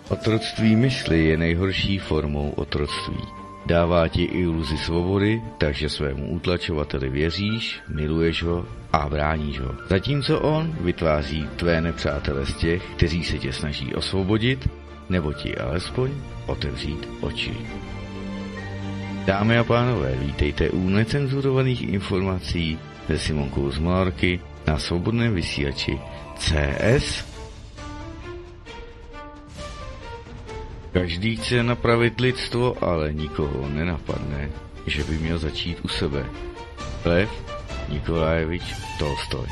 Otroctví mysli je nejhorší formou otroctví. Dává ti iluzi svobody, takže svému utlačovateli věříš, miluješ ho a bráníš ho. Zatímco on vytváří tvé nepřátele z těch, kteří se tě snaží osvobodit, nebo ti alespoň otevřít oči. Dámy a pánové, vítejte u necenzurovaných informací se Simonkou z Malarky na svobodném vysílači CS. Každý chce napravit lidstvo, ale nikoho nenapadne, že by měl začít u sebe. Lev Nikolajevič Tolstoj.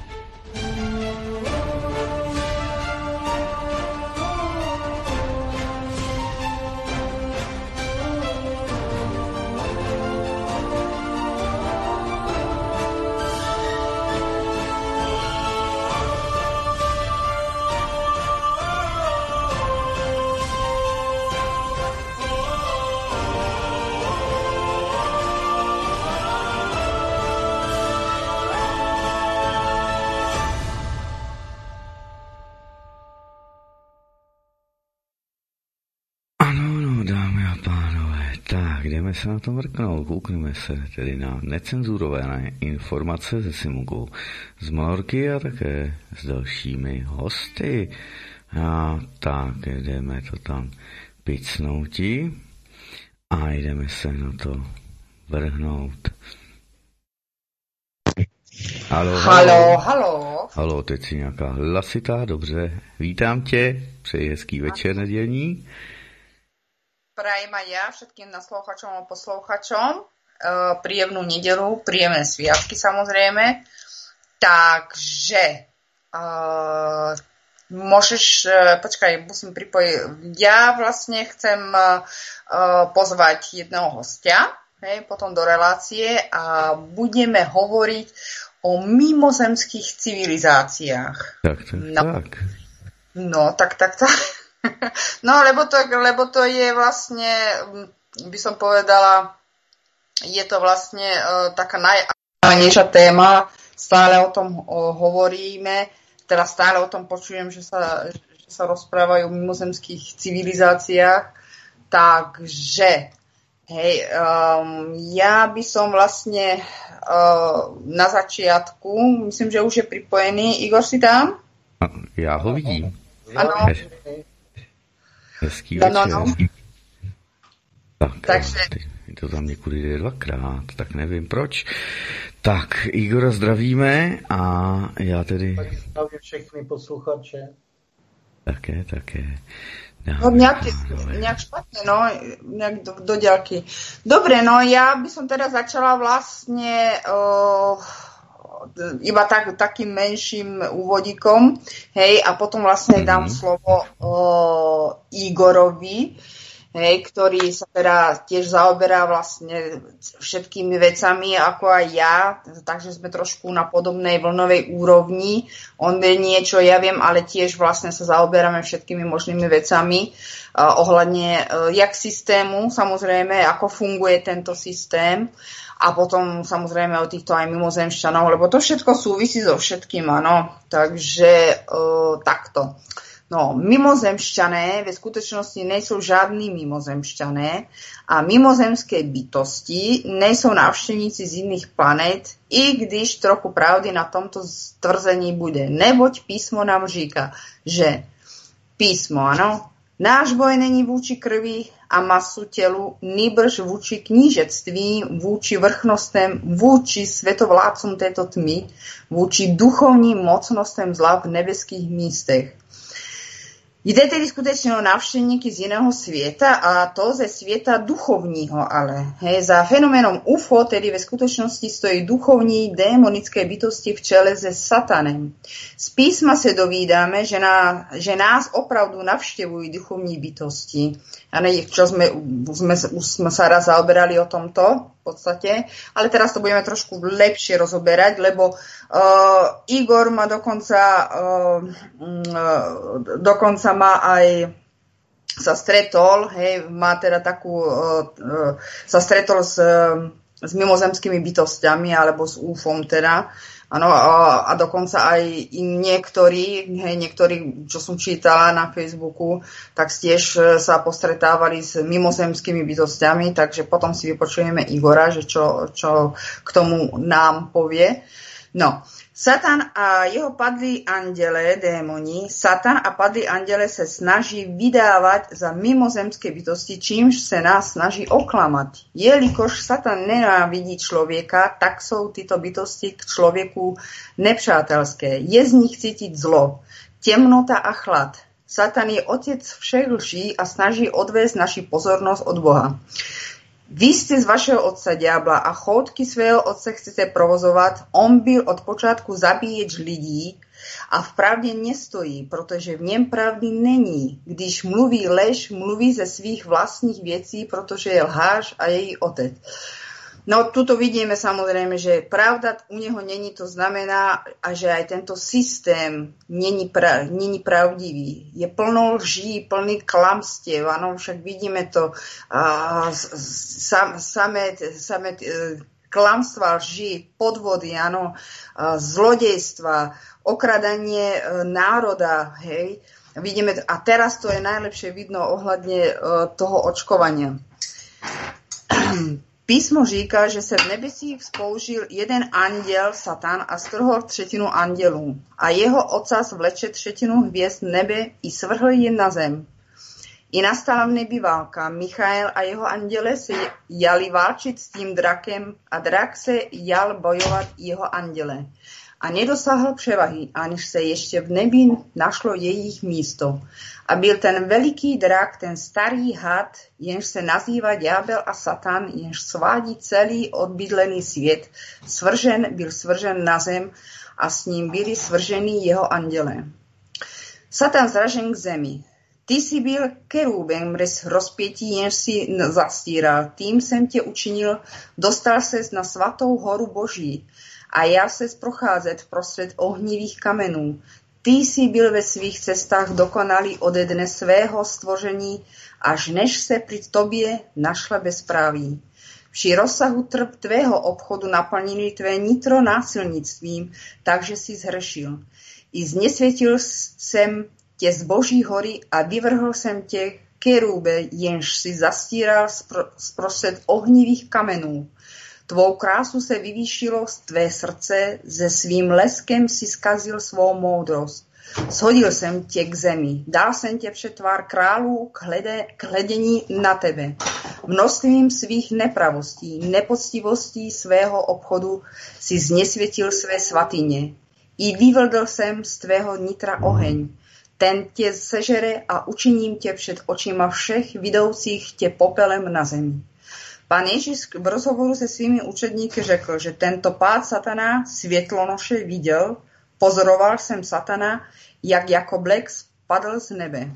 Jdeme se na to mrknout, koukneme se tedy na necenzurované informace se Simonkou z Malorky a také s dalšími hosty. A tak jdeme to tam picnouti a jdeme se na to vrhnout. Halo, teď si nějaká hlasitá, dobře, vítám tě, přeji hezký večer nedělní. Prajem aj ja všetkým naslúchačom a posluchačom príjemnú nedeľu, príjemné sviatky samozrejme. Takže musím pripojiť. Ja vlastne chcem pozvať jedného hostia, potom do relácie a budeme hovoriť o mimozemských civilizáciách. Tak. No, lebo to je vlastne, by som povedala, je to vlastne taká najaktuálnejšia téma, stále o tom hovoríme, teda stále o tom počujem, že sa rozprávajú o mimozemských civilizáciách, takže ja by som vlastne na začiatku, myslím, že už je pripojený. Igor, si tam? Já ho vidím. Ano. Hezký večer. No. Takže to tam někudy jde dvakrát, tak nevím proč. Tak, Igora zdravíme a já tedy... Tak zdravím všechny posluchače. Také. No, nejak špatne, nejak do ďalky. Dobre, ja by som teda začala vlastne iba takým menším úvodíkom, a potom vlastne dám slovo Igorovi, ktorý sa teda tiež zaoberá vlastne všetkými vecami, ako aj ja, takže sme trošku na podobnej vlnovej úrovni. On vie niečo, ja viem, ale tiež vlastne sa zaoberáme všetkými možnými vecami ohľadne jak systému, samozrejme, ako funguje tento systém, a potom samozrejme o týchto aj mimozemšťanov, lebo to všetko súvisí so všetkým, áno. Takže takto. Mimozemšťané v skutočnosti nejsou žádní mimozemšťané a mimozemské bytosti nejsou návštevníci z iných planét, i když trochu pravdy na tomto tvrzení bude. Neboť písmo nám říká, že písmo, áno, náš boj není vůči krvi a masu tělu, nýbrž vůči knížectví, vůči vrchnostem, vůči svetovládcům této tmy, vůči duchovním mocnostem zla v nebeských místech. Jde tedy skutečně o návštěvníky z jiného světa a to ze světa duchovního, ale za fenoménom UFO tedy ve skutečnosti stojí duchovní démonické bytosti v čele se satanem. Z písma se dovídáme, že nás opravdu navštěvují duchovní bytosti. A ne, čo sme sa raz zaoberali o tomto v podstate, ale teraz to budeme trošku lepšie rozoberať, lebo Igor ma dokonca má aj sa stretol, má teda sa stretol s mimozemskými bytostiami alebo s UFOM teda Áno, a dokonca aj niektorí, čo som čítala na Facebooku, tak tiež sa postretávali s mimozemskými bytostiami, takže potom si vypočujeme Igora, že čo k tomu nám povie. No, Satan a jeho padlí anjele, démoni, Satan a padlí anjele sa snaží vydávať za mimozemské bytosti, čímž sa nás snaží oklamať. Jelikož Satan nenávidí človeka, tak sú títo bytosti k človeku nepřátelské. Je z nich cítiť zlo, temnota a chlad. Satan je otec všech lží a snaží odviesť naši pozornosť od Boha. Vy ste z vašeho otca diabla a chodky svého otce chcete provozovať. On byl od počátku zabíječ lidí a v pravdě nestojí, protože v něm pravdy není. Když mluví lež, mluví ze svých vlastních věcí, protože je lhář a její otec. No, tuto vidíme samozrejme, že pravda u neho není, to znamená, a že aj tento systém není pravdivý. Je plno lží, plný klamstiev, áno, však vidíme to, samé klamstva, lži, podvody, áno, zlodejstva, okradanie národa, hej. Vidíme, a teraz to je najlepšie vidno ohľadne toho očkovania. Písmo říká, že se v nebesích spoužil jeden anděl, Satan, a strhol 1/3 andělů. A jeho ocas vleče 1/3 hvězd nebe i svrhl je na zem. I nastala v nebi válka. Michael a jeho anděle se jali válčit s tím drakem a drak se jal bojovat jeho anděle. A nedosáhl převahy, aniž se ještě v nebi našlo jejich místo. A byl ten veliký drak, ten starý had, jenž se nazývá ďábel a Satan, jenž svádí celý odbydlený svět, byl svržen na zem a s ním byli svržení jeho anděle. Satan zražen k zemi. Ty jsi byl kerubem rozpětí, jenž si zastíral. Tím jsem tě učinil, dostal ses na svatou horu Boží a já ses procházet vprostřed ohnivých kamenů. Ty jsi byl ve svých cestách dokonalý ode dne svého stvoření, až než se při tobě našla bezpráví. Při rozsahu tvého obchodu naplnili tvé nitro násilnictvím, takže si zhrešil. I znesvětil jsem tě z Boží hory a vyvrhl jsem tě kerube, jenž si zastíral zprostřed ohnivých kamenů. Tvou krásu se vyvýšilo z tvé srdce, se svým leskem si skazil svou moudrost. Shodil jsem tě k zemi, dal jsem tě před tvár králů k hledení na tebe. Množstvím svých nepravostí, nepoctivostí svého obchodu si znesvětil své svatyně. I vyvldl jsem z tvého nitra oheň. Ten tě sežere a učiním tě před očima všech vidoucích tě popelem na zemi. Pán Ježíš v rozhovoru se svými učedníky řekl, že tento pád Satana světlonoše viděl, pozoroval jsem Satana, jak jako blek spadl z nebe.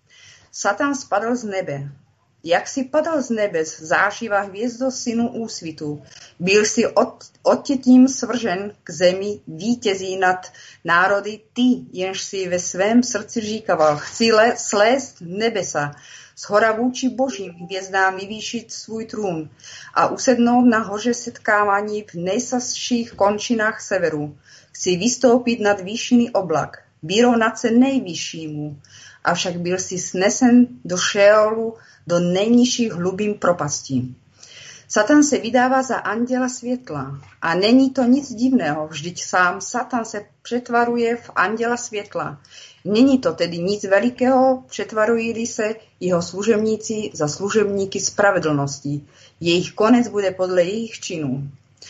Satan spadl z nebe. Jak si padal z nebes, zářivá hvězdo synu úsvitu. Byl si odtětím svržen k zemi, vítězí nad národy, ty, jenž si ve svém srdci říkaval, chci slézt nebesa, shora vůči božím hvězdám vyvýšit svůj trůn a usednout na hoře setkávání v nejsazších končinách severu. Chci vystoupit nad výšiny oblak, vyrovnat se nejvyššímu, avšak byl si snesen do Šeolu, do nejnižších hlubin propastí. Satan se vydává za anděla světla a není to nic divného, vždyť sám Satan se přetvaruje v anděla světla. Není to tedy nic velikého, přetvarují se jeho služebníci za služebníky spravedlnosti. Jejich konec bude podle jejich činů.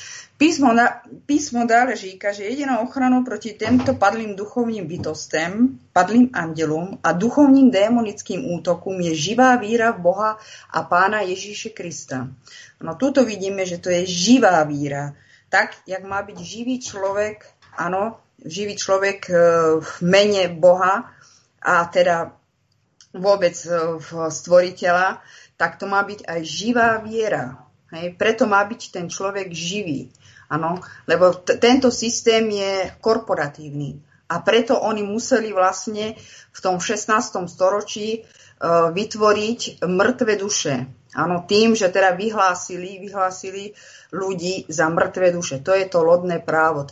Písmo dále říká, že jedinou ochranou proti těmto padlým duchovním bytostem, padlým andělům a duchovním démonickým útokům je živá víra v Boha a Pána Ježíše Krista. No tuto vidíme, že to je živá víra. Tak, jak má být živý člověk, ano, živý člověk v mene Boha a teda vôbec v stvoriteľa, tak to má byť aj živá viera. Hej? Preto má byť ten človek živý. Ano, lebo tento systém je korporatívny. A preto oni museli vlastne v tom 16. storočí vytvoriť mŕtve duše. Áno, tým, že teda vyhlásili ľudí za mŕtve duše. To je to lodné právo teda.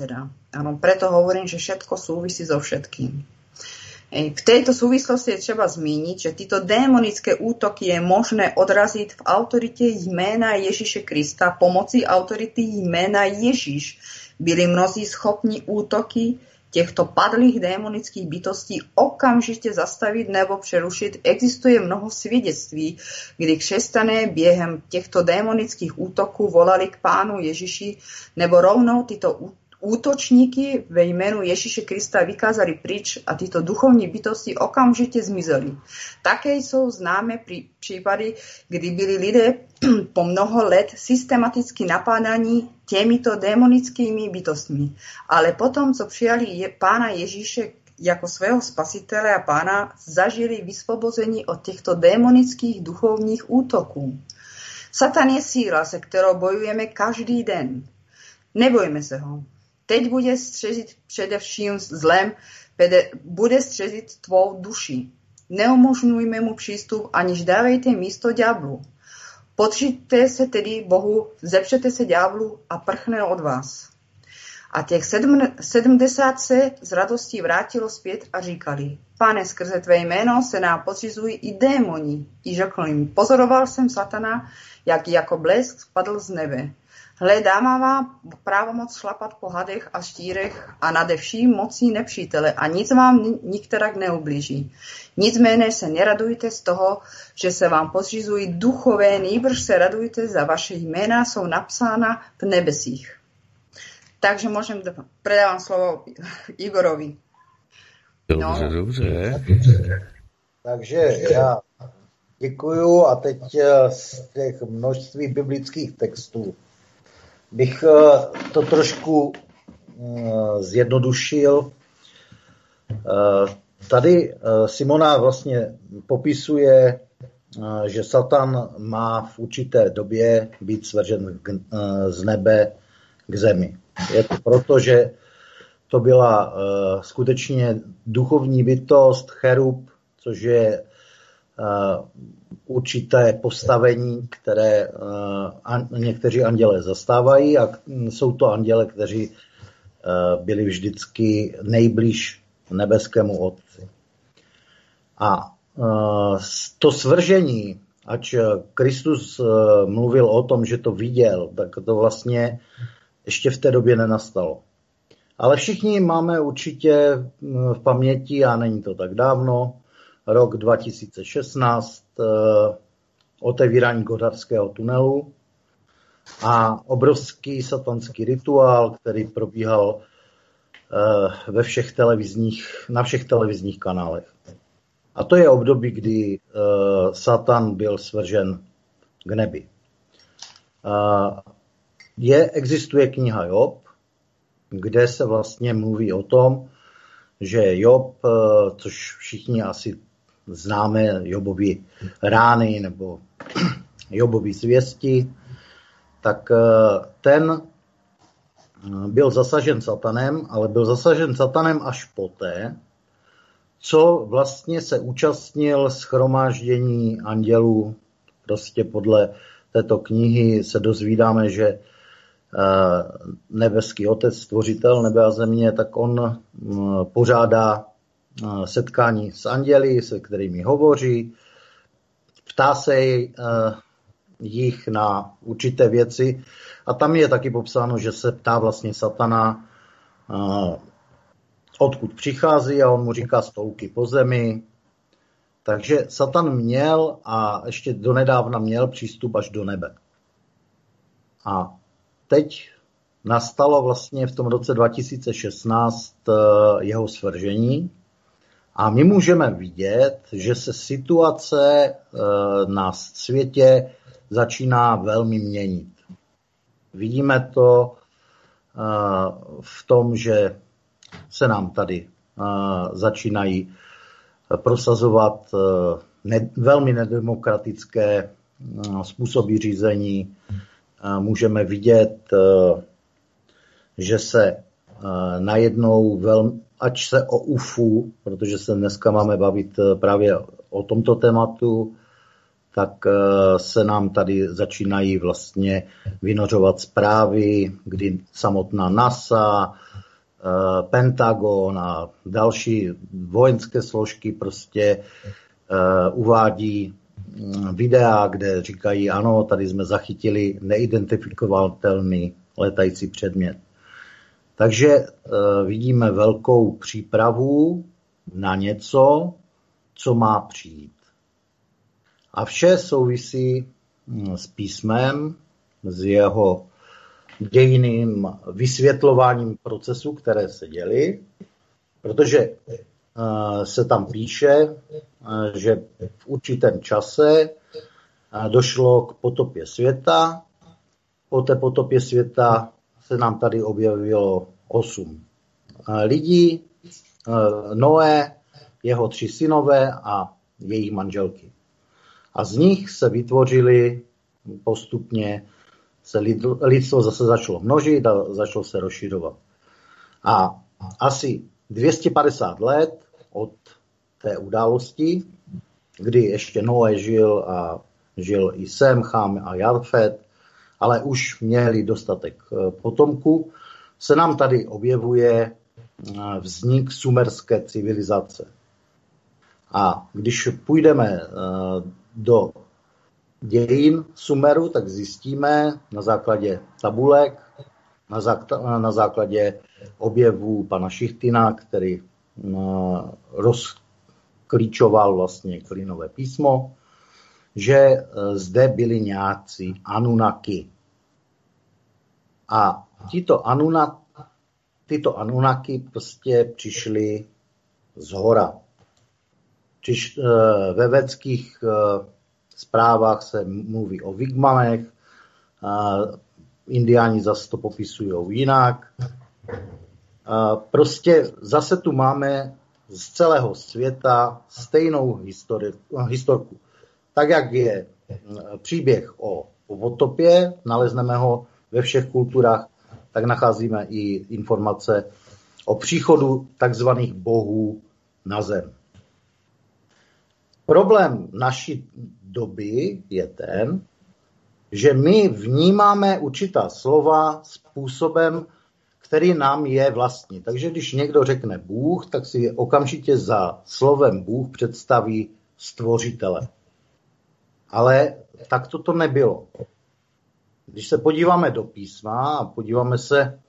Áno, preto hovorím, že všetko súvisí so všetkým. V tejto súvislosti je treba zmíniť, že títo démonické útoky je možné odraziť v autorite jména Ježíše Krista. Pomocí autority jména Ježíš byli mnozí schopni útoky těchto padlých démonických bytostí okamžitě zastavit nebo přerušit. Existuje mnoho svědectví, kdy křesťané během těchto démonických útoků volali k Pánu Ježíši, nebo rovnou tyto útočníky ve jménu Ježíše Krista vykázali pryč a tyto duchovní bytosti okamžitě zmizely. Také jsou známé případy, kdy byli lidé po mnoho let systematicky napádaní těmito démonickými bytostmi. Ale potom, co přijali Pána Ježíše jako svého spasitele a Pána, zažili vysvobození od těchto démonických duchovních útoků. Satan je síla, se kterou bojujeme každý den. Nebojme se ho. Teď bude střežit především zlem, bude střežit tvou duši. Neumožňujme mu přístup, aniž dávejte místo ďáblu. Podříďte se tedy Bohu, zepřete se ďáblu a prchne od vás. A těch 70 se z radostí vrátilo zpět a říkali: Pane, skrze tvé jméno se nám podřizují i démoni. I řekl jim: pozoroval jsem Satana, jak jako blesk spadl z nebe. Hle, dávám vám právomoc šlapat po hadech a štírech a nade vším mocí nepřítele a nic vám nikterak neublíží. Nicméně se neradujte z toho, že se vám podřizují duchové, nýbrž se radujte, za vaše jména jsou napsána v nebesích. Takže můžem predávám slovo Igorovi. Dobře. Takže já děkuju a teď z těch množství biblických textů bych to trošku zjednodušil. Tady Simona vlastně popisuje, že Satan má v určité době být svržen z nebe k zemi. Je to proto, že to byla skutečně duchovní bytost, cherub, což je určité postavení, které někteří andělé zastávají, a jsou to anděle, kteří byli vždycky nejblíž nebeskému Otci. A to svržení, ač Kristus mluvil o tom, že to viděl, tak to vlastně ještě v té době nenastalo. Ale všichni máme určitě v paměti, a není to tak dávno, rok 2016, otevírání Gotthardského tunelu a obrovský satanský rituál, který probíhal na všech televizních kanálech. A to je období, kdy Satan byl svržen k nebi. Existuje kniha Job, kde se vlastně mluví o tom, že Job, což všichni asi známe, Jobovy rány nebo Jobovy zvěsti, tak ten byl zasažen Satanem, ale byl zasažen Satanem až poté, co vlastně se účastnil shromáždění andělů. Prostě podle této knihy se dozvídáme, že nebeský Otec, stvořitel nebe a země, tak on pořádá setkání s anděli, se kterými hovoří, ptá se jich na určité věci a tam je taky popsáno, že se ptá vlastně Satana, odkud přichází, a on mu říká stolky po zemi. Takže Satan měl a ještě donedávna měl přístup až do nebe. A teď nastalo vlastně v tom roce 2016 jeho svržení a my můžeme vidět, že se situace na světě začíná velmi měnit. Vidíme to v tom, že se nám tady začínají prosazovat velmi nedemokratické způsoby řízení. Můžeme vidět, že se najednou ač se o UFU, protože se dneska máme bavit právě o tomto tématu, tak se nám tady začínají vlastně vynořovat zprávy, kdy samotná NASA Pentagon a další vojenské složky prostě uvádí videa, kde říkají, ano, tady jsme zachytili neidentifikovatelný letající předmět. Takže vidíme velkou přípravu na něco, co má přijít. A vše souvisí s písmem, s jeho dějinným vysvětlováním procesů, které se děly, protože se tam píše, že v určitém čase došlo k potopě světa. Po té potopě světa se nám tady objevilo 8 lidí, Noé, jeho 3 synové a jejich manželky. A z nich se vytvořili postupně, se lidstvo zase začalo množit a začalo se rozširovat. A asi 250 let od té události, kdy ještě Noé žil a žil i Sem, Chám a Jafet, ale už měli dostatek potomků, se nám tady objevuje vznik sumerské civilizace. A když půjdeme do dějin Sumeru, tak zjistíme na základě tabulek, na základě objevů pana Šichtina, který rozklíčoval vlastně Klinové písmo, že zde byli nějací Anunnaki. A tyto Anunnaki prostě přišli z hora. Ve védských zprávách se mluví o Vigmamech, Indiáni zase to popisují jinak. Prostě zase tu máme z celého světa stejnou historku. Tak, jak je příběh o potopě, nalezneme ho ve všech kulturách, tak nacházíme i informace o příchodu takzvaných bohů na zem. Problém naší doby je ten, že my vnímáme určitá slova způsobem, který nám je vlastní. Takže když někdo řekne Bůh, tak si okamžitě za slovem Bůh představí stvořitele. Ale tak to nebylo. Když se podíváme do písma a podíváme se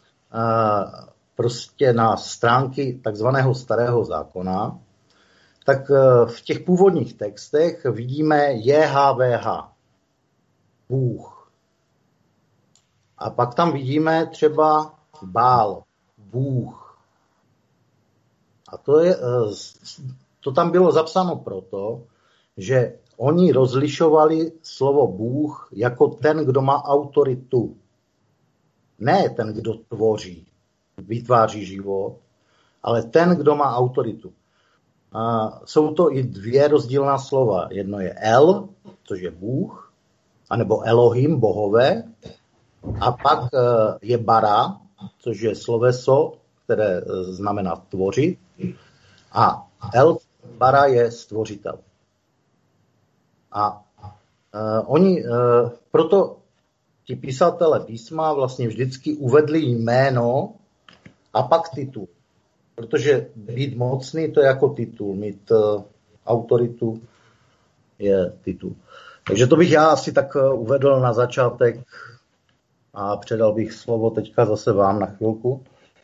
prostě na stránky takzvaného Starého zákona, tak v těch původních textech vidíme JHVH, Bůh. A pak tam vidíme třeba Bál, Bůh. A to tam bylo zapsáno proto, že oni rozlišovali slovo Bůh jako ten, kdo má autoritu. Ne ten, kdo tvoří, vytváří život, ale ten, kdo má autoritu. Jsou to i 2 rozdílná slova. Jedno je El, což je Bůh, anebo Elohim, bohové, a pak je Bara, což je sloveso, které znamená tvořit, a El Bara je stvořitel. A proto ti písatelé písma vlastně vždycky uvedli jméno a pak titul. Protože být mocný, to je jako titul, mít autoritu je titul. Takže to bych já asi tak uvedl na začátek a předal bych slovo teďka zase vám na chvilku.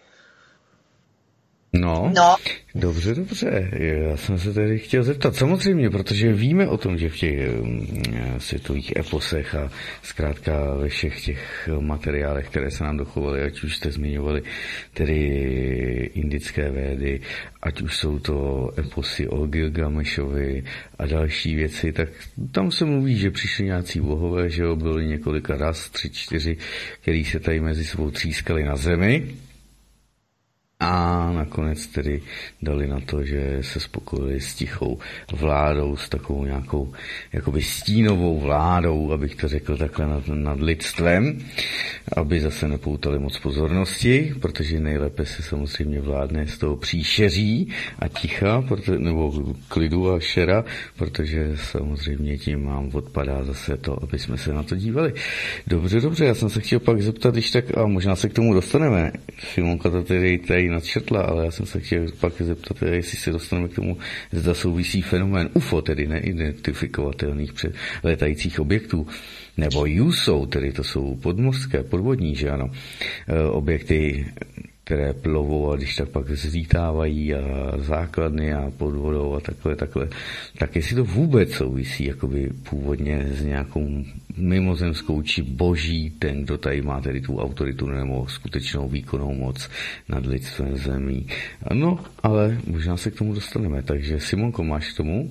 No, dobře. Já jsem se tady chtěl zeptat, samozřejmě, protože víme o tom, že v těch světových eposech a zkrátka ve všech těch materiálech, které se nám dochovaly, ať už jste zmiňovali tedy indické védy, ať už jsou to eposy o Gilgamešovi a další věci, tak tam se mluví, že přišli nějací bohové, že byli několika ras, 3, 4, který se tady mezi sebou třískali na zemi. a nakonec tedy dali na to, že se spokojili s tichou vládou, s takovou nějakou jakoby stínovou vládou, abych to řekl takhle nad lidstvem, aby zase nepoutali moc pozornosti, protože nejlépe se samozřejmě vládne z toho příšeří a ticha, nebo klidu a šera, protože samozřejmě tím mám odpadá zase to, aby jsme se na to dívali. Dobře, já jsem se chtěl pak zeptat, když tak, a možná se k tomu dostaneme, Simonka to tady nadčetla, ale já jsem se chtěl pak zeptat, jestli se dostaneme k tomu, zda souvisí fenomén UFO, tedy neidentifikovatelných létajících objektů, nebo USO, tedy to jsou podmořské, podvodní, že ano, objekty, které plovou a když tak pak zlítávají a základny a pod vodou a takhle. Tak jestli to vůbec souvisí jakoby původně s nějakou mimozemskou či boží, ten, kdo tady má tedy tu autoritu nebo skutečnou výkonnou moc nad lidstvem zemí. No, ale možná se k tomu dostaneme. Takže Simonko, máš k tomu?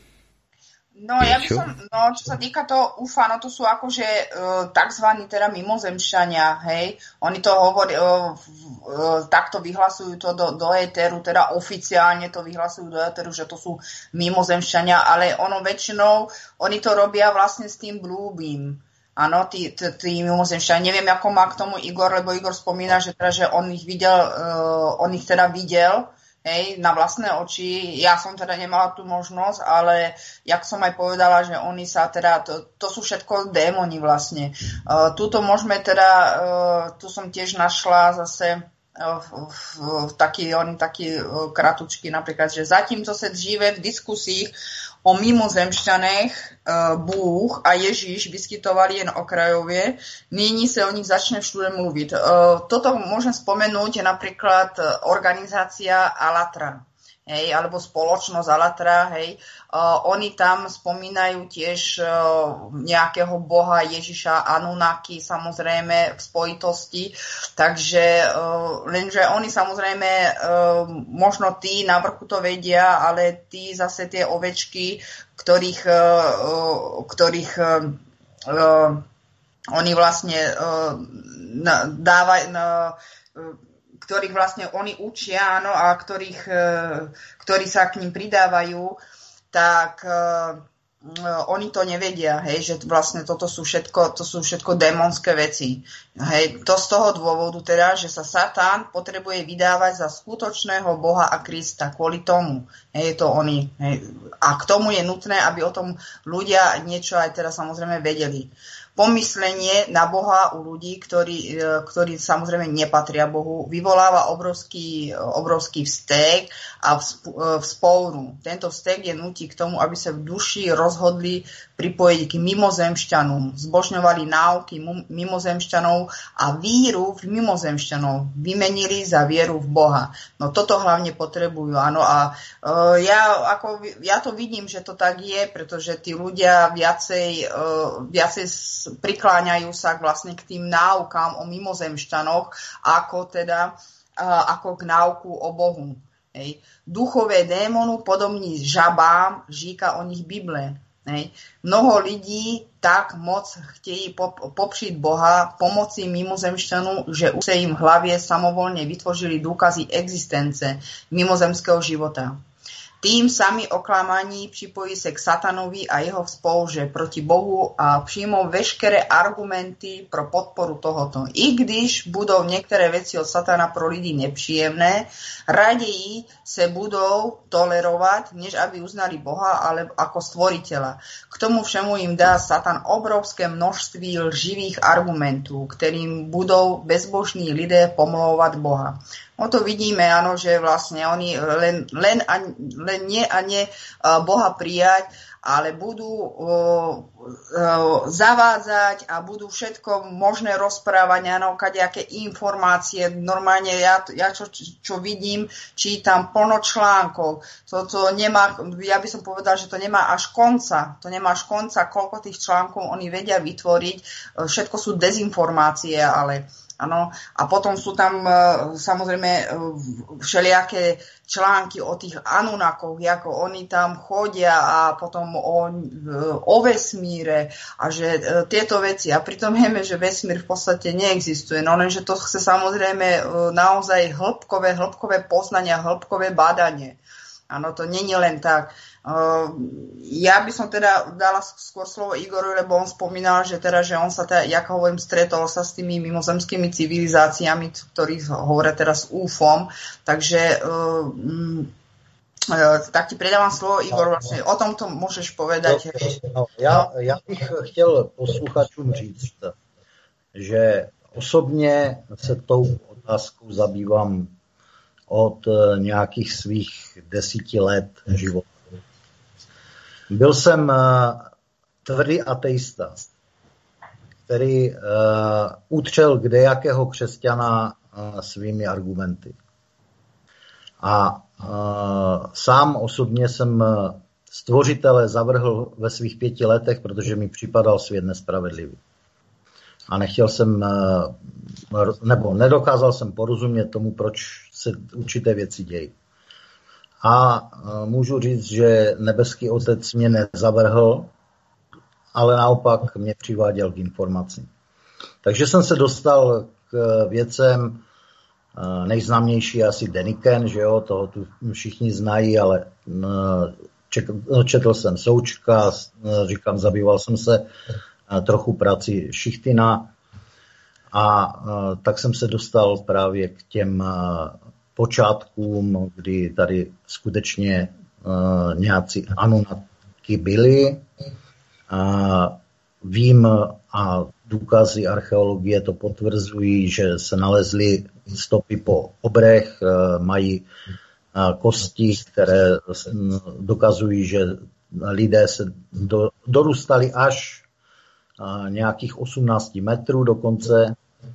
No, ja by som, čo sa týka toho UFA, no to sú akože takzvaní teda mimozemšťania, hej. Oni to takto vyhlasujú to do éteru, teda oficiálne to vyhlasujú do éteru, že to sú mimozemšťania, ale ono väčšinou, oni to robia vlastne s tým Blue Beam. Áno, tí mimozemšťania. Neviem, ako má k tomu Igor, lebo Igor spomína, že on ich teda videl, hej, na vlastné oči. Ja som teda nemala tú možnosť, ale jak som aj povedala, že oni sa teda, to sú všetko démoni vlastne. Tuto môžeme teda, tu som tiež našla zase taký kratučky napríklad, že zatímco sa žive v diskusích o mimozemšťanech Bůh a Ježíš vyskytovali jen okrajově, nyní se o nich začne všude mluvit. Toto môžem spomenúť napríklad organizácia Alatra, hej, alebo spoločnosť Alatra, hej. Oni tam spomínajú tiež nejakého boha Ježiša Anunnaki, samozrejme v spojitosti, takže lenže oni samozrejme možno tí na vrchu to vedia, ale tí zase tie ovečky, ktorých oni vlastne dávajú, ktorých vlastne oni učia, áno, a ktorí sa k ním pridávajú, tak oni to nevedia, hej, že vlastne to sú všetko démonské veci. Hej, to z toho dôvodu teda, že sa Satan potrebuje vydávať za skutočného Boha a Krista kvôli tomu. Hej, to oni. Hej. A k tomu je nutné, aby o tom ľudia niečo aj teda samozrejme vedeli. Pomyslenie na Boha u ľudí, ktorí samozrejme nepatria Bohu, vyvoláva obrovský vztek a vzpouru. Tento vztek je nutí k tomu, aby sa v duši rozhodli pripojiť k mimozemšťanom, zbožňovali náuky mimozemšťanov a víru v mimozemšťanov vymenili za vieru v Boha. No toto hlavne potrebujú, áno. A ja to vidím, že to tak je, pretože tí ľudia viacej prikláňajú sa vlastne k tým náukám o mimozemšťanoch, ako k náuku o Bohu. Hej. Duchové démonu podobní žabám, říká o nich Bible. Hej. Mnoho ľudí tak moc chtějí popřít Boha pomocí mimozemšťanů, že už se jim v hlavě samovolně vytvořili důkazy existence mimozemského života. Tým sami oklamaní připojí se k Satanovi a jeho vzpouře proti Bohu a přijmou veškeré argumenty pro podporu tohoto. I když budou některé věci od Satana pro lidi nepříjemné, raději se budou tolerovat, než aby uznali Boha ale ako stvoriteľa. K tomu všemu im dá Satan obrovské množství lživých argumentů, ktorým budou bezbožní lidé pomlouvat Boha. No to vidíme, áno, že vlastne oni len nie Boha prijať, ale budú zavádzať a budú všetko možné rozprávať, áno, kadejaké informácie. Normálne ja čo vidím, čítam plno článkov. To nemá, ja by som povedal, že to nemá až konca. To nemá až konca, koľko tých článkov oni vedia vytvoriť. Všetko sú dezinformácie, ale Ano. A potom sú tam samozrejme všelijaké články o tých Anunnakoch, ako oni tam chodia a potom o vesmíre a že tieto veci. A pritom vieme, že vesmír v podstate neexistuje. No lenže to chce samozrejme naozaj hĺbkové poznania, hĺbkové badanie. Áno, to není len tak. Ja by som teda dala skôr slovo Igorovi, lebo on spomínal, že on sa teda, jak hovorím, stretol sa s tými mimozemskými civilizáciami, ktorí hovoria teraz UFOM, takže tak ti predávam slovo, Igor, vlastne o tomto môžeš povedať. Já bych chtěl posluchačům říct, že osobně se tou otázkou zabývám od nějakých svých 10 let života. Byl jsem tvrdý ateista, který utřel kdejakého křesťana svými argumenty. A sám osobně jsem stvořitele zavrhl ve svých 5 letech, protože mi připadal svět nespravedlivý. A nedokázal jsem porozumět tomu, proč se určité věci dějí. A můžu říct, že nebeský otec mě nezavrhl, ale naopak mě přiváděl k informaci. Takže jsem se dostal k věcem, nejznámější asi Deniken, že jo, toho tu všichni znají, ale četl jsem Součka, říkám, zabýval jsem se trochu prací Šichtina a tak jsem se dostal právě k těm počátkům, kdy tady skutečně nějací Anunnaki byli. Vím a důkazy archeologie to potvrzují, že se nalezly stopy po obrech, mají kosti, které dokazují, že lidé se dorůstali až nějakých 18 metrů dokonce,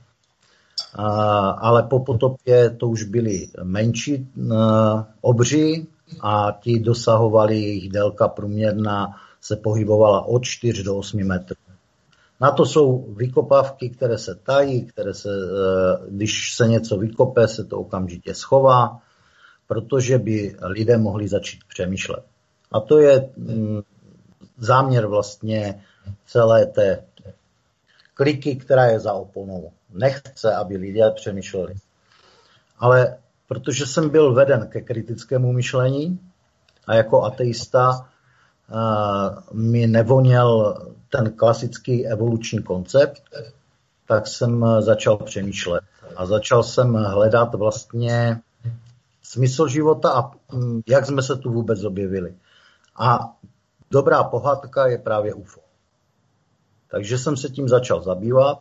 ale po potopě to už byli menší obři a ti dosahovali, jejich délka průměrná se pohybovala od 4 do 8 metrů. Na to jsou vykopávky, které se tají, když se něco vykope, se to okamžitě schová, protože by lidé mohli začít přemýšlet. A to je záměr vlastně celé té kliky, která je za oponou. Nechce, aby lidé přemýšleli. Ale protože jsem byl veden ke kritickému myšlení a jako ateista mi nevoněl ten klasický evoluční koncept, tak jsem začal přemýšlet. A začal jsem hledat vlastně smysl života a jak jsme se tu vůbec objevili. A dobrá pohádka je právě UFO. Takže jsem se tím začal zabývat.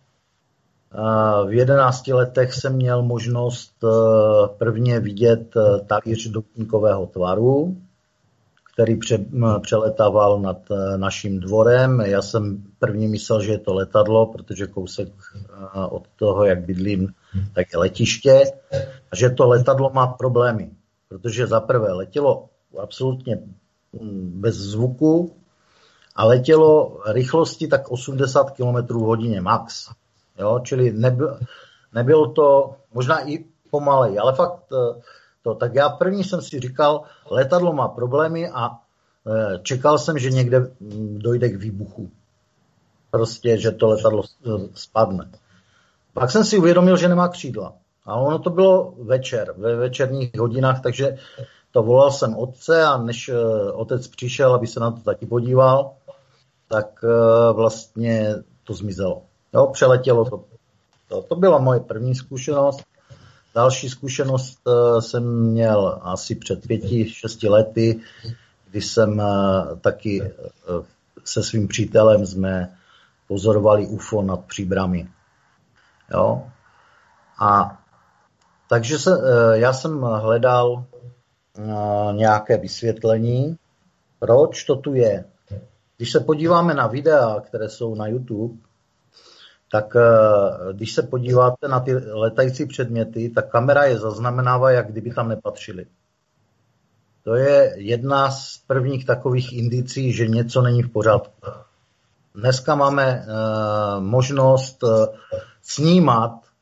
V 11 letech jsem měl možnost prvně vidět talíř doutníkového tvaru, který přeletával nad naším dvorem. Já jsem první myslel, že je to letadlo, protože kousek od toho, jak bydlím, tak je letiště. A že to letadlo má problémy, protože zaprvé letělo absolutně bez zvuku a letělo rychlosti tak 80 km hodině max. Jo? Čili nebylo to možná i pomalej, ale fakt to. Tak já první jsem si říkal, letadlo má problémy a čekal jsem, že někde dojde k výbuchu. Prostě, že to letadlo spadne. Pak jsem si uvědomil, že nemá křídla. A ono to bylo večer, ve večerních hodinách, takže to volal jsem otce a než otec přišel, aby se na to taky podíval, tak vlastně to zmizelo. Jo, přeletělo to. To byla moje první zkušenost. Další zkušenost jsem měl asi před 5-6 lety, kdy jsem taky se svým přítelem jsme pozorovali UFO nad Příbrami. Jo? A takže já jsem hledal nějaké vysvětlení, proč to tu je. Když se podíváme na videa, které jsou na YouTube, tak když se podíváte na ty letající předměty, tak kamera je zaznamenává, jak kdyby tam nepatřily. To je jedna z prvních takových indicí, že něco není v pořádku. Dneska máme možnost snímat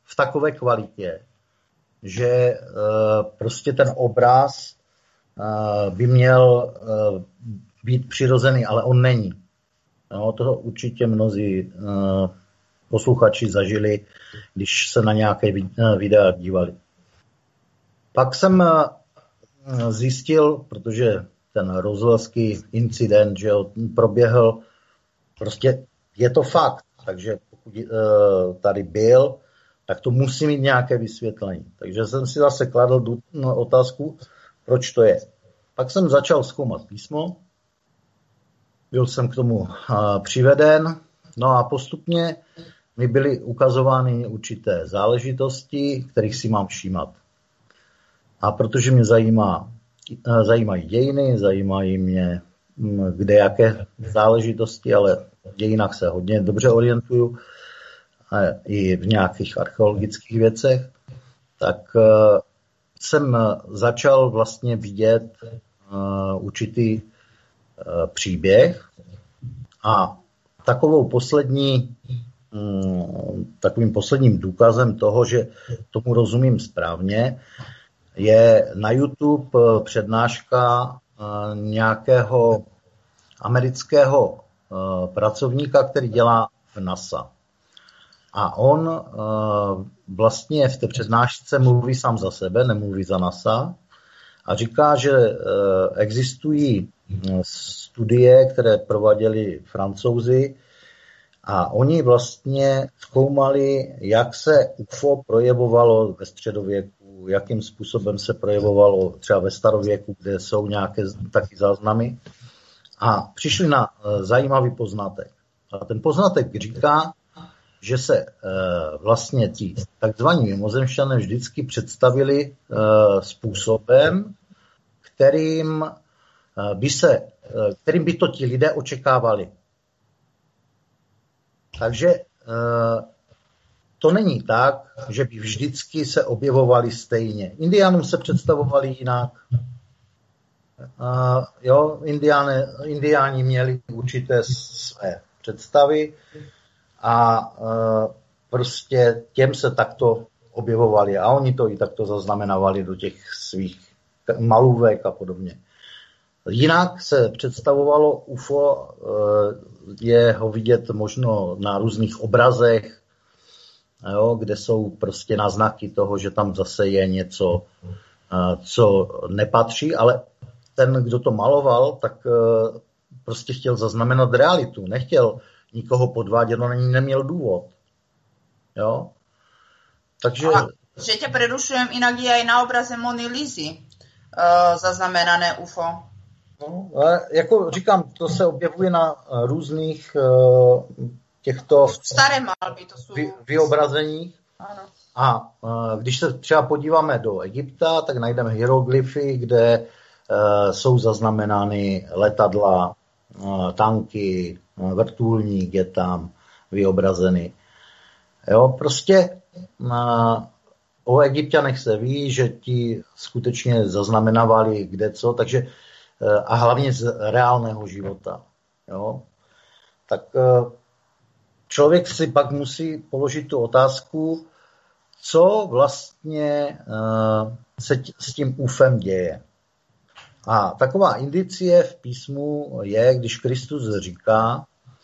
v takové kvalitě, že prostě ten obraz by měl být přirozený, ale on není. No, to určitě mnozí posluchači zažili, když se na nějaké videa dívali. Pak jsem zjistil, protože ten rozhlasský incident, že proběhl, prostě je to fakt, takže pokud tady byl, tak to musí mít nějaké vysvětlení. Takže jsem si zase kladl otázku, proč to je. Pak jsem začal zkoumat písmo, byl jsem k tomu přiveden, no a postupně mi byly ukazovány určité záležitosti, kterých si mám všímat. A protože mě zajímají dějiny, zajímají mě kdejaké záležitosti, ale v dějinách se hodně dobře orientuju, i v nějakých archeologických věcech, tak jsem začal vlastně vidět určitý příběh a takovým posledním důkazem toho, že tomu rozumím správně, je na YouTube přednáška nějakého amerického pracovníka, který dělá v NASA. A on vlastně v té přednášce mluví sám za sebe, nemluví za NASA a říká, že existují studie, které prováděli Francouzi a oni vlastně zkoumali, jak se UFO projevovalo ve středověku, jakým způsobem se projevovalo třeba ve starověku, kde jsou nějaké taky záznamy a přišli na zajímavý poznatek. A ten poznatek říká, že se vlastně ti takzvaní mimozemšťané vždycky představili způsobem, kterým by to ti lidé očekávali. Takže to není tak, že by vždycky se objevovali stejně. Indiánům se představovali jinak. Indiáni měli určité své představy a prostě těm se takto objevovali a oni to i takto zaznamenávali do těch svých malůvek a podobně. Jinak se představovalo UFO, je ho vidět možno na různých obrazech, kde jsou prostě náznaky toho, že tam zase je něco, co nepatří, ale ten, kdo to maloval, tak prostě chtěl zaznamenat realitu, nechtěl nikoho podvádět, on neměl důvod. Jo? Takže... Že tě prerušujem, jinak je i na obraze Mony Lisy zaznamenané UFO. No, jako říkám, to se objevuje na různých těchto staré malby, to jsou vyobrazeních. Ano. A když se třeba podíváme do Egypta, tak najdeme hieroglyfy, kde jsou zaznamenány letadla, tanky, vrtulník je tam vyobrazeny. Jo, prostě o Egypťanech se ví, že ti skutečně zaznamenávali kdeco, takže a hlavně z reálného života. Jo. Tak člověk si pak musí položit tu otázku, co vlastně se s tím UFem děje. A taková indicie v písmu je, když Kristus říká,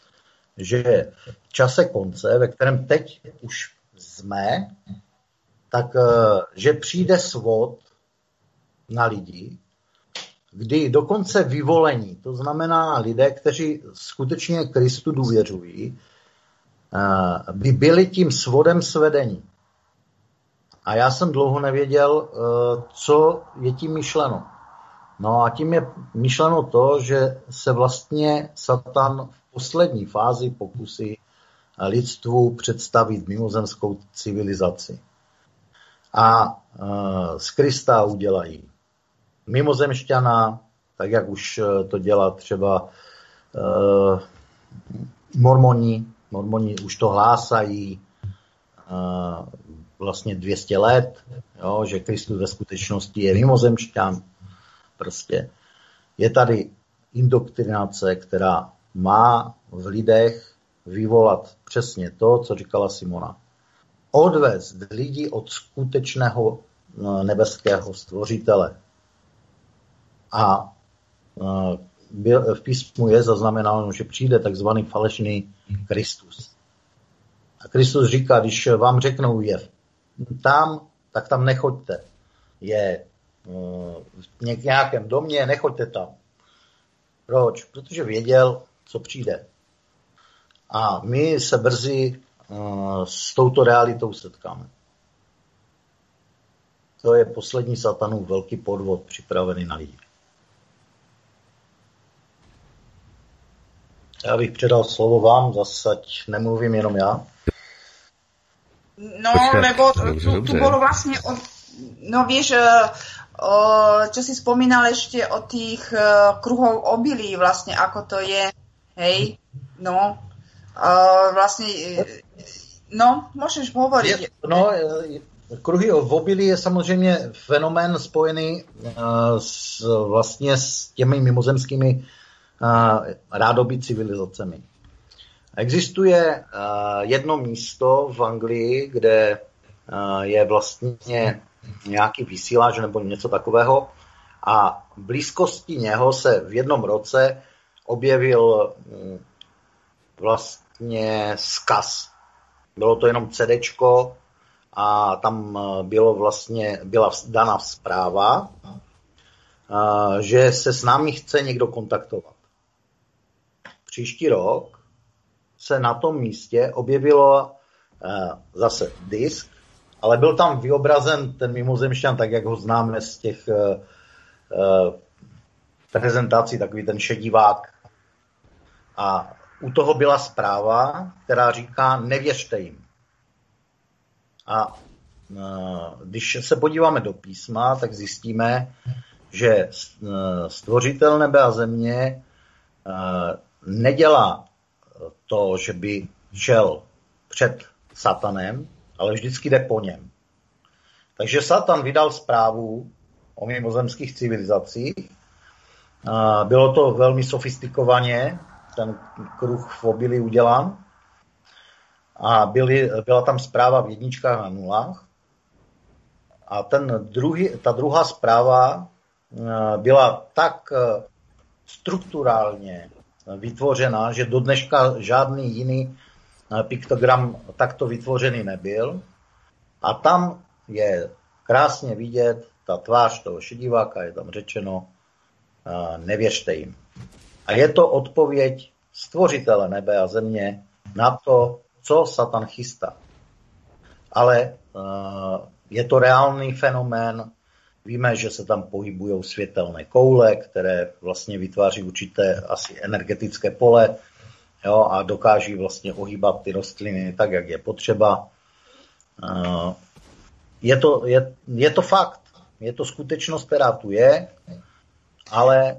že v čase konce, ve kterém teď už jsme, tak že přijde svod na lidi, kdy dokonce vyvolení, to znamená lidé, kteří skutečně Kristu důvěřují, by byli tím svodem svedení. A já jsem dlouho nevěděl, co je tím myšleno. No a tím je myšleno to, že se vlastně Satan v poslední fázi pokusí lidstvu představit mimozemskou civilizaci. A z Krista udělají mimozemšťana, tak jak už to dělá třeba mormoni. Mormoni už to hlásají vlastně 200 let, jo, že Kristus ve skutečnosti je mimozemšťan. Prostě je tady indoktrinace, která má v lidech vyvolat přesně to, co říkala Simona. odvést lidi od skutečného nebeského stvořitele. A v písmu je zaznamenáno, že přijde takzvaný falešný Kristus. A Kristus říká, když vám řeknou, je tam, tak tam nechoďte. Je v nějakém domě, nechoďte tam. Proč? Protože věděl, co přijde. A my se brzy s touto realitou setkáme. To je poslední satanův velký podvod připravený na lidi. Já bych předal slovo vám, zase nemluvím jenom já. No, lebo tu bolo vlastne, no vieš, čo si spomínal ešte o tých kruhov obilí, vlastne ako to je, hej, no, vlastne, no, môžeš hovoriť. Kruhy v obilí je samozřejmě fenomén spojený vlastně s těmi mimozemskými rádoby civilizacemi. Existuje jedno místo v Anglii, kde je vlastně nějaký vysílač nebo něco takového a v blízkosti něho se v jednom roce objevil vlastně vzkaz. Bylo to jenom CDčko a tam byla daná zpráva, že se s námi chce někdo kontaktovat. Příští rok se na tom místě objevilo zase disk, ale byl tam vyobrazen ten mimozemšťan, tak jak ho známe z těch prezentací, takový ten šedivák. A u toho byla zpráva, která říká, nevěřte jim. A když se podíváme do písma, tak zjistíme, že stvořitel nebe a země nedělá to, že by šel před satanem, ale vždycky jde po něm. Takže Satan vydal zprávu o mimozemských civilizacích. Bylo to velmi sofistikovaně, ten kruh v obilí udělán. A byla tam zpráva v jedničkách a nulách. A ta druhá zpráva byla tak strukturálně vytvořena, že do dneška žádný jiný piktogram takto vytvořený nebyl. A tam je krásně vidět ta tvář toho šediváka, je tam řečeno, nevěřte jim. A je to odpověď stvořitele nebe a země na to, co Satan chystá. Ale je to reálný fenomén. Víme, že se tam pohybují světelné koule, které vlastně vytváří určité asi energetické pole, jo, a dokáží vlastně ohýbat ty rostliny tak, jak je potřeba. Je to fakt. Je to skutečnost, která tu je, ale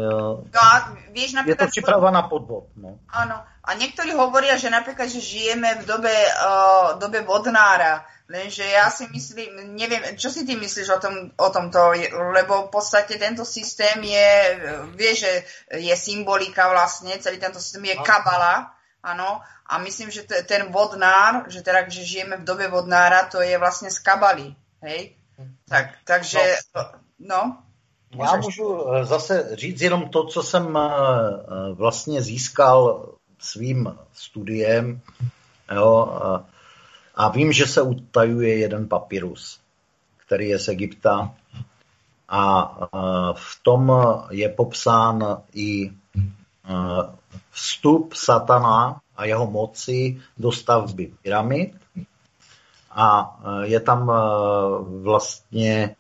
je to příprava na podvod. No. Áno. A niektorí hovoria, že napríklad, že žijeme v dobe vodnára. Lenže ja si myslím, neviem, čo si ty myslíš o tomto, lebo v podstate tento systém je, vieš, že je symbolika vlastne, celý tento systém je kabala, áno, a myslím, že ten vodnár, že teda, že žijeme v dobe vodnára, to je vlastne z kabaly, hej? Takže, no. Já můžu zase říct jenom to, co jsem vlastně získal svým studiem, jo, a vím, že se utajuje jeden papyrus, který je z Egypta a v tom je popsán i vstup satana a jeho moci do stavby pyramid a je tam vlastně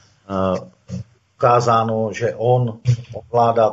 ukázáno, že on ovládá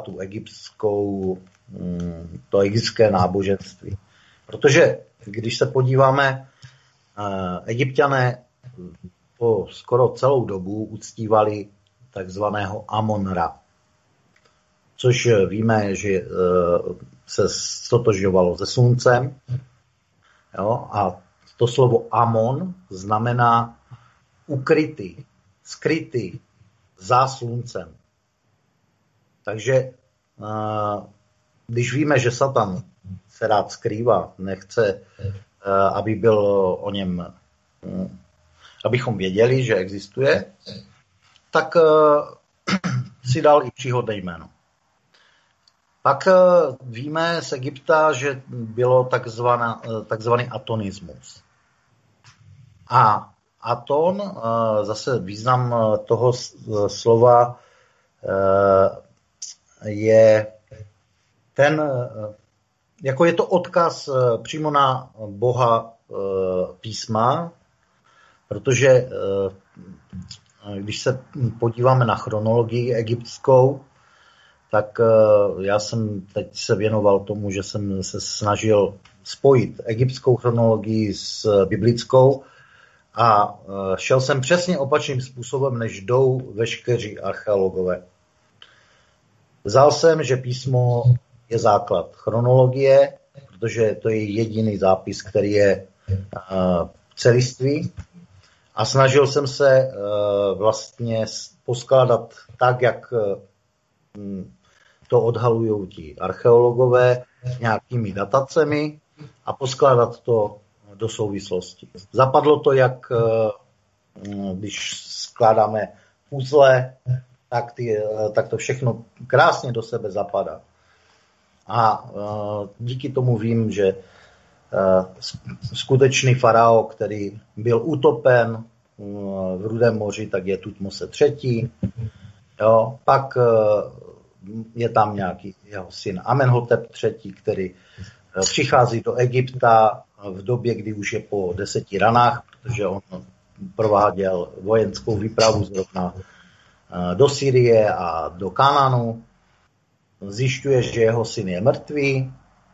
to egyptské náboženství. Protože když se podíváme, Egypťané po skoro celou dobu uctívali takzvaného Amon-Ra, což víme, že se stotožňovalo se sluncem. Jo? A to slovo Amon znamená ukrytý, skrytý, za sluncem. Takže když víme, že Satan se rád skrývá, nechce, aby byl o něm abychom věděli, že existuje, tak si dal i příhodné jméno. Pak víme z Egypta, že bylo takzvaný atonismus. A aton, zase význam toho slova je ten, jako je to odkaz přímo na Boha písma, protože když se podíváme na chronologii egyptskou, tak já jsem teď se věnoval tomu, že jsem se snažil spojit egyptskou chronologii s biblickou a šel jsem přesně opačným způsobem, než jdou veškeří archeologové. Vzal jsem, že písmo je základ chronologie, protože to je jediný zápis, který je celistvý. A snažil jsem se vlastně poskládat tak, jak to odhalují ti archeologové nějakými datacemi a poskládat to do souvislosti. Zapadlo to, jak když skládáme puzzle, tak to všechno krásně do sebe zapadá. A díky tomu vím, že skutečný farao, který byl utopen v Rudém moři, tak je Tutmose III. Jo, pak je tam nějaký jeho syn Amenhotep III., který přichází do Egypta v době, kdy už je po 10 ranách, protože on prováděl vojenskou výpravu zrovna do Syrie a do Kanánu. Zjišťuje, že jeho syn je mrtvý.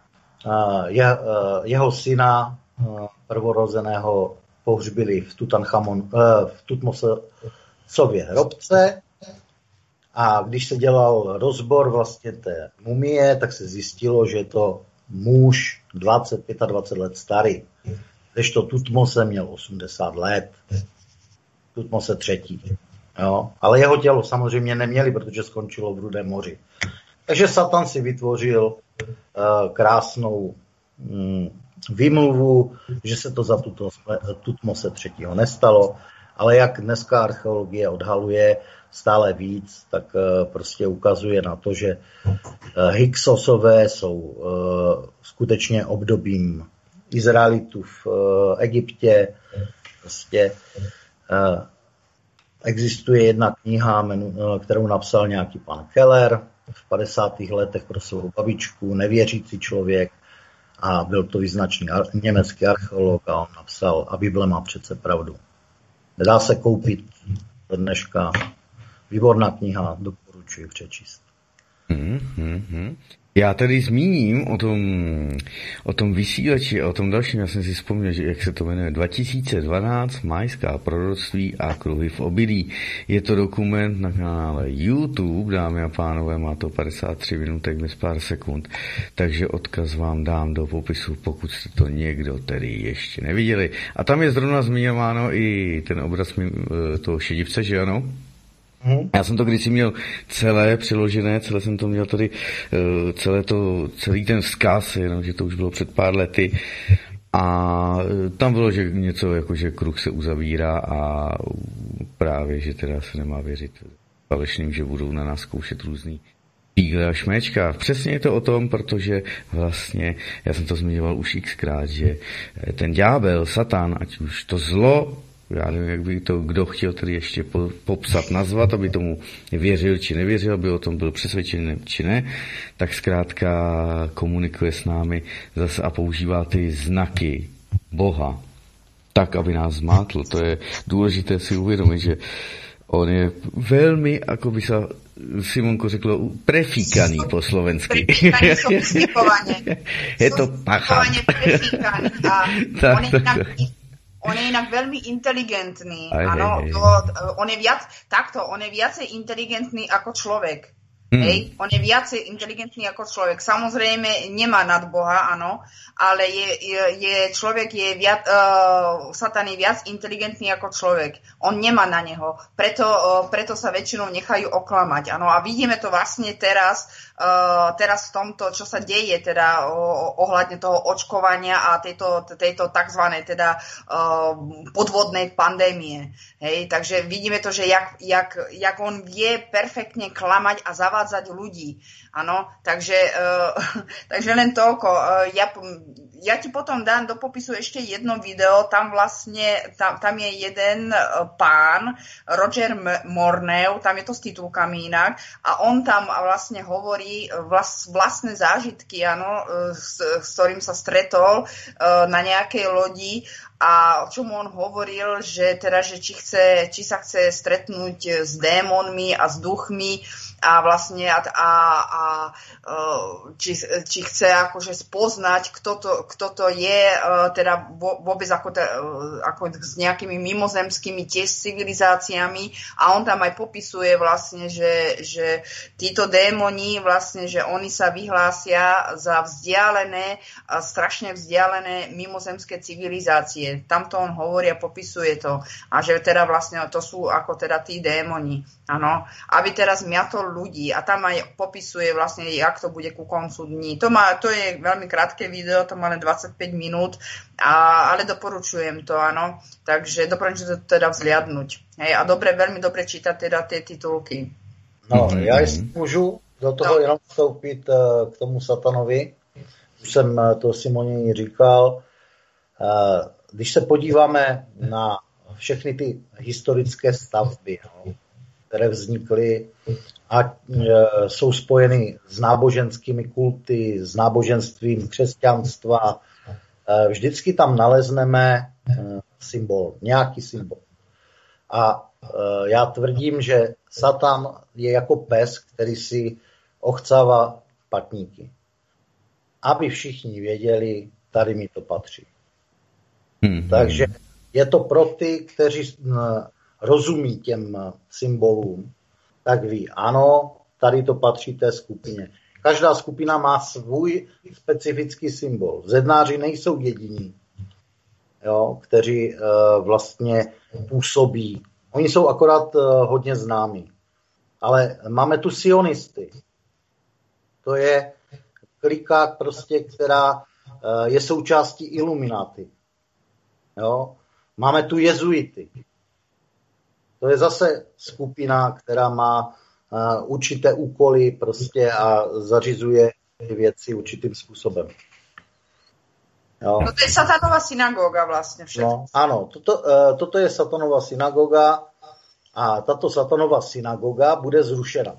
Jeho syna prvorozeného pohřbili v Tutmosově hrobce. A když se dělal rozbor vlastně té mumie, tak se zjistilo, že je to muž 25 let starý. Kdežto Tutmose měl 80 let. Tutmose III. Jo? Ale jeho tělo samozřejmě neměli, protože skončilo v Rudém moři. Takže Satan si vytvořil krásnou výmluvu, že se to za Tutmose III. Nestalo, ale jak dneska archeologie odhaluje stále víc, tak prostě ukazuje na to, že Hyksosové jsou skutečně obdobím Izraelitů v Egyptě. Prostě existuje jedna kniha, kterou napsal nějaký pan Keller v 50. letech pro svou babičku, nevěřící člověk, a byl to význačný německý archeolog a on napsal, a Bible má přece pravdu. Nedá se koupit dneška. Výborná kniha, doporučuji přečíst. Já tady zmíním o tom vysílači a o tom dalším, já jsem si vzpomněl, že jak se to jmenuje, 2012 Majská proroctví a kruhy v obilí. Je to dokument na kanále YouTube, dámy a pánové, má to 53 minutek bez pár sekund, takže odkaz vám dám do popisu, pokud jste to někdo tedy ještě neviděli. A tam je zrovna zmiňováno i ten obraz toho šedivce, že ano? Já jsem to kdysi měl celé přiložené, celé jsem to měl tady, celý ten vzkaz, jenomže to už bylo před pár lety. A tam bylo, že něco jako, že kruh se uzavírá a právě, že teda se nemá věřit falešným, že budou na nás zkoušet různý pígle a šméčka. Přesně je to o tom, protože vlastně, já jsem to zmiňoval už xkrát, že ten ďábel, Satan, ať už to zlo, já nevím, jak by to kdo chtěl tedy ještě popsat, nazvat, aby tomu věřil či nevěřil, aby o tom byl přesvědčen či ne, tak zkrátka komunikuje s námi zase a používá ty znaky Boha tak, aby nás zmátl. To je důležité si uvědomit, že on je velmi, jako by se Simonko řeklo, prefíkaný po slovensky. Je to pachán. On je jinak velmi inteligentný. Ano, on je viacej inteligentný ako človek. Hej, on je viacej inteligentný ako človek. Samozrejme, nemá nad Boha, áno, ale človek je Satan je viac inteligentný ako človek. On nemá na neho. Preto sa väčšinou nechajú oklamať. Áno, a vidíme to vlastne teraz v tomto, čo sa deje teda ohľadne toho očkovania a tejto takzvanej teda podvodnej pandémie. Hej, takže vidíme to, že jak on vie perfektne klamať a zavádzať ľudí. Áno, takže len toľko. Ja ti potom dám do popisu ešte jedno video, tam je jeden pán, Roger Morneau, tam je to s titulkami inak, a on tam vlastne hovorí vlastné zážitky, áno, s ktorým sa stretol na nejakej lodi, a o čom on hovoril, že či sa chce stretnúť s démonmi a s duchmi a vlastne či chce akože spoznať, kto to je, teda vôbec ako s nejakými mimozemskými tiež civilizáciami, a on tam aj popisuje vlastne, že títo démoni vlastne, že oni sa vyhlásia za strašne vzdialené mimozemské civilizácie. Tamto on hovorí a popisuje to. A že teda vlastne to sú ako teda tí démoni. Áno. Aby teraz miatol ľudí. A tam aj popisuje vlastne, jak to bude ku koncu dní. To je veľmi krátke video, to má len 25 minút, ale doporučujem to, áno. Takže doporučujem to teda vzliadnúť. Hej, a veľmi dobre čítať teda tie titulky. No, já jestli můžu do toho jenom vstoupit k tomu Satanovi. Už jsem to Simoni říkal. Když se podíváme na všechny ty historické stavby, které vznikly a jsou spojeny s náboženskými kulty, s náboženstvím křesťanstva, vždycky tam nalezneme symbol, nějaký symbol. A já tvrdím, že Satan je jako pes, který si ochcává patníky. Aby všichni věděli, tady mi to patří. Takže je to pro ty, kteří rozumí těm symbolům, tak ví, ano, tady to patří té skupině. Každá skupina má svůj specifický symbol. Zednáři nejsou jediní, kteří vlastně působí. Oni jsou akorát hodně známí. Ale máme tu sionisty. To je klika prostě, která je součástí Ilumináty. Máme tu jezuity. To je zase skupina, která má určité úkoly prostě a zařizuje ty věci určitým způsobem. No to je Satanová synagoga vlastně všetko. No, ano, toto je Satanová synagoga a tato Satanová synagoga bude zrušena.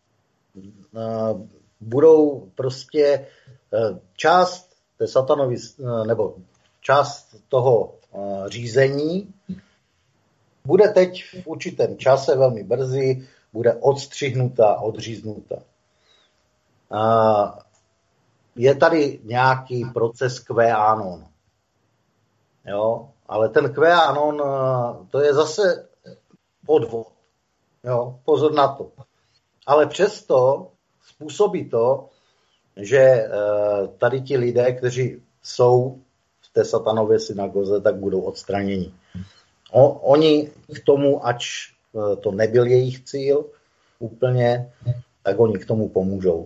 Budou prostě část té Satanovy, nebo část toho řízení bude teď v určitém čase, velmi brzy, bude odstřihnuta, odříznuta. Je tady nějaký proces QAnon. Ale ten QAnon, to je zase podvod. Pozor na to. Ale přesto způsobí to, že tady ti lidé, kteří jsou v té Satanově synagoze, tak budou odstraněni. Oni k tomu, ač to nebyl jejich cíl úplně, tak oni k tomu pomůžou.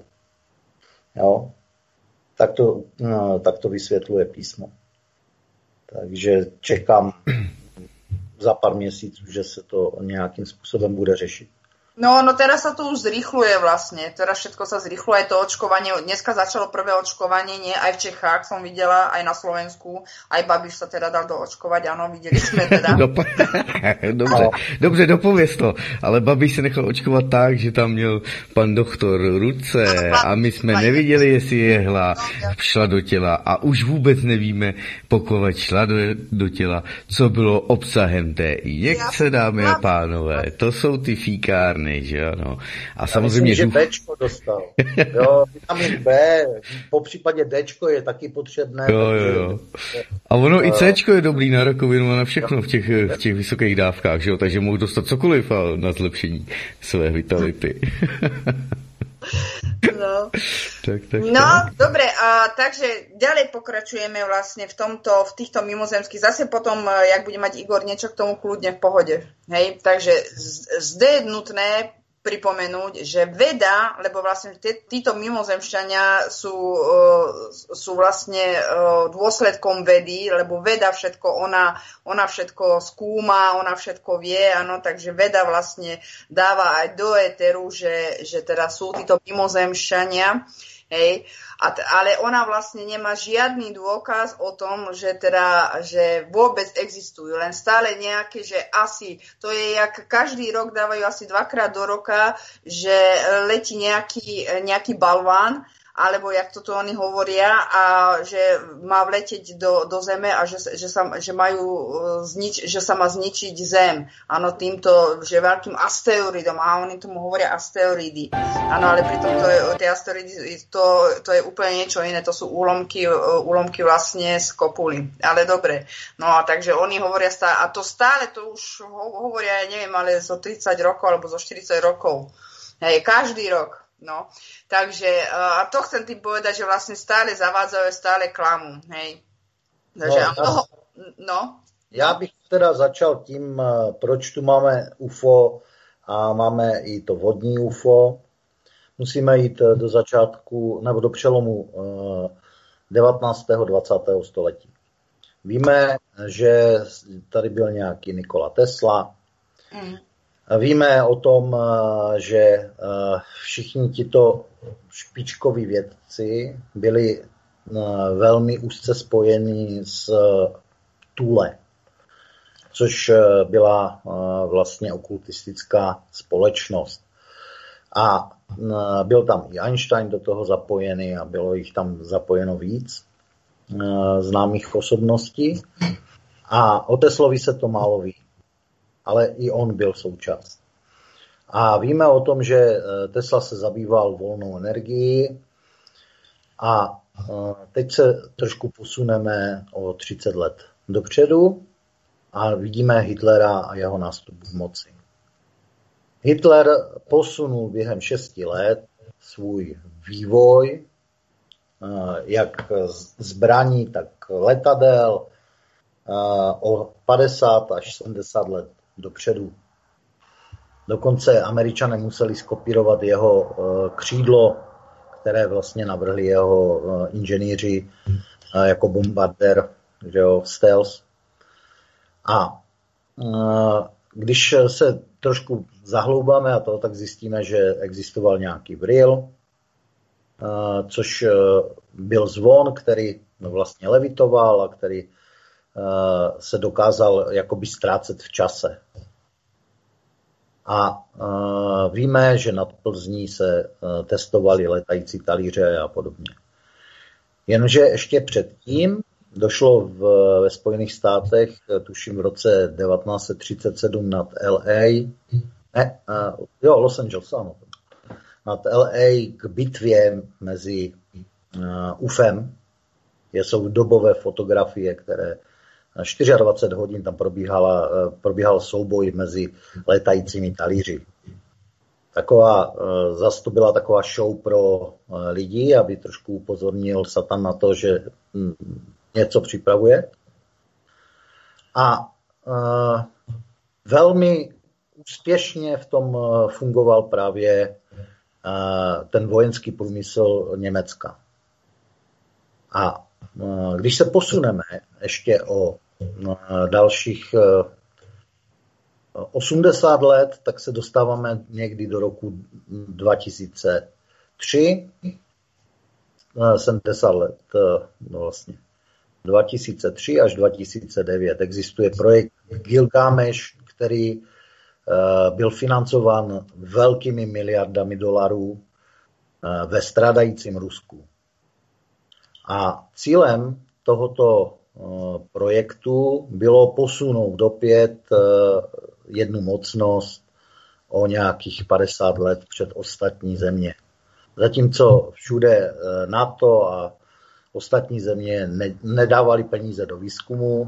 Tak to vysvětluje písmo. Takže čekám za pár měsíců, že se to nějakým způsobem bude řešit. No teraz sa to už zrýchluje vlastne. Teraz všetko sa zrýchluje, aj to očkovanie. Dneska začalo prvé očkovanie, nie? Aj v Čechách som videla, aj na Slovensku. Aj Babiš sa teda dal doočkovať, áno, videli sme teda. Dobře, dopověz to. Ale Babiš se nechal očkovat tak, že tam měl pan doktor ruce a my jsme neviděli, jestli jehla šla do těla a už vůbec nevíme, pokud šla do těla, co bylo obsahem té injekce, dámy a pánové. To jsou ty fíkárny. Že ano. A samozřejmě myslím, že Bčko dostal. Vitamin B, po případě Dčko je taky potřebné. Jo. A ono i Cčko je dobrý na rakovinu a na všechno v těch vysokých dávkách, že jo? Takže mohu dostat cokoliv na zlepšení své vitality. No. Tak. Dobre, takže ďalej pokračujeme vlastne v týchto mimozemských. Zase potom, jak bude mať Igor niečo k tomu, kľudne v pohode. Hej, takže zde je nutné pripomenúť, že veda, lebo vlastne títo mimozemšťania sú vlastne dôsledkom vedy, lebo veda všetko, ona všetko skúma, ona všetko vie, áno, takže veda vlastne dáva aj do éteru, že teda sú títo mimozemšťania, hej, ale ona vlastne nemá žiadny dôkaz o tom, že vôbec existujú. Len stále nejaké, že asi, to je jak každý rok dávajú asi 2-krát do roka, že letí nejaký balván, alebo jak toto oni hovoria, a že má vletieť do zeme a že sa má zničiť zem. Áno, týmto, že veľkým asteroidom, a oni tomu hovoria asteroidy. Áno, ale pritom tie asteroidy, to je úplne niečo iné, to sú úlomky vlastne z kopuly. Ale dobre. No a takže oni hovoria stále, a to stále to už hovoria, ja neviem, ale zo 30 rokov alebo zo 40 rokov. Hej, každý rok. No, takže a to chcem tým povedať, že vlastne stále zavádzajú, stále klamú, hej. Takže Já bych teda začal tím, proč tu máme UFO a máme i to vodní UFO. Musíme jít do začátku, nebo do přelomu 19. 20. století. Víme, že tady byl nějaký Nikola Tesla. Víme o tom, že všichni tito špičkoví vědci byli velmi úzce spojení s Thule, což byla vlastně okultistická společnost. A byl tam i Einstein do toho zapojený a bylo jich tam zapojeno víc známých osobností. A o Teslovi se to málo ví, ale i on byl součást. A víme o tom, že Tesla se zabýval volnou energií a teď se trošku posuneme o 30 let dopředu a vidíme Hitlera a jeho nástup v moci. Hitler posunul během 6 let svůj vývoj, jak zbraní, tak letadel, o 50 až 70 let dopředu. Dokonce Američané museli skopírovat jeho křídlo, které vlastně navrhli jeho inženýři jako bombardér, že jo, stealth. A když se trošku zahloubáme a to, tak zjistíme, že existoval nějaký vril, což byl zvon, který vlastně levitoval a který se dokázal jakoby ztrácet v čase. A víme, že nad Plzní se testovaly letající talíře a podobně. Jenže ještě předtím došlo ve Spojených státech, tuším v roce 1937 nad LA, Los Angeles, ano, nad LA k bitvě mezi UFem. Jsou dobové fotografie, které 24 hodin tam probíhal souboj mezi letajícími talíři. Zas to byla taková show pro lidi, aby trošku upozornil Satan na to, že něco připravuje. A velmi úspěšně v tom fungoval právě ten vojenský průmysl Německa. A když se posuneme ještě o dalších 80 let, tak se dostáváme někdy do roku 2003, 70 let, vlastně 2003 až 2009. Existuje projekt Gilgamesh, který byl financován velkými miliardami dolarů ve stradajícím Rusku. A cílem tohoto projektu bylo posunout opět jednu mocnost o nějakých 50 let před ostatní země. Zatímco všude NATO a ostatní země nedávali peníze do výzkumu,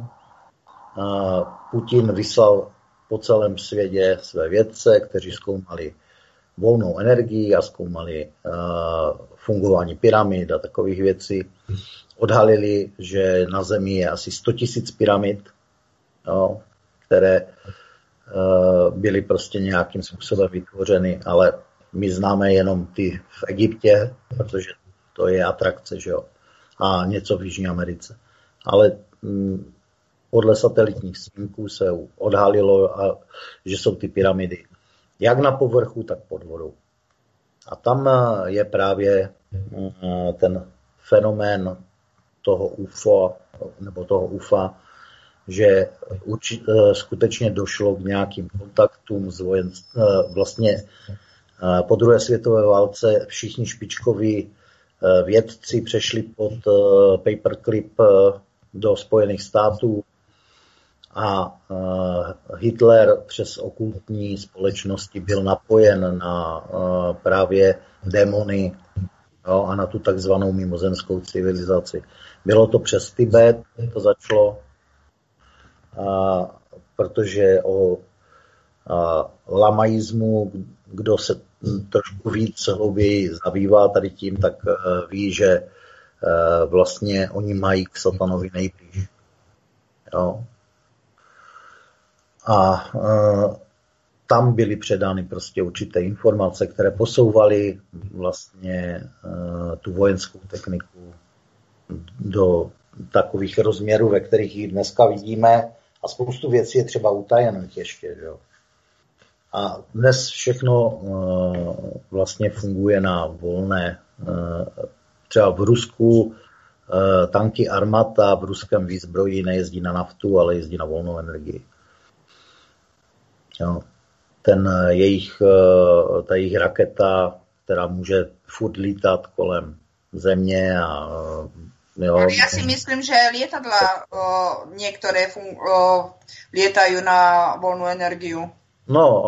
Putin vyslal po celém světě své vědce, kteří zkoumali volnou energii a zkoumali fungování pyramid a takových věcí. Odhalili, že na Zemi je asi 100 000 pyramid, jo, které byly prostě nějakým způsobem vytvořeny, ale my známe jenom ty v Egyptě, protože to je atrakce, že jo, a něco v Jižní Americe. Ale podle satelitních snímků se odhalilo, že jsou ty pyramidy jak na povrchu, tak pod vodou. A tam je právě ten fenomén toho UFO, nebo toho UFA, že skutečně došlo k nějakým kontaktům s vlastně po druhé světové válce všichni špičkoví vědci přešli pod paperclip do Spojených států a Hitler přes okultní společnosti byl napojen na právě démony, jo, a na tu takzvanou mimozemskou civilizaci. Bylo to přes Tibet, to začalo, protože o lamaismu, kdo se trošku víc hlouběji zabývá tady tím, tak ví, že vlastně oni mají k satanovi nejblíž. Jo. A tam byly předány prostě určité informace, které posouvaly vlastně tu vojenskou techniku do takových rozměrů, ve kterých ji dneska vidíme, a spoustu věcí je třeba utajených ještě. Jo. A dnes všechno vlastně funguje na volné. Třeba v Rusku tanky armáta v ruském výzbroji nejezdí na naftu, ale jezdí na volnou energii. Jo. Ta jejich raketa, která může furt lítat kolem země a jo. Ale ja si myslím, že lietadla niektoré lietajú na voľnú energiu. No,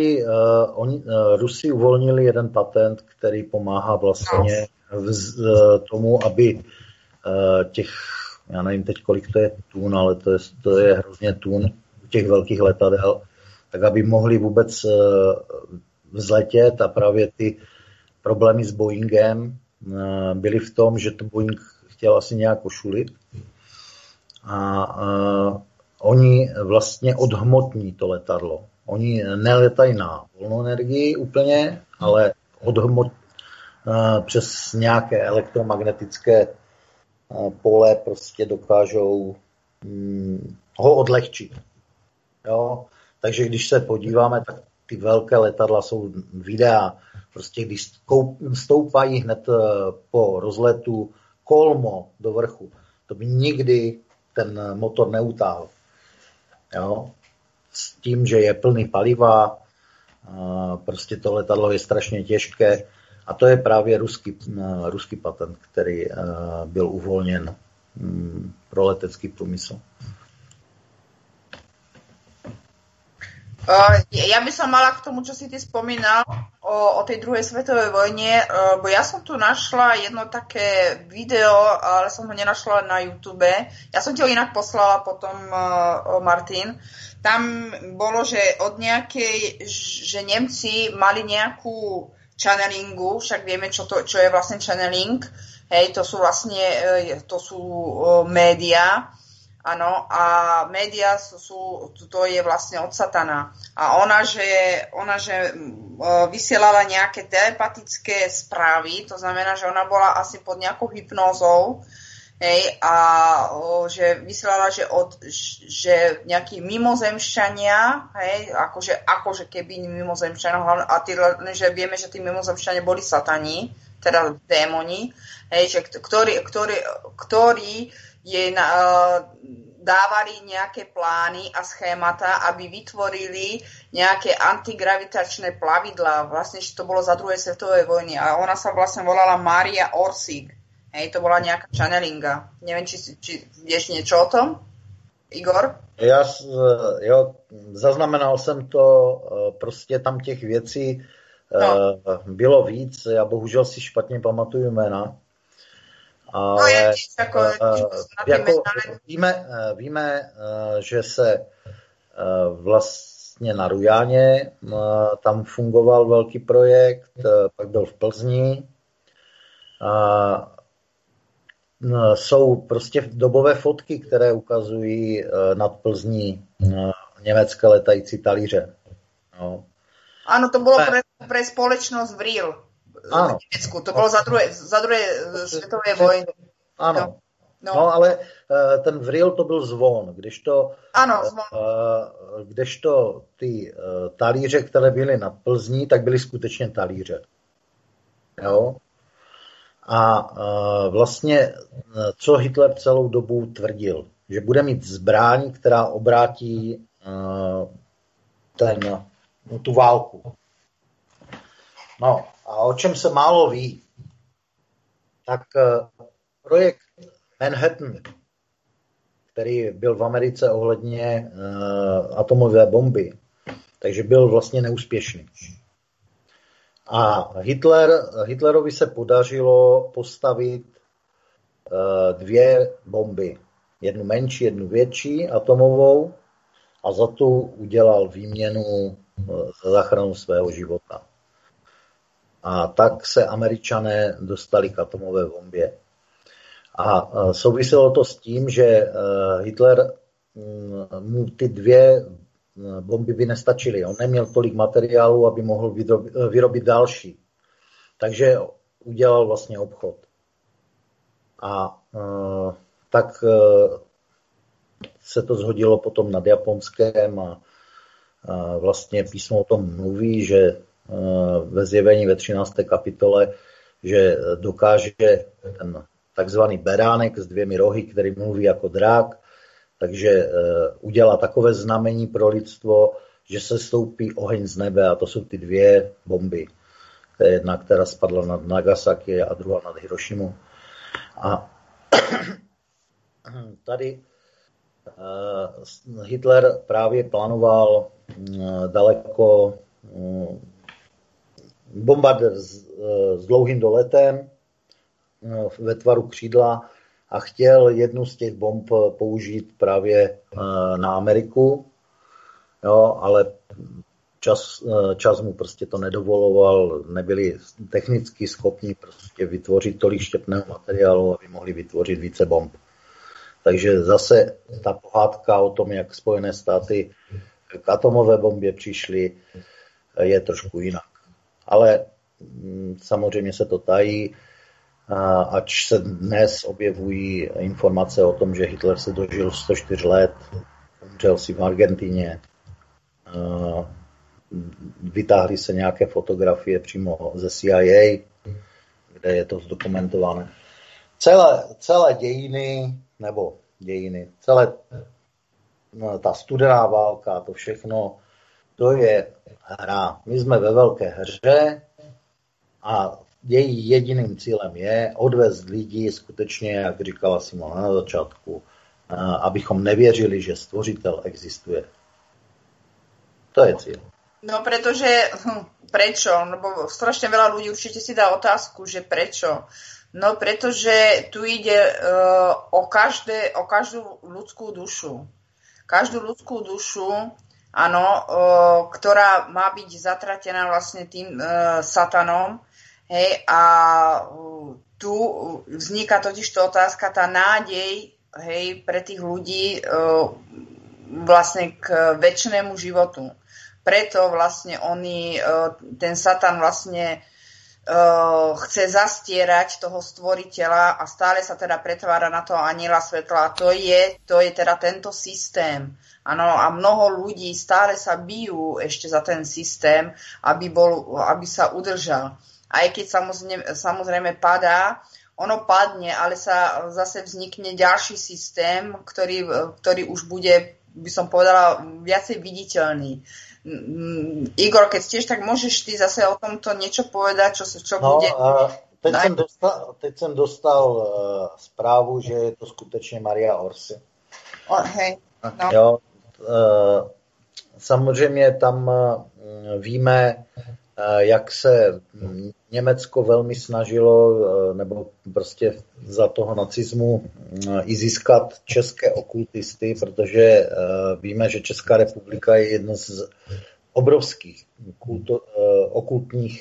Rusi uvolnili jeden patent, který pomáhá vlastně tomu, aby těch, já nevím teď, kolik to je tun, ale to je hrozně tun těch velkých letadel, tak aby mohli vůbec vzletět, a právě ty problémy s Boeingem byly v tom, že to Boeing chtěl asi nějak ošulit a oni vlastně odhmotní to letadlo. Oni neletají na volnou energii úplně, ale přes nějaké elektromagnetické pole prostě dokážou ho odlehčit. Jo? Takže když se podíváme, tak ty velké letadla jsou videa, prostě když stoupají hned po rozletu kolmo do vrchu, to by nikdy ten motor neutáhl. Jo? S tím, že je plný paliva, prostě to letadlo je strašně těžké, a to je právě ruský patent, který byl uvolněn pro letecký průmysl. Ja by som mala k tomu, čo si ty spomínal o tej druhej svetovej vojne, bo ja som tu našla jedno také video, ale som ho nenašla na YouTube. Ja som ti ho inak poslala potom, Martin. Tam bolo, že od nejakej, že Nemci mali nejakú channelingu, však vieme, čo je vlastne channeling. Hej, to sú vlastne, to sú média. Áno, a médiá to je vlastne od satana. A ona, že vysielala nejaké telepatické správy, to znamená, že ona bola asi pod nejakou hypnózou, hej, a že vysielala, že nejakí mimozemšťania, hej, akože keby mimozemšťania, a že vieme, že tí mimozemšťania boli satani, teda démoni, hej, že ktorí dávali nejaké plány a schémata, aby vytvorili nejaké antigravitačné plavidlá. Vlastne, že to bolo za druhej svetovej vojny. A ona sa vlastne volala Maria Orsig. Hej, to bola nejaká channelinga. Neviem, či vieš niečo o tom, Igor? Jo, zaznamenal jsem to, prostě tam těch věcí bylo víc. Já bohužel si špatně pamatuju jména. Ale víme, že se vlastně na Rujáně, tam fungoval velký projekt, pak byl v Plzni. Jsou prostě dobové fotky, které ukazují nad Plzní německé letající talíře. No. Áno, to bolo pre spoločnosť Vril v Nemecku. To bolo za druhé svetovej vojny. Ano. No, ale ten Vril to byl zvon, kdežto ty talíře, které byly nad Plzní, tak byly skutečně talíře. Jo? A vlastně, co Hitler celou dobu tvrdil, že bude mít zbraň, která obrátí tu válku. No, a o čem se málo ví, tak projekt Manhattan, který byl v Americe ohledně atomové bomby, takže byl vlastně neúspěšný. A Hitlerovi se podařilo postavit dvě bomby. Jednu menší, jednu větší, atomovou, a za tu udělal výměnu za záchranu svého života. A tak se Američané dostali k atomové bombě. A souviselo to s tím, že Hitler mu ty dvě bomby by nestačily. On neměl tolik materiálu, aby mohl vyrobit další. Takže udělal vlastně obchod. A tak se to zhodilo potom nad Japonskem a vlastně písmo o tom mluví, že ve Zjevení ve 13. kapitole, že dokáže ten takzvaný beránek s dvěmi rohy, který mluví jako drak, takže udělá takové znamení pro lidstvo, že se stoupí oheň z nebe, a to jsou ty dvě bomby. To je jedna, která spadla nad Nagasaki a druhá nad Hirošimu. A tady Hitler právě plánoval daleko bombardér s dlouhým doletem ve tvaru křídla a chtěl jednu z těch bomb použít právě na Ameriku, jo, ale čas mu prostě to nedovoloval, nebyli technicky schopni prostě vytvořit tolik štěpného materiálu, aby mohli vytvořit více bomb. Takže zase ta pohádka o tom, jak Spojené státy k atomové bombě přišly, je trošku jinak. Ale samozřejmě se to tají, ač se dnes objevují informace o tom, že Hitler se dožil 104 let, umřel si v Argentině, vytáhly se nějaké fotografie přímo ze CIA, kde je to zdokumentované. Celé dějiny, celé ta studená válka, to všechno, to je hra. My jsme ve velké hře a její jediným cílem je odvést lidi skutečně, jak říkala Simona na začátku, abychom nevěřili, že stvořitel existuje. To je cíl. No pretože, prečo? Lebo strašne veľa ľudí určite si dá otázku, že prečo? No pretože tu ide o každú ľudskú dušu. Každú ľudskú dušu, áno, ktorá má byť zatratená vlastne tým satanom. Hej, a tu vzniká totižto otázka, tá nádej, hej, pre tých ľudí vlastne k večnému životu. Preto vlastne ten Satan vlastne chce zastierať toho stvoriteľa a stále sa teda pretvára na toho anjela svetla. A to je teda tento systém. Áno, a mnoho ľudí stále sa bijú ešte za ten systém, aby sa udržal. Aj keď samozrejme padá, ono padne, ale sa zase vznikne ďalší systém, ktorý už bude, by som povedala, viacej viditeľný. Igor, keď tiež, tak môžeš ty zase o tomto niečo povedať, čo bude? Teď jsem dostal zprávu, že je to skutečně Maria Orsi. Hej, no. Jo, samozřejmě tam víme, jak se Německo velmi snažilo, nebo prostě za toho nacismu i získat české okultisty, protože víme, že Česká republika je jedno z obrovských okultních,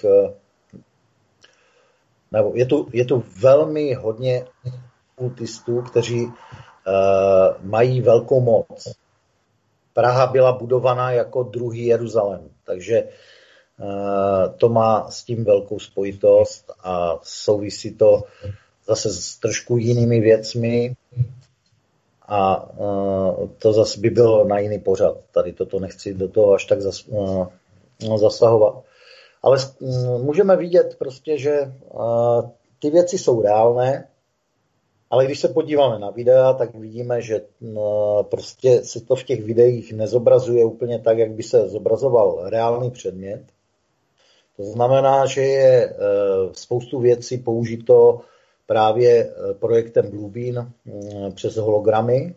nebo je tu velmi hodně okultistů, kteří mají velkou moc. Praha byla budovaná jako druhý Jeruzalém, takže to má s tím velkou spojitost a souvisí to zase s trošku jinými věcmi a to zase by bylo na jiný pořad. Tady toto nechci do toho až tak zasahovat. Ale můžeme vidět prostě, že ty věci jsou reálné, ale když se podíváme na videa, tak vidíme, že prostě se to v těch videích nezobrazuje úplně tak, jak by se zobrazoval reálný předmět. To znamená, že je spoustu věcí použito právě projektem Bluebeam přes hologramy.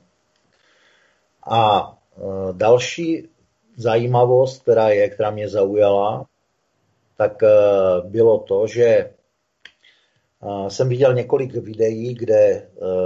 A další zajímavost, která mě zaujala, tak bylo to, že jsem viděl několik videí, kde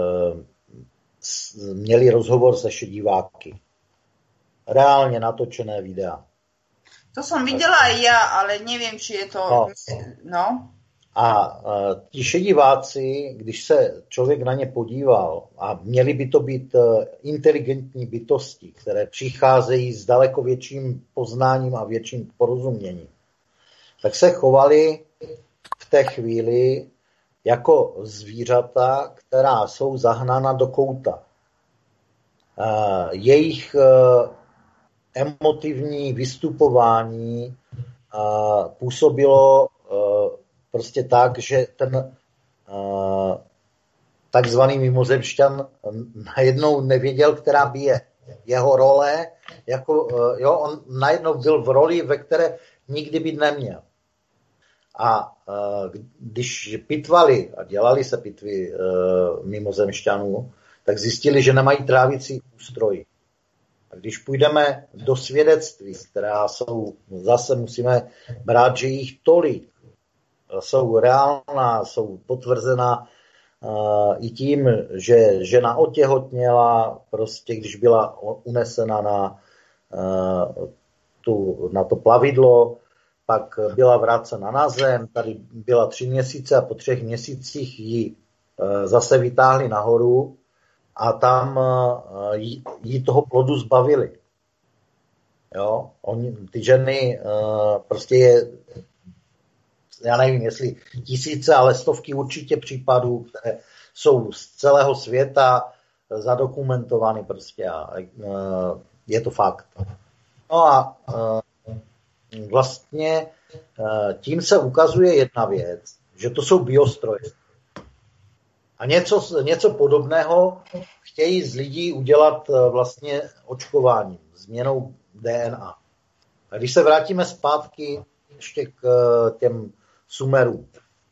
měli rozhovor se diváky. Reálně natočené videa. To som videla aj ja, ale neviem, či je to... No. A ti šediváci, když se člověk na ně podíval, a měli by to být inteligentní bytosti, které přicházejí s daleko větším poznáním a větším porozuměním, tak se chovali v té chvíli jako zvířata, která jsou zahnána do kouta. Jejich emotivní vystupování působilo prostě tak, že ten takzvaný mimozemšťan najednou nevěděl, která by je jeho role, on najednou byl v roli, ve které nikdy být neměl. A když pitvali a dělali se pitvy mimozemšťanů, tak zjistili, že nemají trávicí ústroj. A když půjdeme do svědectví, která jsou, zase musíme brát, že jich tolik, jsou reálná, jsou potvrzená i tím, že žena otěhotněla, prostě když byla unesena na to plavidlo, pak byla vrácena na zem, tady byla 3 měsíce a po 3 měsících ji zase vytáhli nahoru a tam jí toho plodu zbavili. Jo? Ty ženy prostě já nevím, jestli tisíce, ale stovky určitě případů, které jsou z celého světa zadokumentovány prostě a je to fakt. No a vlastně tím se ukazuje jedna věc, že to jsou biostroje. A něco podobného chtějí z lidí udělat vlastně očkováním, změnou DNA. A když se vrátíme zpátky ještě k těm Sumerům,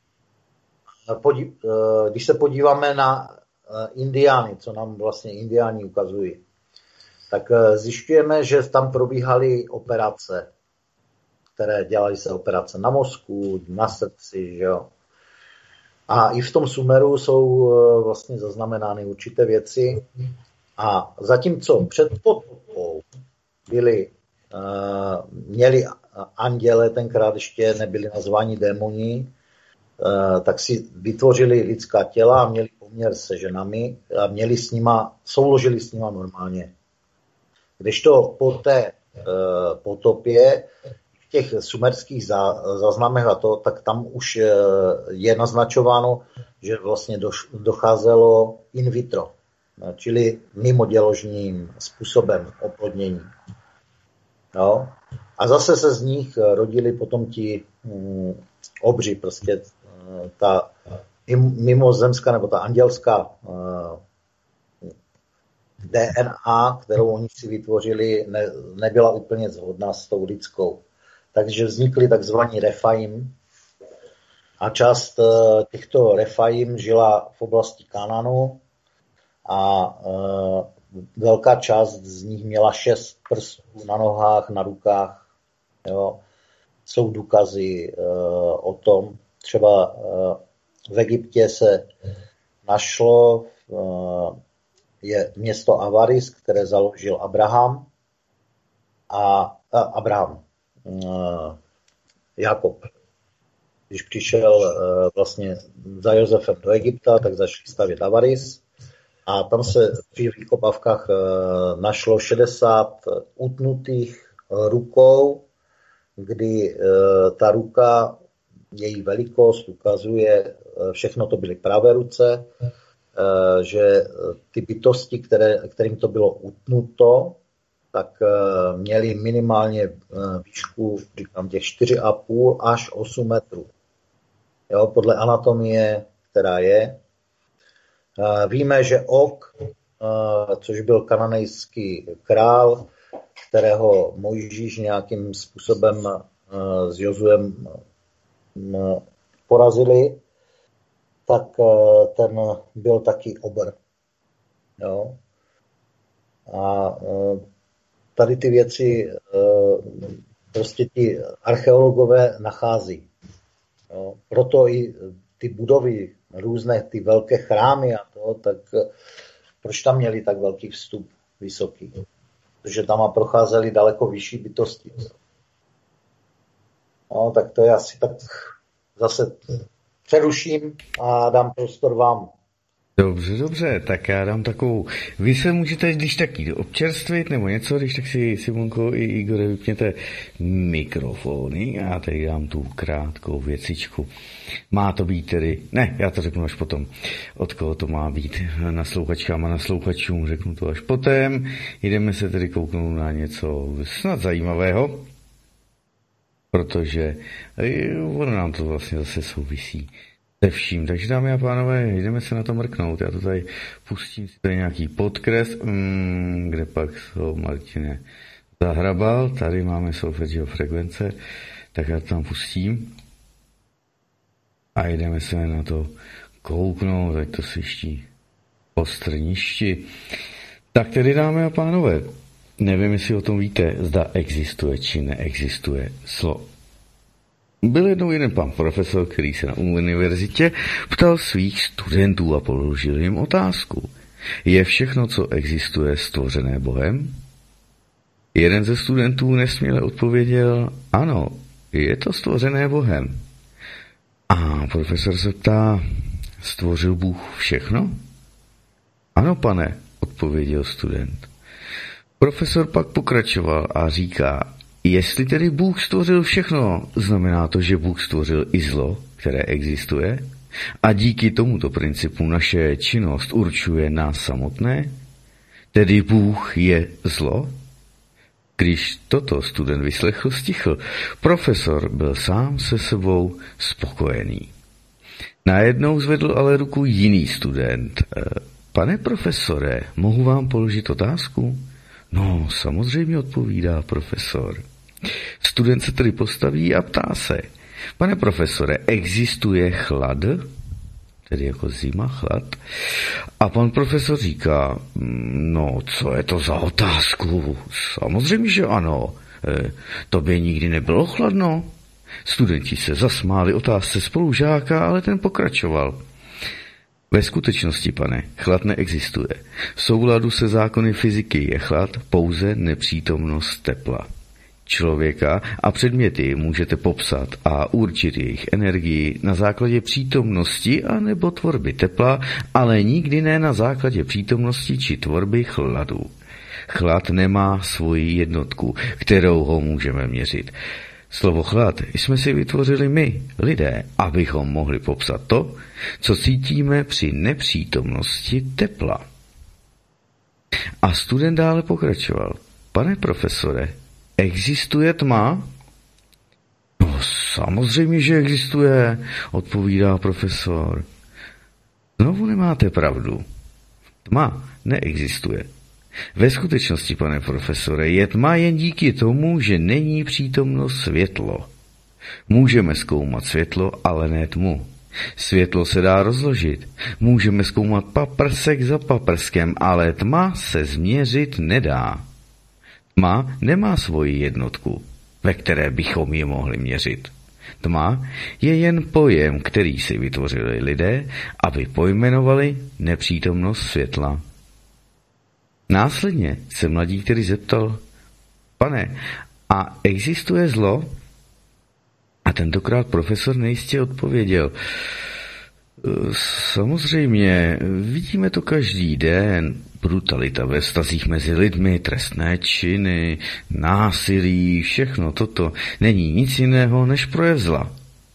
když se podíváme na Indiány, co nám vlastně Indiáni ukazují, tak zjišťujeme, že tam probíhaly operace, které dělaly se operace na mozku, na srdci, že jo. A i v tom Sumeru jsou vlastně zaznamenány určité věci. A zatímco před potopou měli anděle, tenkrát ještě nebyli nazváni démoni, tak si vytvořili lidská těla a měli poměr se ženami a souložili s nima normálně. Kdežto po té potopě v těch sumerských záznamech tak tam už je naznačováno, že vlastně docházelo in vitro, čili mimoděložním způsobem oplodnění. No. A zase se z nich rodili potom ti obři, prostě ta mimozemská nebo ta andělská DNA, kterou oni si vytvořili, nebyla úplně shodná s tou lidskou. Takže vznikly takzvaní Refaim a část těchto Refaim žila v oblasti Kananu a velká část z nich měla 6 prstů na nohách, na rukách. Jo. jsou důkazy o tom. Třeba v Egyptě se našlo, je město Avaris, které založil Abraham a Jakob. Když přišel vlastně za Josefem do Egypta, tak začali stavět Avaris a tam se při vykopávkách našlo 60 utnutých rukou, kdy ta ruka, její velikost ukazuje, všechno to byly pravé ruce, že ty bytosti, kterým to bylo utnuto, tak měly minimálně výšku, říkám, těch 4,5 až 8 metrů. Jo, podle anatomie, která je. Víme, že Og, což byl kananejský král, kterého Mojžíš nějakým způsobem s Jozuem porazili, tak ten byl taky obr. Jo. A tady ty věci prostě ti archeologové nachází. Jo. Proto i ty budovy, různé ty velké chrámy a to, tak proč tam měli tak velký vstup vysoký? Protože tam procházeli daleko vyšší bytosti. No, tak to je asi tak zase přeruším a dám prostor vám. Dobře, tak já dám takovou... Vy se můžete, když taky občerstvit nebo něco, když tak si Simonko i Igore vypněte mikrofony a já tady dám tu krátkou věcičku. Má to být tedy... Ne, já to řeknu až potom. Od koho to má být? Naslouchačkám a naslouchačům řeknu to až potom. Jdeme se tedy kouknout na něco snad zajímavého, protože ono nám to vlastně zase souvisí se vším. Takže dámy a pánové, jdeme se na to mrknout. Já to tady pustím si tady nějaký podkres, kde pak jsou Martine zahrabal. Tady máme solfeggio frekvence, tak já to tam pustím. A jdeme se na to kouknout, ať to sviští po strništi. Tak tedy, dámy a pánové, nevím, jestli o tom víte, zda existuje či neexistuje zlo. Byl jednou jeden pan profesor, který se na univerzitě ptal svých studentů a položil jim otázku. Je všechno, co existuje, stvořené Bohem? Jeden ze studentů nesměle odpověděl, ano, je to stvořené Bohem. A profesor se ptá, stvořil Bůh všechno? Ano, pane, odpověděl student. Profesor pak pokračoval a říká, jestli tedy Bůh stvořil všechno, znamená to, že Bůh stvořil i zlo, které existuje? A díky tomuto principu naše činnost určuje nás samotné? Tedy Bůh je zlo? Když toto student vyslechl, stichl. Profesor byl sám se sebou spokojený. Najednou zvedl ale ruku jiný student. Pane profesore, mohu vám položit otázku? No, samozřejmě, odpovídá profesor. Student se tedy postaví a ptá se. Pane profesore, existuje chlad? Tedy jako zima, chlad. A pan profesor říká, no, co je to za otázku? Samozřejmě, že ano. Tobě nikdy nebylo chladno? Studenti se zasmáli otázce spolužáka, ale ten pokračoval. Ve skutečnosti, pane, chlad neexistuje. V souladu se zákony fyziky je chlad pouze nepřítomnost tepla. Člověka a předměty můžete popsat a určit jejich energii na základě přítomnosti a nebo tvorby tepla, ale nikdy ne na základě přítomnosti či tvorby chladu. Chlad nemá svoji jednotku, kterou ho můžeme měřit. Slovo chlad jsme si vytvořili my, lidé, abychom mohli popsat to, co cítíme při nepřítomnosti tepla. A student dále pokračoval. Pane profesore, existuje tma? No, samozřejmě, že existuje, odpovídá profesor. Znovu nemáte pravdu. Tma neexistuje. Ve skutečnosti, pane profesore, je tma jen díky tomu, že není přítomno světlo. Můžeme zkoumat světlo, ale ne tmu. Světlo se dá rozložit. Můžeme zkoumat paprsek za paprskem, ale tma se změřit nedá. Tma nemá svoji jednotku. ve které bychom je mohli měřit. Tma je jen pojem, který si vytvořili lidé, aby pojmenovali nepřítomnost světla. Následně se mladík tedy zeptal: Pane, a existuje zlo? A tentokrát profesor nejistě odpověděl: Samozřejmě, vidíme to každý den. Brutalita ve vztazích mezi lidmi, trestné činy, násilí, všechno toto není nic jiného než projev zla.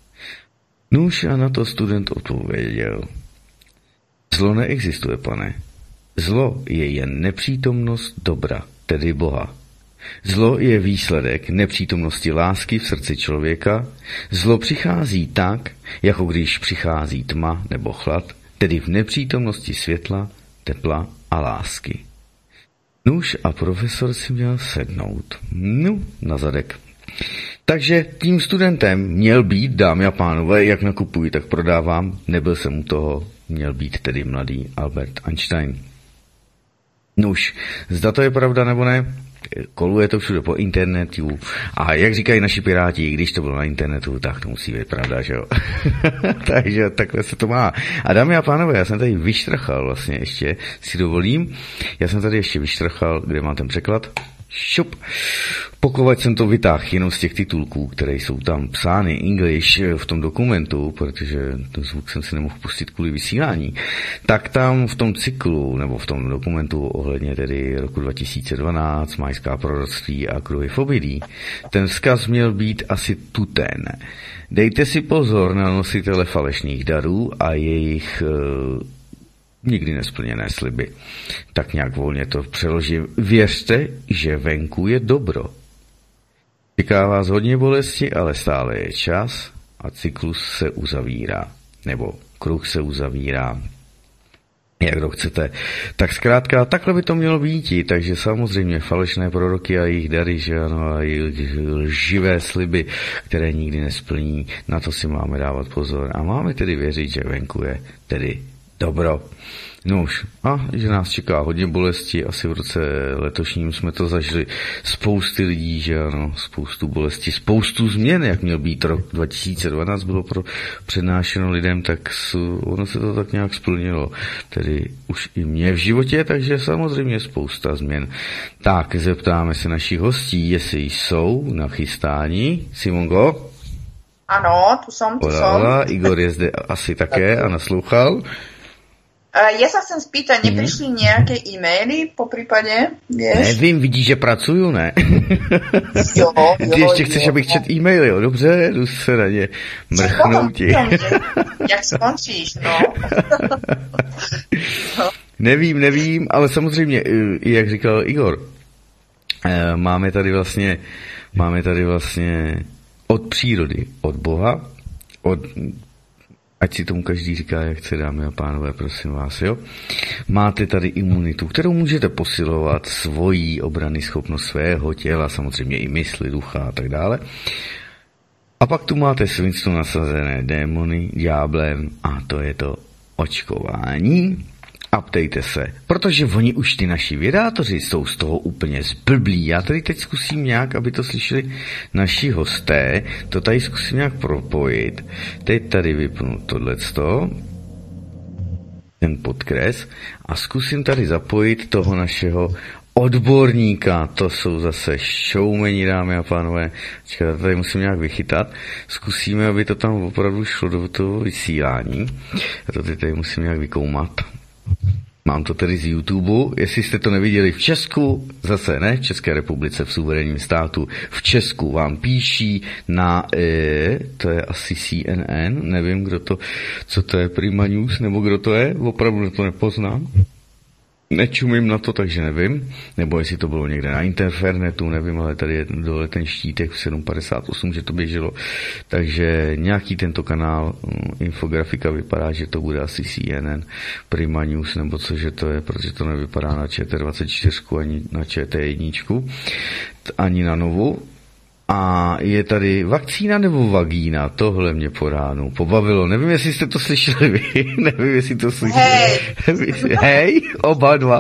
Nuž a na to student odpověděl: Zlo neexistuje, pane. Zlo je jen nepřítomnost dobra, tedy Boha. Zlo je výsledek nepřítomnosti lásky v srdci člověka. Zlo přichází tak, jako když přichází tma nebo chlad, tedy v nepřítomnosti světla, tepla a lásky. Nuž a profesor si měl sednout. Na zadek. Takže tím studentem měl být, dámy a pánové, jak nakupuji, tak prodávám. Nebyl jsem u toho, měl být tedy mladý Albert Einstein. Nuž, zda to je pravda nebo ne? Koluje to všude po internetu a jak říkají naši piráti, když to bylo na internetu, tak to musí být pravda, že jo? Takže takhle se to má. A dámy a pánové, já jsem tady vyštrachal vlastně ještě, si dovolím, já jsem tady ještě vyštrachal, kde mám ten překlad. Šup. Pokud jsem to vytáhl jenom z těch titulků, které jsou tam psány English v tom dokumentu, protože ten zvuk jsem si nemohl pustit kvůli vysílání, tak tam v tom cyklu, nebo v tom dokumentu ohledně tedy roku 2012, Majská proroctví a kruhy fobidí, ten vzkaz měl být asi tuténe. Dejte si pozor na nositele falešných darů a jejich nikdy nesplněné sliby. Tak nějak volně to přeložím. Věřte, že venku je dobro. Čeká vás hodně bolesti, ale stále je čas a cyklus se uzavírá. Nebo kruh se uzavírá. Jak to chcete. Tak zkrátka, takhle by to mělo být. Takže samozřejmě falešné proroky a jejich dary, že ano, a jejich lživé sliby, které nikdy nesplní, na to si máme dávat pozor. A máme tedy věřit, že venku je tedy dobro. Nuž, a že nás čeká hodně bolesti, asi v roce letošním jsme to zažili spousty lidí, že ano, spoustu bolesti, spoustu změn, jak měl být rok 2012, bylo přednášeno lidem, tak ono se to tak nějak splnilo, tedy už i mě v životě, takže samozřejmě spousta změn. Tak, zeptáme se našich hostí, jestli jsou na chystání. Simonko? Ano, tu som. Igor je zde asi také a naslouchal. Ja sa chcem spýtať, neprišli nejaké e-maily po prípade, vieš? Nevím, vidíš, že pracuju, ne? Jo. Ty ještě chceš, abych čet e-maily, jo? Dobře, jdu se na ně mrchnout ti. Jak skončíš, no? Nevím, ale samozřejmě, jak říkal Igor, máme tady vlastně od přírody, od Boha, ať si tomu každý říká, jak chce, dámy a pánové, prosím vás, jo. Máte tady imunitu, kterou můžete posilovat, svojí obrany schopnost svého těla, samozřejmě i mysli, ducha a tak dále. A pak tu máte svinstvo nasazené démony, ďáblem, a to je to očkování. Updejte se, protože oni už ty naši vědátoři jsou z toho úplně zblblí. Já tady teď zkusím nějak, aby to slyšeli naši hosté, to tady zkusím nějak propojit. Teď tady vypnu tohleto, ten podkres, a zkusím tady zapojit toho našeho odborníka. To jsou zase showmeni, dámy a pánové. Čekat, tady musím nějak vychytat. Zkusíme, aby to tam opravdu šlo do toho vysílání. A to tady musím nějak vykoumat. Mám to tedy z YouTube, jestli jste to neviděli v Česku, zase ne, v České republice, v suverénním státu, v Česku vám píší na, to je asi CNN, nevím, co to je, Prima News, nebo kdo to je, opravdu to nepoznám. Nečumím na to, takže nevím, nebo jestli to bylo někde na interfernetu, nevím, ale tady je dole ten štítek v 758, že to běželo, takže nějaký tento kanál, infografika vypadá, že to bude asi CNN, Prima News, nebo cože to je, protože to nevypadá na ČT24 ani na ČT1, ani na Novu. A je tady vakcína nebo vagína? Tohle mě po ránu pobavilo. Nevím, jestli jste to slyšeli vy. Nevím, jestli to slyšeli. Hej, oba dva.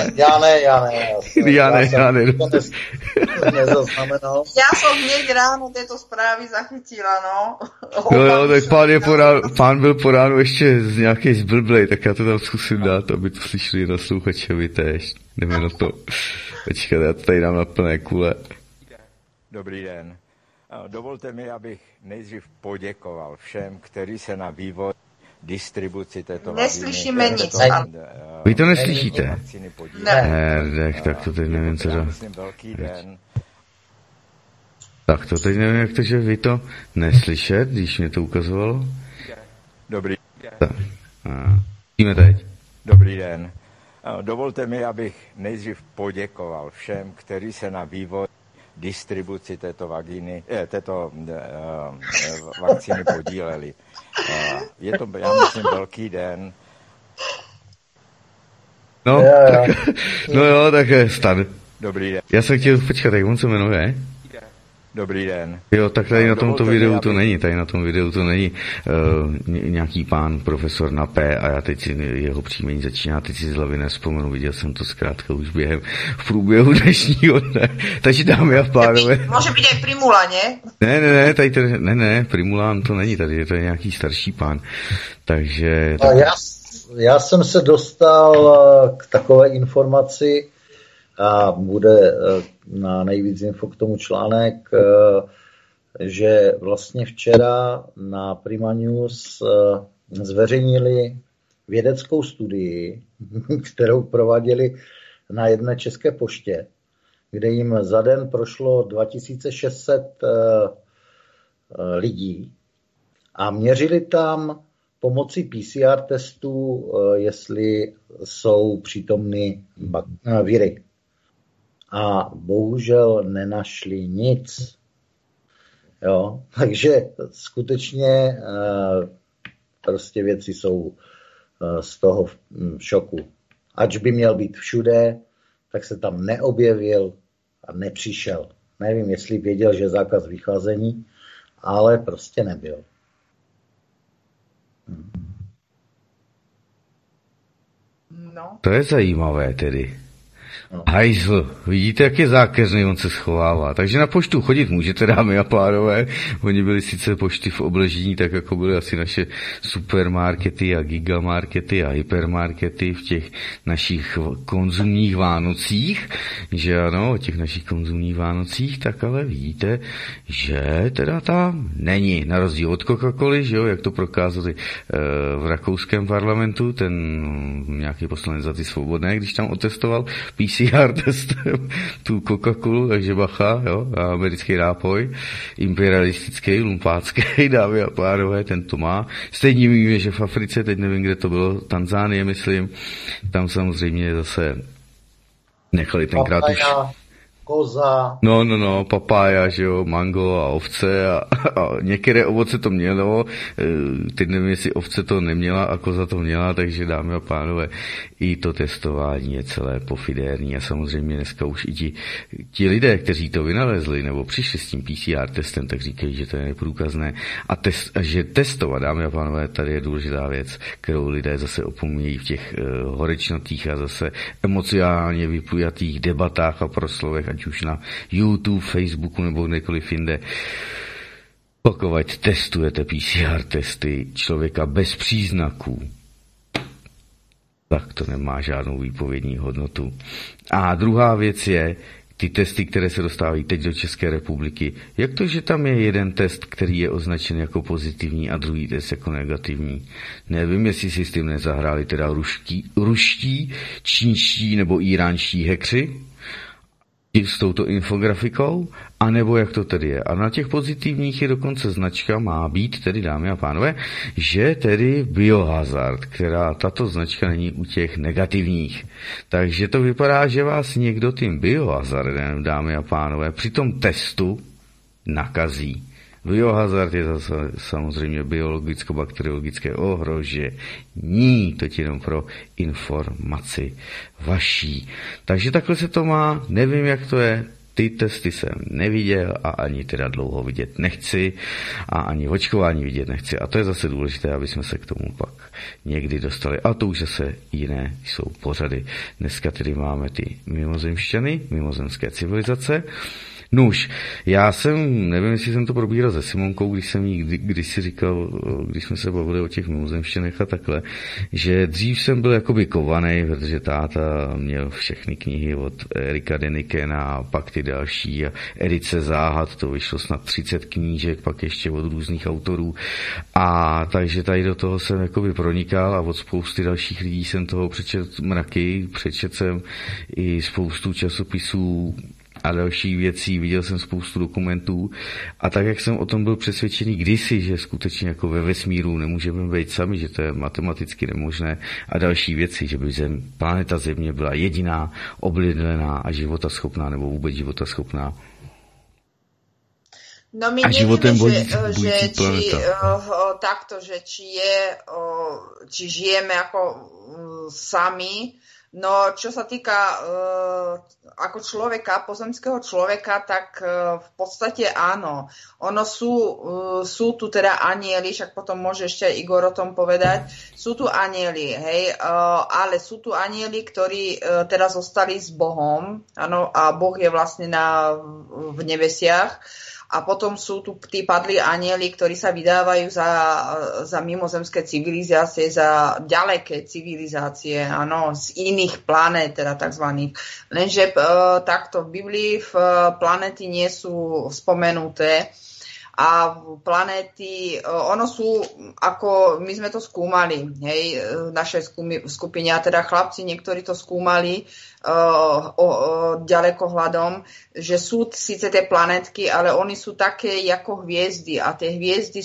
Já ne. To nezaznamenal. Já som hneď ráno této zprávy zachytila, no. Jo, tak pán byl po ránu ještě z nějakej zblblej, tak já to tam zkusím dát, aby to slyšeli nasluchačovi též. Jdeme na to. Počkat, já to tady dám na plné kule. Dobrý den. Dovolte mi, abych nejdřív poděkoval všem, kteří se na vývoj distribuci této neslyšíme nic. Vy to neslyšíte? Ne, tak to teď nevím, co to... Tak to teď nevím, jak to, že vy to neslyšet, když mě to ukazovalo. Dobrý. Tak. Jdeme teď. Dobrý den. Dovolte mi, abych nejdřív poděkoval všem, kteří se na vývoj distribuci této vakcíny podíleli. Je to, já myslím, velký den. Tak stan. Dobrý den. Já jsem chtěl počkat, jak on se jmenuje? Dobrý den. Jo, tak tady na tomto videu to není, nějaký pán profesor na P a já teď si jeho příjmení začíná, teď si z hlavy nevzpomenu, viděl jsem to zkrátka už v průběhu dnešního dne. Takže dámy a pánové. Může být aj Primula, ne? Ne, Primulán to není, tady je to nějaký starší pán. Takže... Já jsem se dostal k takové informaci, a bude na Nejvíc info k tomu článek, že vlastně včera na Prima News zveřejnili vědeckou studii, kterou prováděli na jedné české poště, kde jim za den prošlo 2600 lidí a měřili tam pomocí PCR testů, jestli jsou přítomny viry. A bohužel nenašli nic. Jo? Takže skutečně prostě věci jsou z toho v šoku. Ač by měl být všude, tak se tam neobjevil a nepřišel. Nevím, jestli věděl, že je zákaz vycházení, ale prostě nebyl. No. To je zajímavé tedy. Hajzl, vidíte, jak je zákeřný, on se schovává. Takže na poštu chodit můžete, dámy a pánové. Oni byli sice pošty v Obležení, tak jako byly asi naše supermarkety a gigamarkety a hypermarkety v těch našich konzumních Vánocích. Že ano, o těch našich konzumních Vánocích, tak ale vidíte, že teda tam není. Na rozdíl od Coca-Coly, že jo, jak to prokázali v rakouském parlamentu, ten nějaký poslanec za ty svobodné, když tam otestoval PCR testem tu Coca-Colu, takže bacha, jo, a americký nápoj, imperialistický, lumpácký, dámy a pánové, ten to má. Stejně víme, že v Africe, teď nevím, kde to bylo, Tanzánie, myslím, tam samozřejmě zase nechali tenkrát už... Koza. No, papája, že jo, mango a ovce a některé ovoce to mělo, teď nevím, jestli ovce to neměla a koza to měla, takže dámy a pánové, i to testování je celé pofidérní a samozřejmě dneska už i ti lidé, kteří to vynalezli nebo přišli s tím PCR testem, tak říkají, že to je neprůkazné a že testovat, dámy a pánové, tady je důležitá věc, kterou lidé zase opomíjejí v těch horečnatých a zase emocionálně vypujatých debatách a proslovech, ať už na YouTube, Facebooku nebo kdekoliv jinde. Pokud testujete PCR testy člověka bez příznaků, tak to nemá žádnou výpovědní hodnotu. A druhá věc je, ty testy, které se dostávají teď do České republiky, jak to, že tam je jeden test, který je označen jako pozitivní a druhý test jako negativní. Nevím, jestli si s tím nezahráli teda ruští, čínští nebo íránští hekři, s touto infografikou, anebo jak to tedy je. A na těch pozitivních je dokonce značka, má být tedy, dámy a pánové, že tedy biohazard, která tato značka není u těch negativních. Takže to vypadá, že vás někdo tím biohazardem, dámy a pánové, při tom testu nakazí. Biohazard je zase samozřejmě biologicko-bakteriologické ohrožení, to jenom pro informaci vaší. Takže takhle se to má, nevím, jak to je. Ty testy jsem neviděl a ani teda dlouho vidět nechci a ani očkování vidět nechci. A to je zase důležité, aby jsme se k tomu pak někdy dostali. A to už zase jiné jsou pořady. Dneska tedy máme ty mimozemšťany, mimozemské civilizace. Nuž, já jsem, nevím, jestli jsem to probíral se Simonkou, když jsem jí kdysi říkal, když jsme se bavili o těch mimozemštěnech a takhle, že dřív jsem byl jakoby kovanej, protože táta měl všechny knihy od Erika Denikena a pak ty další a Edice záhad, to vyšlo snad 30 knížek, pak ještě od různých autorů a takže tady do toho jsem jakoby pronikal a od spousty dalších lidí jsem toho přečet mraky, přečet jsem i spoustu časopisů a dalších věcí, viděl jsem spoustu dokumentů a tak, jak jsem o tom byl přesvědčený kdysi, že skutečně jako ve vesmíru nemůžeme být sami, že to je matematicky nemožné a další věci, že by planeta Země byla jediná, obydlená a životaschopná nebo vůbec životaschopná. No my a životem že či žijeme ako sami. No, čo sa týka ako človeka, pozemského človeka, tak v podstate áno. Ono sú tu teda anjeli, však potom môže ešte aj Igor o tom povedať. Sú tu anjeli, hej, ale sú tu anjeli, ktorí teda zostali s Bohom, áno, a Boh je vlastne v nebesiach. A potom sú tu tí padlí anjeli, ktorí sa vydávajú za mimozemské civilizácie, za ďaleké civilizácie, áno, z iných planét, teda takzvaných. Lenže takto v Biblii planéty nie sú spomenuté. A planéty, ono sú, ako my sme to skúmali, hej, v našej skupine, a teda chlapci, niektorí to skúmali ďalekohľadom, že sú síce tie planetky, ale oni sú také ako hviezdy a tie hviezdy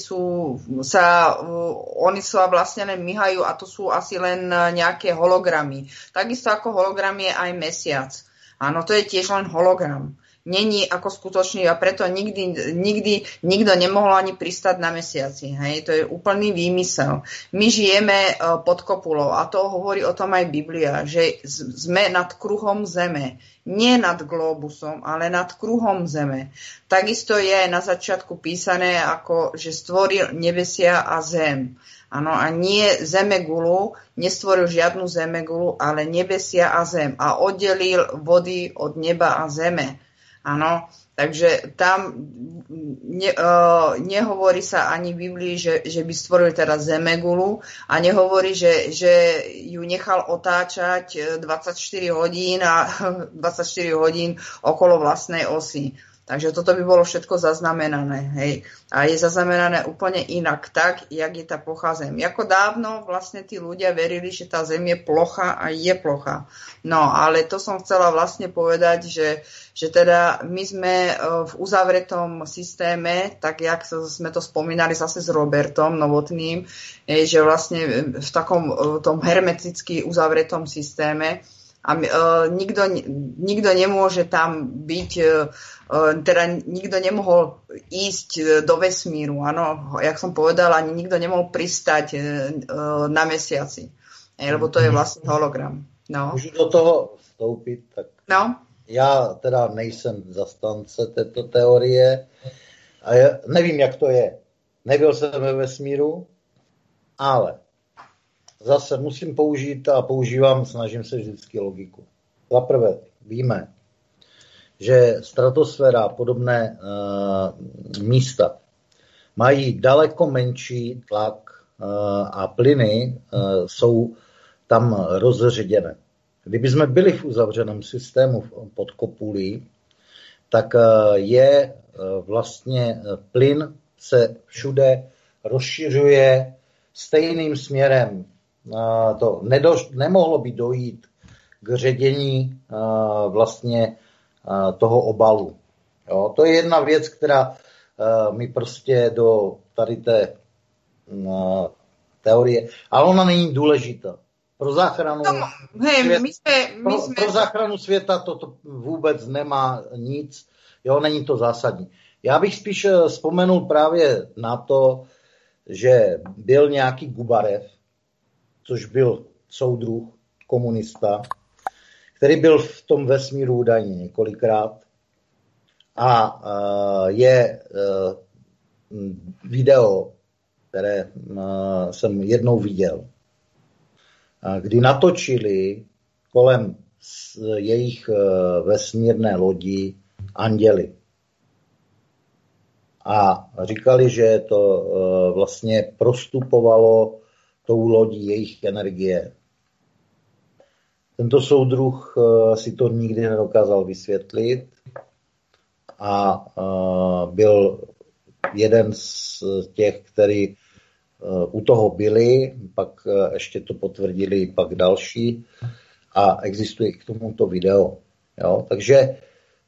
oni sa vlastne len myhajú a to sú asi len nejaké hologramy. Takisto ako hologram je aj mesiac. Áno, to je tiež len hologram. Není ako skutočný a preto nikdy nikto nemohol ani pristať na mesiaci. Hej? To je úplný výmysel. My žijeme pod kopulou a to hovorí o tom aj Biblia, že sme nad kruhom zeme. Nie nad globusom, ale nad kruhom zeme. Takisto je na začiatku písané, ako že stvoril nebesia a zem. Áno, a nie zemegulu, nestvoril žiadnu zemegulu, ale nebesia a zem. A oddelil vody od neba a zeme. Áno, takže tam nehovorí sa ani v Biblii, že by stvoril teda zemegulu a nehovorí, že ju nechal otáčať 24 hodín a 24 hodín okolo vlastnej osy. Takže toto by bolo všetko zaznamenané. Hej. A je zaznamenané úplne inak, tak, jak je tá plochá zem. Ako dávno vlastne tí ľudia verili, že tá zem je plochá a je plochá. No, ale to som chcela vlastne povedať, že teda my sme v uzavretom systéme, tak jak sme to spomínali zase s Robertom Novotným, že vlastne v takom tom hermeticky uzavretom systéme a nikto nemôže tam byť, teda nikto nemohol ísť do vesmíru, áno, jak som povedala, ani nikto nemohol pristať na mesiaci, lebo to je vlastne hologram. No. Můžu do toho vstoupit, tak no. Já teda nejsem zastánce této teorie a nevím, jak to je. Nebyl jsem ve vesmíru, ale zase musím použít a používám, snažím se vždycky logiku. Za prvé, víme, že stratosféra a podobné místa mají daleko menší tlak a plyny jsou tam rozředěné. Kdyby jsme byli v uzavřeném systému pod kopulí, tak je vlastně plyn se všude rozšiřuje stejným směrem. To nemohlo by dojít k ředění vlastně toho obalu. Jo, to je jedna věc, která mi prostě do tady té teorie, ale ona není důležitá. Pro záchranu, pro záchranu světa to vůbec nemá nic, jo, není to zásadní. Já bych spíš vzpomenul právě na to, že byl nějaký Gubarev, což byl soudruh, komunista, který byl v tom vesmíru údajně několikrát A je video, které jsem jednou viděl, kdy natočili kolem jejich vesmírné lodi anděly. A říkali, že to vlastně prostupovalo tou lodí jejich energie. Tento soudruh si to nikdy nedokázal vysvětlit a byl jeden z těch, který u toho byli, pak ještě to potvrdili pak další a existuje i k tomuto video. Jo? Takže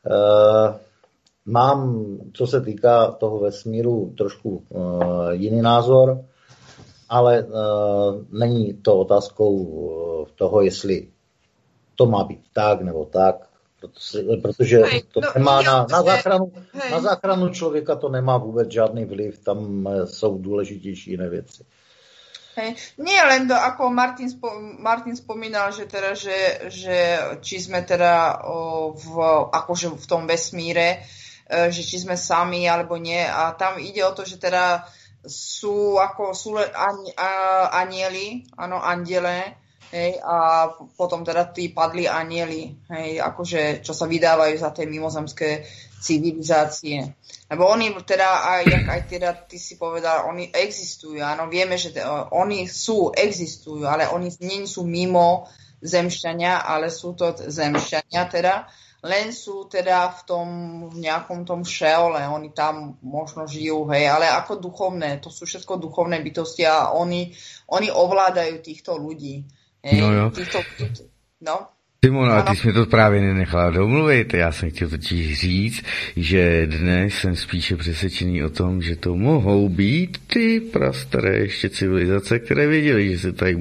mám, co se týká toho vesmíru, trošku jiný názor, ale není to otázkou toho, jestli to má být tak nebo tak, protože to nemá na záchranu člověka to nemá vůbec žádný vliv, tam jsou důležitější jiné věci. Nie len to, ako Martin spomínal, že teda, že či sme teda akože v tom vesmíre, že či sme sami alebo nie, a tam ide o to, že teda sú anieli, áno, anděle, hej, a potom teda tí padli anieli, hej, akože čo sa vydávajú za tie mimozemské civilizácie. Lebo oni teda, aj teda ty si povedal, oni existujú, áno, vieme, že oni existujú, ale oni nie sú mimo zemšťania, ale sú to zemšťania teda, len sú teda v nejakom tom šeole, oni tam možno žijú, hej, ale ako duchovné, to sú všetko duchovné bytosti a oni ovládajú týchto ľudí. Hej, no jo. No. Simona, ty jsi mi to právě nenechala domluvit. Já jsem chtěl totiž říct, že dnes jsem spíše přesvědčený o tom, že to mohou být ty prastaré ještě civilizace, které věděly,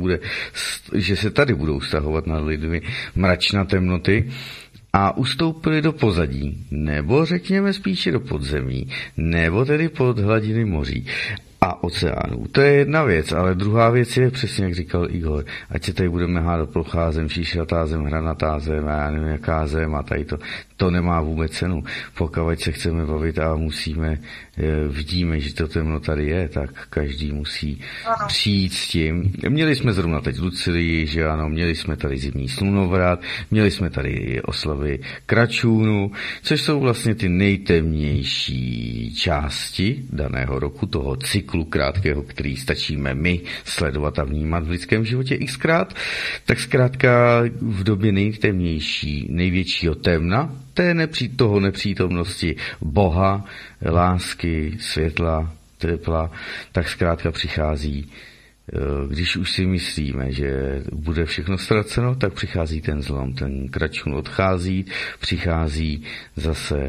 že se tady budou stahovat nad lidmi mračna temnoty a ustoupili do pozadí, nebo řekněme spíše do podzemí, nebo tedy pod hladiny moří a oceánů. To je jedna věc, ale druhá věc je přesně, jak říkal Igor, ať se tady budeme hádat plochá zem, šíšlatá zem, hranatá zem, já nevím jaká zem a tady to nemá vůbec cenu. Pokud se chceme bavit a vidíme, že to temno tady je, tak každý musí přijít s tím. Měli jsme zrovna teď Lucilii, že ano, měli jsme tady zimní slunovrat, měli jsme tady oslavy Kračůnu, což jsou vlastně ty nejtemnější části daného roku, toho cyklu krátkého, který stačíme my sledovat a vnímat v lidském životě xkrát, tak zkrátka v době nejtemnější, největšího temna, toho nepřítomnosti Boha, lásky, světla, tepla, tak zkrátka přichází, když už si myslíme, že bude všechno ztraceno, tak přichází ten zlom, ten Kračun odchází, přichází zase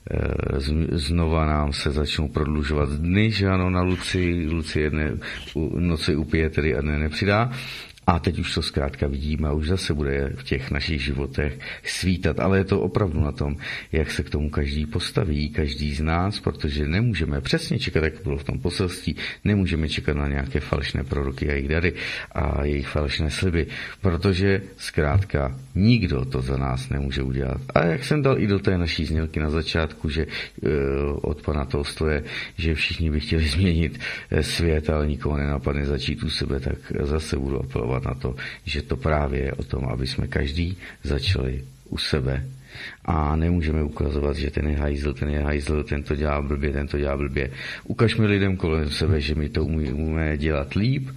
znova nám se začnou prodlužovat dny, že ano, na Luci jedné noci upije tedy a dne nepřidá. A teď už to zkrátka vidíme a už zase bude v těch našich životech svítat, ale je to opravdu na tom, jak se k tomu každý postaví, každý z nás, protože nemůžeme přesně čekat, jak bylo v tom poselství, nemůžeme čekat na nějaké falešné proroky a jejich dary a jejich falešné sliby, protože zkrátka nikdo to za nás nemůže udělat. A jak jsem dal i do té naší znělky na začátku, že od pana Tolstoje, že všichni by chtěli změnit svět, ale nikoho nenapadne začít u sebe, tak zase budu apelovat na to, že to právě je o tom, aby jsme každý začali u sebe a nemůžeme ukazovat, že ten je hajzl, ten to dělá blbě. Ukažme lidem kolem sebe, že my to umíme dělat líp,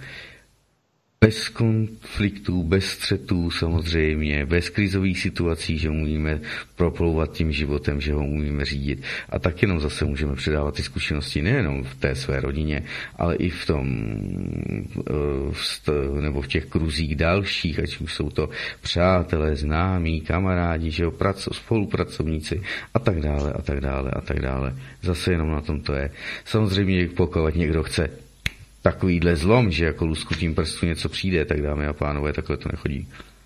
bez konfliktů, bez střetů samozřejmě, bez krizových situací, že umíme proplouvat tím životem, že ho umíme řídit. A tak jenom zase můžeme předávat ty zkušenosti nejenom v té své rodině, ale i v tom, nebo v těch kruzích dalších, ať už jsou to přátelé, známí, kamarádi, že jo, spolupracovníci a tak dále. Zase jenom na tom to je. Samozřejmě, pokud někdo chce takovýhle zlom, že jako lusknutím prstu něco přijde, tak dámy a pánové, takhle to nechodí.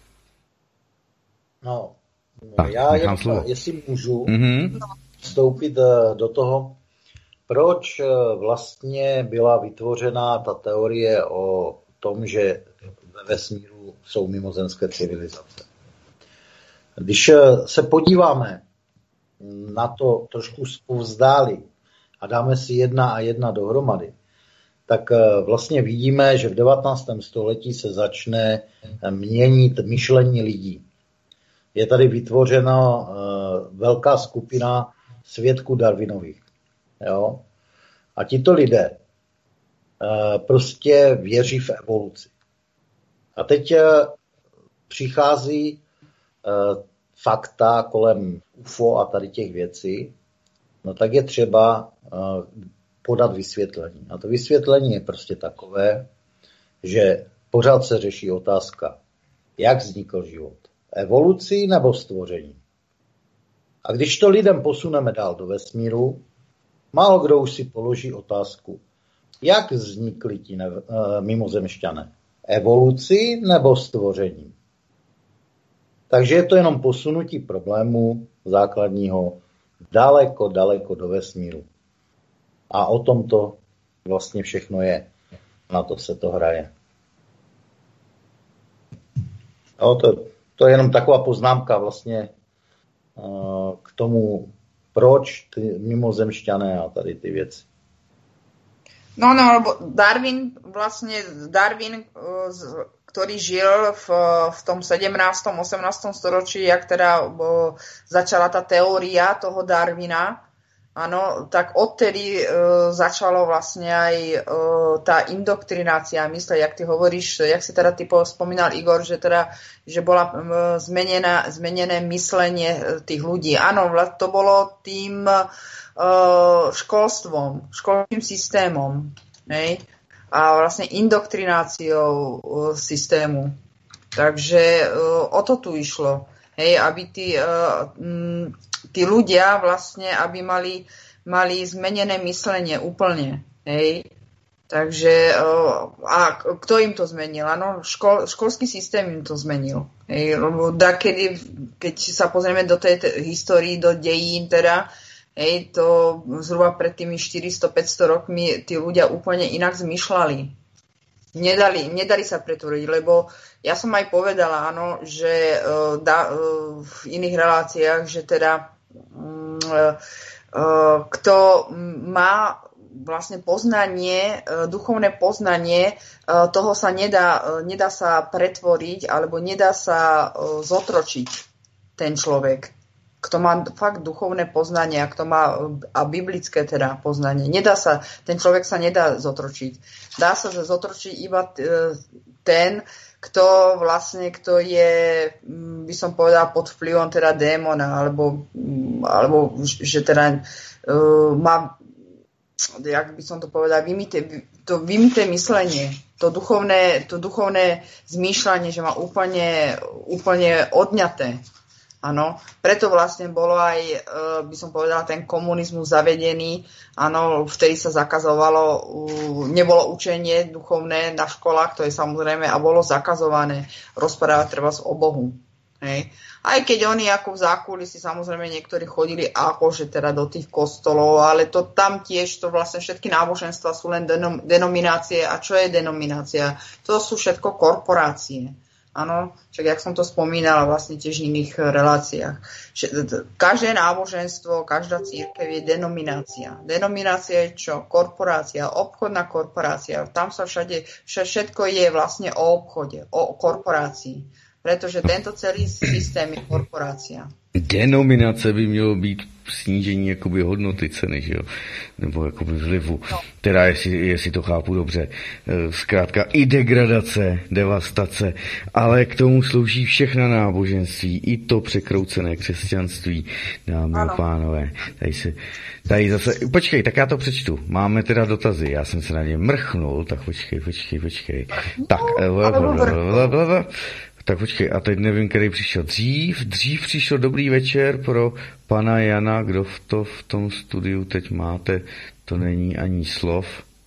No, já jestli můžu vstoupit do toho, proč vlastně byla vytvořena ta teorie o tom, že ve vesmíru jsou mimozemské civilizace. Když se podíváme na to trošku zpovzdálí a dáme si 1 a 1 dohromady, tak vlastně vidíme, že v 19. století se začne měnit myšlení lidí. Je tady vytvořena velká skupina svědků Darwinových. Jo? A tito lidé prostě věří v evoluci. A teď přichází fakta kolem UFO a tady těch věcí, no tak je třeba podat vysvětlení. A to vysvětlení je prostě takové, že pořád se řeší otázka, jak vznikl život. Evolucí nebo stvoření. A když to lidem posuneme dál do vesmíru, málo kdo už si položí otázku, jak vznikli ti mimozemšťané. Evolucí nebo stvoření. Takže je to jenom posunutí problému základního daleko, daleko do vesmíru. A o tom to vlastně všechno je. Na to se to hraje. No, to je jenom taková poznámka vlastně k tomu, proč ty mimozemšťané a tady ty věci. No, lebo Darwin, ktorý žil v tom 17. 18. storočí, jak teda začala tá teória toho Darwina, áno, tak odtedy začalo vlastne aj tá indoktrinácia mysle, jak ty hovoríš, jak si teda ty spomínal, Igor, že bola zmenené myslenie tých ľudí. Áno, to bolo tým školským systémom, hej? A vlastne indoktrináciou systému. Takže o to tu išlo, hej? Aby tí ľudia vlastne, aby mali zmenené myslenie úplne, hej? Takže a kto im to zmenil? Áno, školský systém im to zmenil. Hej? Keď sa pozrieme do tej histórii, do dejín teda, hej, to zhruba pred tými 400-500 rokmi tí ľudia úplne inak zmýšľali. Nedali sa pretvoriť, lebo ja som aj povedala, áno, že v iných reláciách, že teda kto má vlastne poznanie, duchovné poznanie, toho sa nedá sa pretvoriť alebo nedá sa zotročiť ten človek. Kto má fakt duchovné poznanie a kto má a biblické teda poznanie. Ten človek sa nedá zotročiť. Dá sa zotročiť iba ten, kto je, by som povedala, pod vplyvom teda démona, alebo že teda má, jak by som to povedala, vymité myslenie, to duchovné zmýšľanie, že má úplne odňaté. Áno, preto vlastne bolo aj, by som povedala, ten komunizmus zavedený, áno, vtedy sa zakazovalo, nebolo učenie duchovné na školách, to je samozrejme, a bolo zakazované rozprávať treba o Bohu. Hej. Aj keď oni ako v zákulisí, samozrejme niektorí chodili akože teda do tých kostolov, ale to tam tiež, to vlastne všetky náboženstva sú len denominácie. A čo je denominácia? To sú všetko korporácie. Áno, však jak som to spomínala vlastne tiež v iných reláciách. Každé náboženstvo, každá cirkev je denominácia. Denominácia je čo? Korporácia, obchodná korporácia. Tam sa všetko je vlastne o obchode, o korporácii. Pretože tento celý systém je korporácia. Denominace by mělo být snížení jakoby hodnoty ceny, že jo? Nebo jakoby vlivu. No. Teda, jestli to chápu dobře. Zkrátka i degradace, devastace, ale k tomu slouží všechna náboženství, i to překroucené křesťanství, dámy a pánové. Tady zase, počkej, tak já to přečtu. Máme teda dotazy, já jsem se na ně mrchnul, tak počkej. Tak, tak počkej, a teď nevím, který přišel dřív přišel dobrý večer pro pana Jana, kdo v tom studiu teď máte, to není ani slov.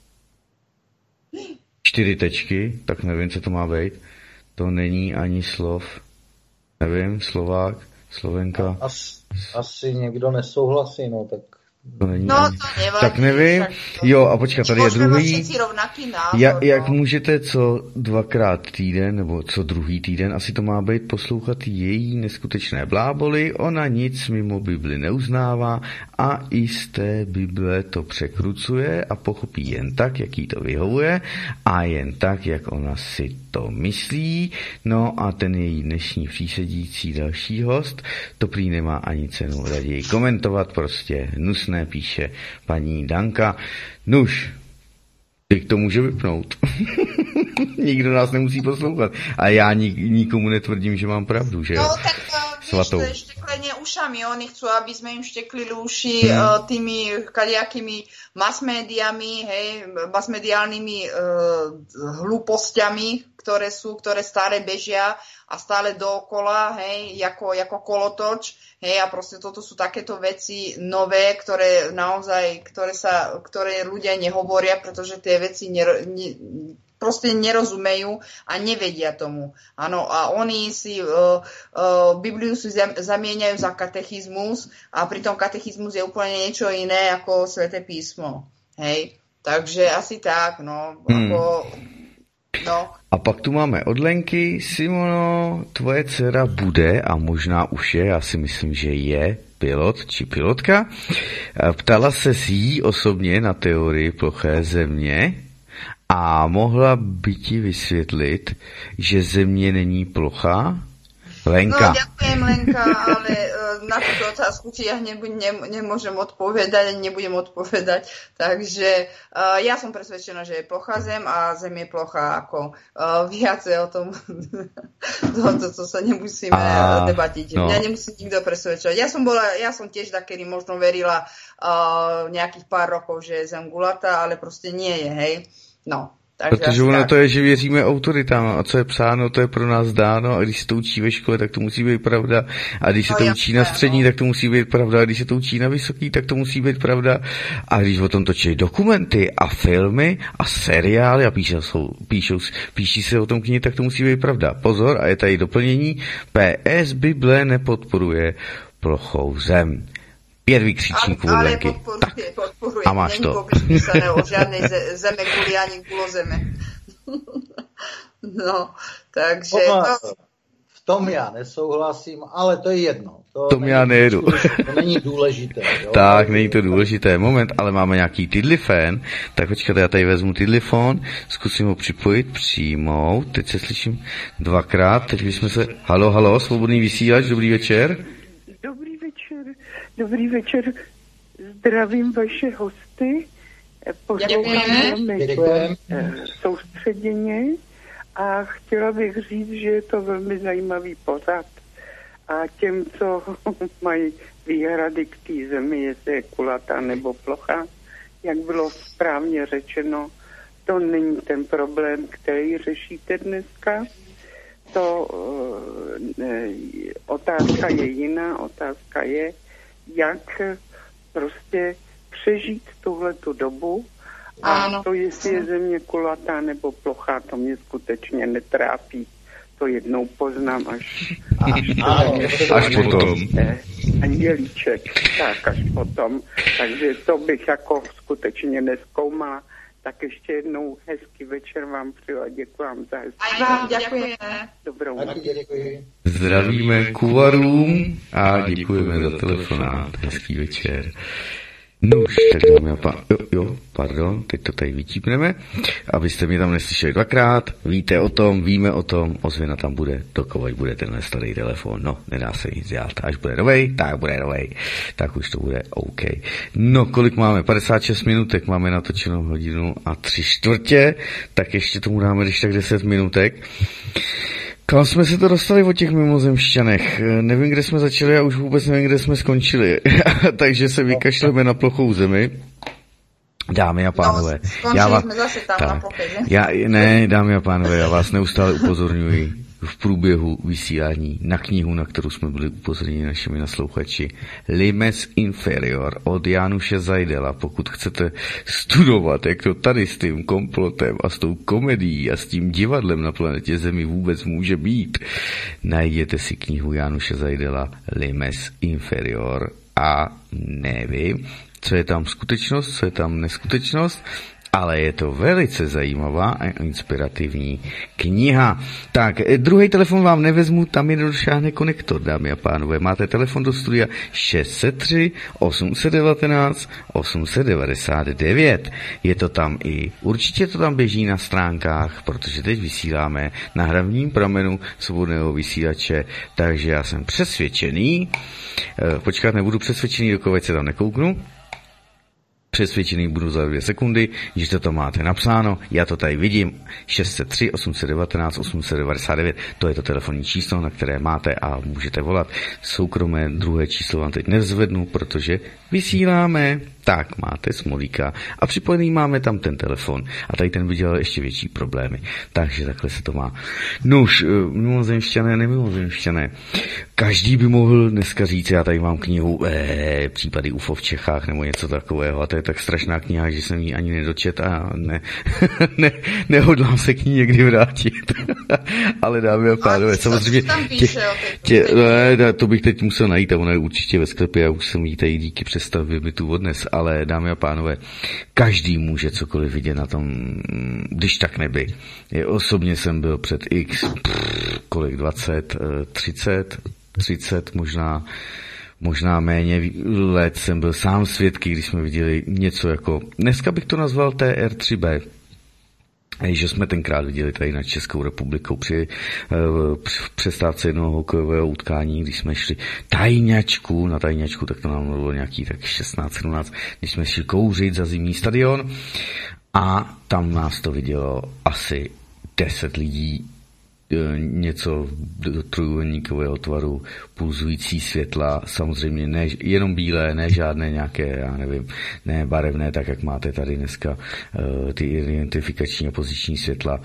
4 tečky, tak nevím, co to má být. To není ani slov. Nevím, Slovák, Slovenka. Asi někdo nesouhlasí, no tak To není no ani... to nevadí. Tak nevím. Jo, a počkat, tady je druhý. Jak můžete co 2x týden, nebo co druhý týden, asi to má být, poslouchat její neskutečné bláboly, ona nic mimo Bibli neuznává a i z té Bible to překrucuje a pochopí jen tak, jak jí to vyhovuje a jen tak, jak ona si to myslí. No a ten její dnešní přísedící další host, to prý nemá ani cenu raději komentovat, prostě nusné, píše paní Danka. Nuž, teď to může vypnout. Nikdo nás nemusí poslouchat. A já nikomu netvrdím, že mám pravdu, že jo? No tak Svatou. Víš, šteklenie ušami. Oni chcú, aby sme im šteklili uši tými kadejakými masmédiami, hej, masmediálnymi hlúpostiami, ktoré stále bežia a stále dookola, hej, ako kolotoč, hej, a proste toto sú takéto veci nové, ktoré naozaj, ktoré ľudia nehovoria, pretože tie veci proste nerozumejú a nevedia tomu. Áno, a oni si Bibliu si zamieňajú za katechizmus a pritom katechizmus je úplne niečo iné ako Sväté písmo. Hej, takže asi tak, no, ako... No. A pak tu máme od Lenky. Simono, tvoje dcera bude, a možná už je, já si myslím, že je pilot či pilotka. Ptala se jí osobně na teorii ploché země a mohla by ti vysvětlit, že země není plochá? Lenka. No, ďakujem, Lenka, ale na túto otázku ti ja nemôžem odpovedať, ani nebudem odpovedať. Takže ja som presvedčená, že je plochá zem a zem je plochá, ako viacej o tom to sa nemusíme debatiť. No. Mňa nemusí nikto presvedčovať. Ja som tiež takedy možno verila nejakých pár rokov, že je zem gulatá, ale proste nie je, hej. No. Protože ono to je, že věříme autoritám a co je psáno, to je pro nás dáno a když se to učí ve škole, tak to musí být pravda a když se to učí na střední, tak to musí být pravda a když se to učí na vysoký, tak to musí být pravda a když o tom točí dokumenty a filmy a seriály a píší se o tom knihy, tak to musí být pravda. Pozor, a je tady doplnění, PS Bible nepodporuje plochou zem. 5 vykřičníků od Lenky. Podporuje. A máš to. Není vôbec písané o žiadnej zeme kuli ani gulozeme. No, takže... V tom já nesouhlasím, ale to je jedno. To já nejedu. To není důležité. Jo? Tak, není to důležité. Moment, ale máme nějaký tidlifén. Tak počkejte, já tady vezmu tidlifon, zkusím ho připojit, přijmout. Teď se slyším 2x, teď bychom se... Halo, svobodný vysílač, dobrý večer. Dobrý večer, zdravím vaše hosty, poslouchám soustředěně a chtěla bych říct, že je to velmi zajímavý pořad a těm, co mají výhrady k té zemi, jestli je kulatá nebo plochá, jak bylo správně řečeno, to není ten problém, který řešíte dneska. To otázka je jiná, otázka je, jak prostě přežít tuhletu dobu a ano. To, jestli je země kulatá nebo plochá, to mě skutečně netrápí. To jednou poznám až potom. Andělíček, tak až potom. Takže to bych jako skutečně nezkoumala. Tak ještě jednou hezký večer vám přeju a děkuji vám za hezký. A vám děkujeme. Dobrou noc. Zdravíme kuvarům a děkujeme za telefonát. Hezký večer. No už, tak dámy a pardon, teď to tady vytípneme, abyste mě tam neslyšeli 2x, víte o tom, víme o tom, ozvěna tam bude, dokud bude tenhle starý telefon, no, nedá se nic dělat, až bude novej, tak bude novej, tak už to bude OK. No, kolik máme? 56 minutek, máme natočenou 1:03, tak ještě tomu dáme když tak 10 minutek. Kam jsme se to dostali o těch mimozemšťanech? Nevím, kde jsme začali a už vůbec nevím, kde jsme skončili. Takže se vykašleme na plochou zemi. Dámy a pánové. No, jsme zase tam na ploché, že? Ne, dámy a pánové, já vás neustále upozorňuji v průběhu vysílání na knihu, na kterou jsme byli upozorněni našimi naslouchači. Limes Inferior od Jánuše Zajdela. Pokud chcete studovat, jak to tady s tím komplotem a s tou komedií a s tím divadlem na planetě Zemi vůbec může být, najděte si knihu Jánuše Zajdela Limes Inferior a nevím, co je tam skutečnost, co je tam neskutečnost, ale je to velice zajímavá a inspirativní kniha. Tak, druhý telefon vám nevezmu, tam je došáhne konektor, dámy a pánové. Máte telefon do studia 603 819 899. Je to tam i, určitě to tam běží na stránkách, protože teď vysíláme na hlavním pramenu svobodného vysílače, takže já jsem přesvědčený, počkat, nebudu přesvědčený, dokud se tam nekouknu, přesvědčený budu za 2 sekundy, že to tam máte napsáno, já to tady vidím, 603 819 899, to je to telefonní číslo, na které máte a můžete volat. Soukromé druhé číslo vám teď nezvednu, protože vysíláme, tak máte smolíka a připojený máme tam ten telefon a tady ten by dělal ještě větší problémy, takže takhle se to má. Nuž, mimozemšťané, nemimozemšťané, každý by mohl dneska říct, já tady mám knihu případy UFO v Čechách nebo něco takového a to je tak strašná kniha, že jsem ji ani nedočet a nehodlám se k ní někdy vrátit. Ale dámy a pánové, samozřejmě to bych teď musel najít a ona je určitě ve sklepě, já už jsem jí tady díky přestavbě bytu odnes, ale dámy a pánové, každý může cokoliv vidět na tom, když tak neby. Osobně jsem byl před kolik, 20, 30 možná méně let jsem byl sám svědky, když jsme viděli něco jako, dneska bych to nazval TR3B, že jsme tenkrát viděli tady na Českou republikou při přestávce jednoho hokejového utkání, když jsme šli na tajňačku, tak to nám bylo nějaký tak 16-17, když jsme šli kouřit za zimní stadion a tam nás to vidělo asi 10 lidí, něco do trojúhelníkového tvaru, pulzující světla, samozřejmě ne jenom bílé, ne žádné nějaké, já nevím, ne barevné, tak jak máte tady dneska ty identifikační a poziční světla.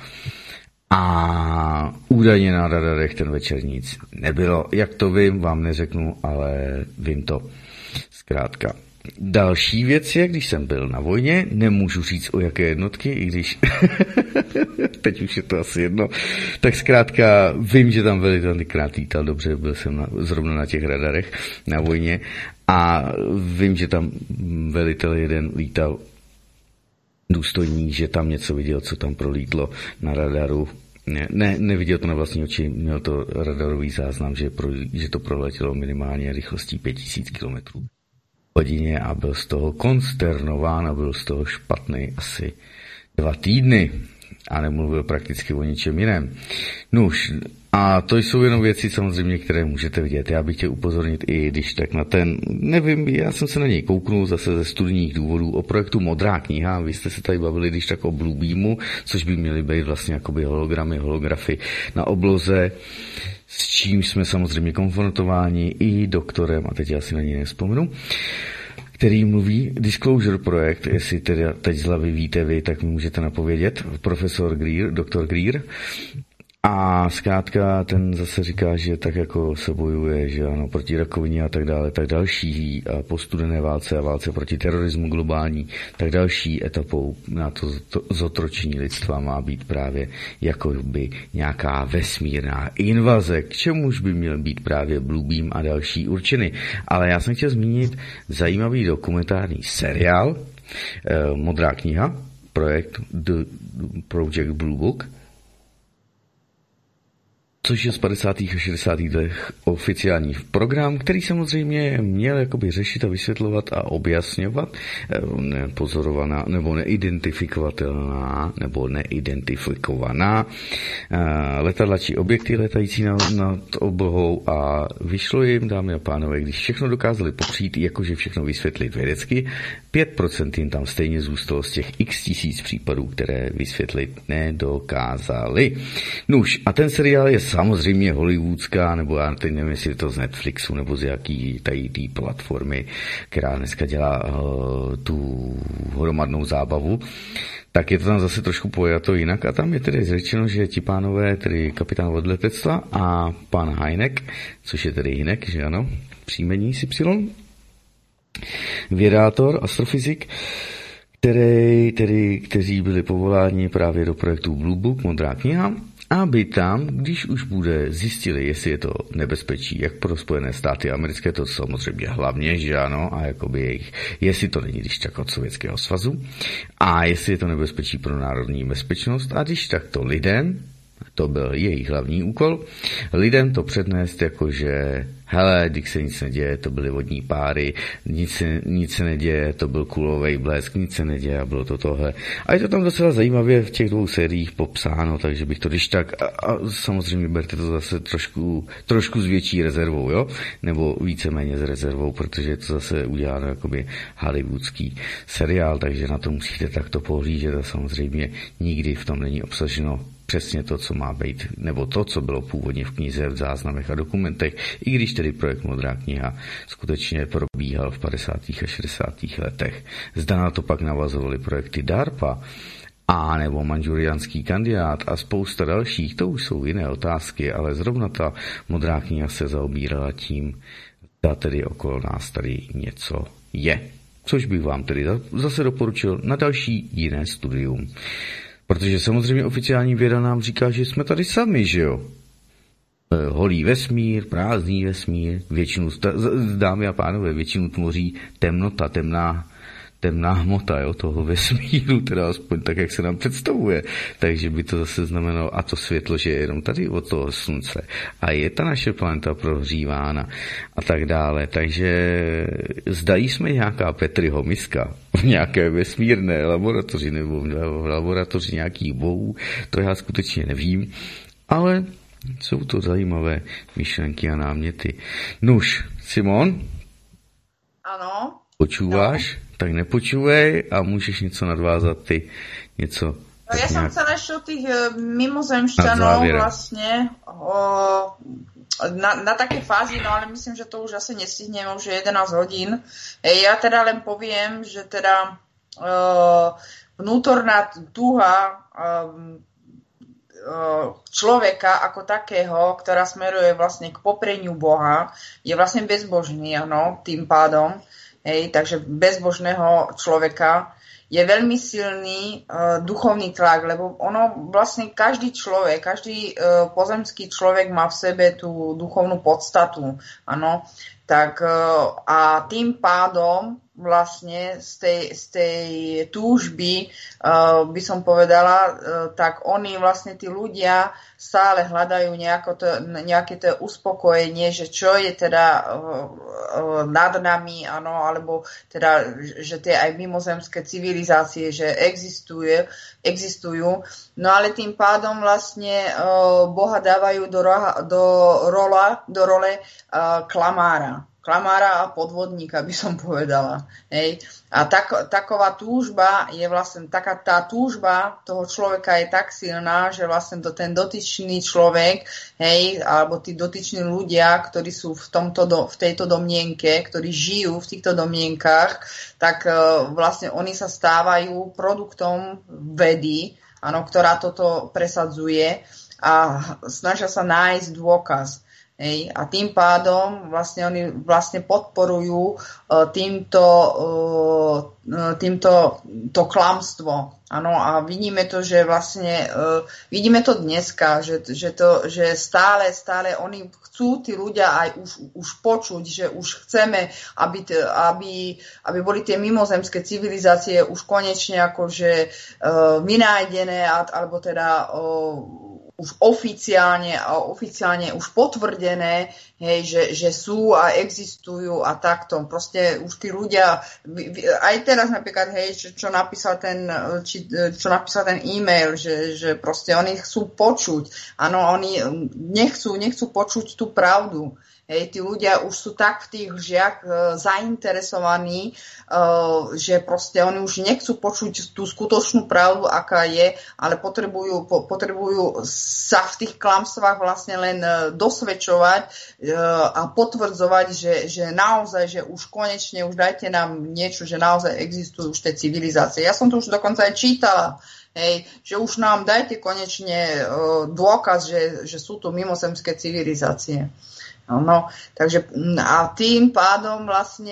A údajně na radarech ten večer nic nebylo. Jak to vím, vám neřeknu, ale vím to zkrátka. Další věc je, když jsem byl na vojně, nemůžu říct o jaké jednotky, i když teď už je to asi jedno, tak zkrátka vím, že tam velitel tenkrát lítal, dobře, byl jsem zrovna na těch radarech na vojně a vím, že tam velitel jeden lítal důstojník, že tam něco viděl, co tam prolítlo na radaru. Neviděl to na vlastní oči, měl to radarový záznam, že to proletělo minimálně rychlostí 5000 km hodině a byl z toho konsternován a byl z toho špatný asi 2 týdny a nemluvil prakticky o ničem jiném. Nuž, a to jsou jenom věci samozřejmě, které můžete vidět. Já bych chtěl upozornit i když tak na ten, nevím, já jsem se na něj kouknul zase ze studijních důvodů o projektu Modrá kniha. Vy jste se tady bavili když tak o Bluebeamu, což by měly být vlastně jakoby holografy na obloze, s čím jsme samozřejmě konfrontováni i doktorem, a teď já si na něj nevzpomenu, který mluví Disclosure projekt, jestli tedy teď z hlavy víte vy, tak mi můžete napovědět, profesor Greer, doktor Greer. A zkrátka ten zase říká, že tak jako se bojuje, že ano, proti rakovině a tak dále, tak další a po studené válce a válce proti terorismu globální, tak další etapou na to zotročení lidstva má být právě jakoby nějaká vesmírná invaze, k čemuž by měl být právě Bluebeam a další určeny. Ale já jsem chtěl zmínit zajímavý dokumentární seriál, Modrá kniha, projekt The Project Blue Book, což je z 50. a 60. letech oficiální program, který samozřejmě měl jakoby řešit a vysvětlovat a objasňovat nepozorovaná nebo neidentifikovatelná nebo neidentifikovaná letadla či objekty letající nad oblohou a vyšlo jim, dámy a pánové, když všechno dokázali popřít, jakože všechno vysvětlit vědecky, 5% jim tam stejně zůstalo z těch x tisíc případů, které vysvětlit nedokázali. Nuž, a ten seriál je samozřejmě hollywoodská, nebo já teď nevím, jestli je to z Netflixu, nebo z jaký tady té platformy, která dneska dělá tu hromadnou zábavu, tak je to tam zase trošku pojato jinak a tam je tedy řečeno, že ti pánové, tedy kapitán vodletectva a pan Hynek, což je tedy Hynek, že ano, příjmení si přilon, vědátor, astrofyzik, kteří byli povoláni právě do projektu Blue Book, Modrá kniha, aby tam, když už bude zjistili, jestli je to nebezpečí, jak pro Spojené státy americké, to samozřejmě hlavně, že ano, a jakoby jejich, jestli to není když tak od Sovětského svazu, a jestli je to nebezpečí pro národní bezpečnost, a když tak to lidem, to byl jejich hlavní úkol, lidem to přednést jako, že hele, když se nic neděje, to byly vodní páry, nic se neděje, to byl kulovej blesk, nic se neděje a bylo to tohle. A je to tam docela zajímavě v těch 2 sériích popsáno, takže bych to když tak, a samozřejmě berte to zase trošku s větší rezervou, jo? Nebo víceméně s rezervou, protože je to zase uděláno jakoby hollywoodský seriál, takže na to musíte takto pohlížet a samozřejmě nikdy v tom není obsaženo přesně to, co má být, nebo to, co bylo původně v knize, v záznamech a dokumentech, i když tedy projekt Modrá kniha skutečně probíhal v 50. a 60. letech. Zda na to pak navazovaly projekty DARPA, a nebo Manžurianský kandidát a spousta dalších, to už jsou jiné otázky, ale zrovna ta Modrá kniha se zaobírala tím, zda tedy okolo nás tady něco je. Což bych vám tedy zase doporučil na další jiné studium. Protože samozřejmě oficiální věda nám říká, že jsme tady sami, že jo? Holý vesmír, prázdný vesmír, většinu, dámy a pánové, většinu tvoří temnota, temná hmota, jo, toho vesmíru, teda aspoň tak, jak se nám představuje. Takže by to zase znamenalo, a to světlo, že je jenom tady od toho slunce. A je ta naše planeta prohřívána a tak dále. Takže zdají jsme nějaká Petriho miska v nějaké vesmírné laboratoři nebo v laboratoři nějakých bohů, to já skutečně nevím, ale jsou to zajímavé myšlenky a náměty. Nuž, Simon? Ano. Počúváš? No. Tak nepočúvaj a môžeš niečo nadvázať ty, niečo. No, ja som chcela ešte o tých mimozemšťanov vlastne na také fázi, no ale myslím, že to už asi nestihneme, už je 11 hodín. Ja teda len poviem, že teda vnútorná túha človeka ako takého, ktorá smeruje vlastne k popreniu Boha, je vlastne bezbožný, ano, tým pádom. Hej, takže bezbožného človeka je veľmi silný duchovný tlak, lebo ono vlastne každý človek, každý pozemský človek má v sebe tú duchovnú podstatu, áno, tak a tým pádom vlastne z tej túžby, by som povedala, tak oni vlastne tí ľudia stále hľadajú nejaké to uspokojenie, že čo je teda nad nami, áno, alebo teda, že tie aj mimozemské civilizácie, že existujú. No ale tým pádom vlastne Boha dávajú do role klamára a podvodníka, by som povedala. Hej. A taková túžba je vlastne, tá túžba toho človeka je tak silná, že vlastne ten dotyčný človek, hej, alebo tí dotyční ľudia, ktorí sú v tejto domnienke, ktorí žijú v týchto domnienkach, tak vlastne oni sa stávajú produktom vedy, áno, ktorá toto presadzuje a snažia sa nájsť dôkaz. Hej, a tým pádom vlastne oni vlastne podporujú týmto to klamstvo. Áno, a vidíme to, že vlastne vidíme to dneska, že stále oni chcú tí ľudia aj už počuť, že už chceme, aby boli tie mimozemské civilizácie už konečne akože vynájdené, alebo teda už oficiálne už potvrdené, hej, že sú a existujú a takto. Proste už tí ľudia, aj teraz napríklad, hej, čo napísal ten e-mail, že proste oni chcú počuť. Áno, oni nechcú počuť tú pravdu. Hej, tí ľudia už sú tak v tých lžiach zainteresovaní, že proste oni už nechcú počuť tú skutočnú pravdu, aká je, ale potrebujú sa v tých klamstvách vlastne len dosvedčovať a potvrdzovať, že naozaj, že už konečne, už dajte nám niečo, že naozaj existujú už tie civilizácie. Ja som to už dokonca aj čítala. Hej, že už nám dajte konečne dôkaz, že sú tu mimozemské civilizácie. No, takže a tým pádom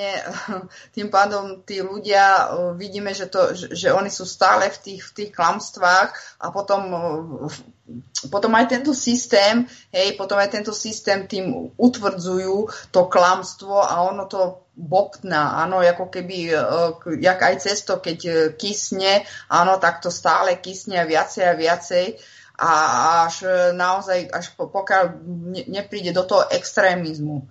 tí ľudia vidíme, že oni sú stále v tých klamstvách a potom potom aj tento systém, tým utvrdzujú to klamstvo a ono to bobtná, áno, ako keby, jak aj cesto, keď kysne, áno, tak to stále kysne a viacej a až naozaj, až pokiaľ nepríde do toho extrémizmu,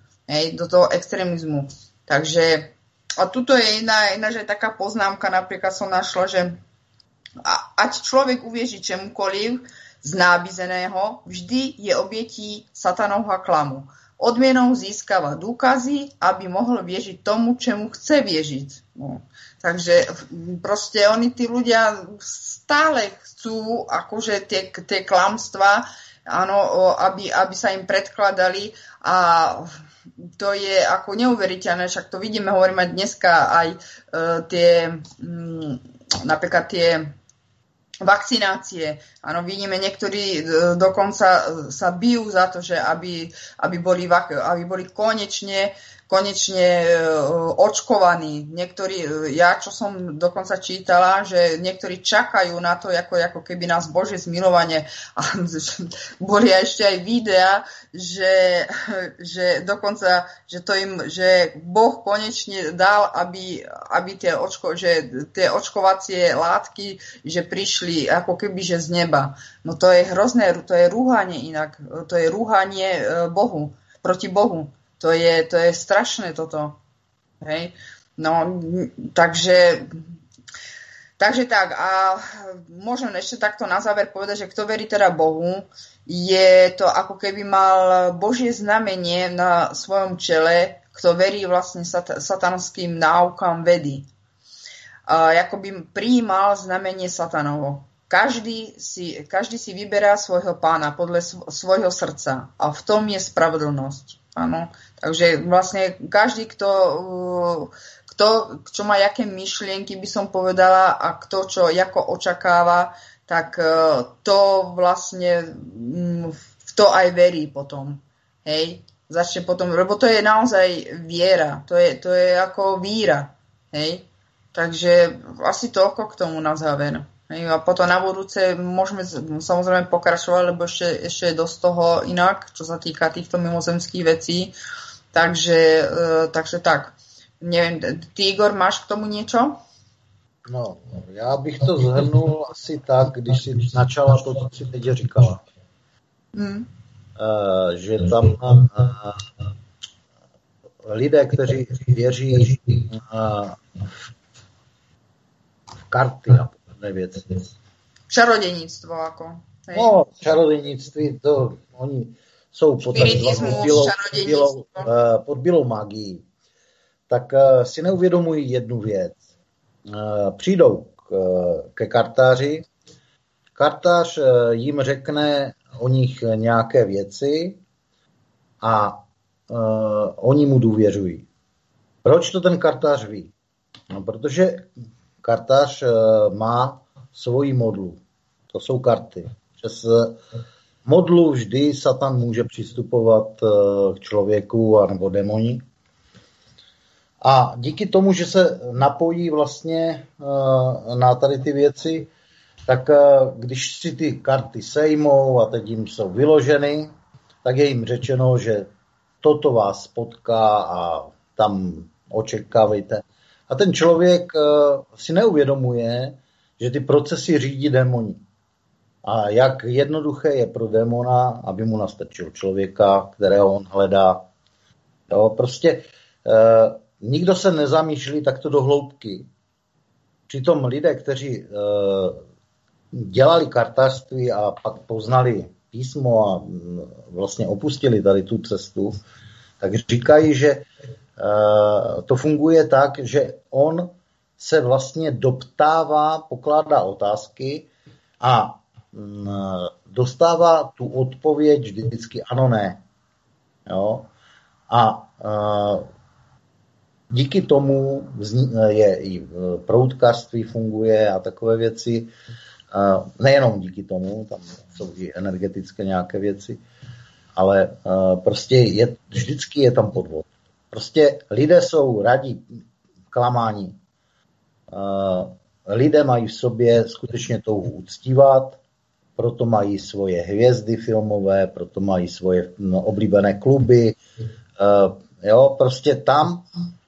Takže, a tuto je jedna že taká poznámka, napríklad som našla, že ať človek uvěří čemukoliv z nábizeného, vždy je obětí satanovho klamu. Odměnou získává důkazy, aby mohl věřit tomu, čemu chce věřit. No. Takže proste oni, tí ľudia, stále chcú akože tie klamstvá, áno, aby sa im predkladali a to je ako neuveriteľné, však to vidíme, hovoríme dneska aj napríklad tie vakcinácie. Áno, vidíme, niektorí dokonca sa bijú za to, že aby boli konečne očkovaní. Niektorí, ja čo som dokonca čítala, že niektorí čakajú na to, ako keby nás Božie zmilovanie. A boli ešte aj videá, že dokonca, že Boh konečne dal, aby tie očkovacie látky, že prišli ako keby, že z neba. No to je hrozné, to je rúhanie inak. To je rúhanie Bohu, proti Bohu. To je strašné toto. Hej? No, takže tak. A môžem ešte takto na záver povedať, že kto verí teda Bohu, je to ako keby mal Božie znamenie na svojom čele, kto verí vlastne satanským náukám vedy. Ako by prijímal znamenie satanovo. Každý si vyberá svojho pána podľa svojho srdca a v tom je spravodlnosť. Áno, takže vlastne každý, kto čo má jaké myšlienky, by som povedala, a kto čo ako očakáva, tak to vlastne v to aj verí potom. Hej, začne potom, lebo to je naozaj viera, to je ako víra. Hej, takže asi toľko k tomu na záver. A potom na budúce môžeme samozrejme pokračovať, lebo ešte je dosť toho inak, čo sa týka týchto mimozemských vecí. Takže tak. Neviem, ty, Igor, máš k tomu niečo? No, já bych to zhrnul asi tak, když si načala to, co si teď říkala. Že tam lidé, kteří věří v karty a věci. Čarodějnictvo ako. Hej. No, čarodějnictví, to oni jsou pod bílou magií. Tak si neuvědomují jednu věc. Přijdou ke kartáři, kartář jim řekne o nich nějaké věci a oni mu důvěřují. Proč to ten kartář ví? No, protože kartář má svoji modlu. To jsou karty. Přes modlu vždy Satan může přistupovat k člověku anebo démoni. A díky tomu, že se napojí vlastně na tady ty věci, tak když si ty karty sejmou a teď jim jsou vyloženy, tak je jim řečeno, že toto vás potká a tam očekávejte. A ten člověk si neuvědomuje, že ty procesy řídí démoni. A jak jednoduché je pro démona, aby mu nastrčil člověka, kterého on hledá. Jo, prostě nikdo se nezamýšlí takto do hloubky. Přitom lidé, kteří dělali kartářství a pak poznali písmo a vlastně opustili tady tu cestu, tak říkají, že to funguje tak, že on se vlastně doptává, pokládá otázky a dostává tu odpověď vždycky ano, ne. Jo? A díky tomu je i proutkářství funguje a takové věci. Nejenom díky tomu, tam jsou i energetické nějaké věci, ale prostě vždycky je tam podvod. Prostě lidé jsou rádi klamání. Lidé mají v sobě skutečně touhu uctívat, proto mají svoje hvězdy filmové, proto mají svoje oblíbené kluby. Jo, prostě tam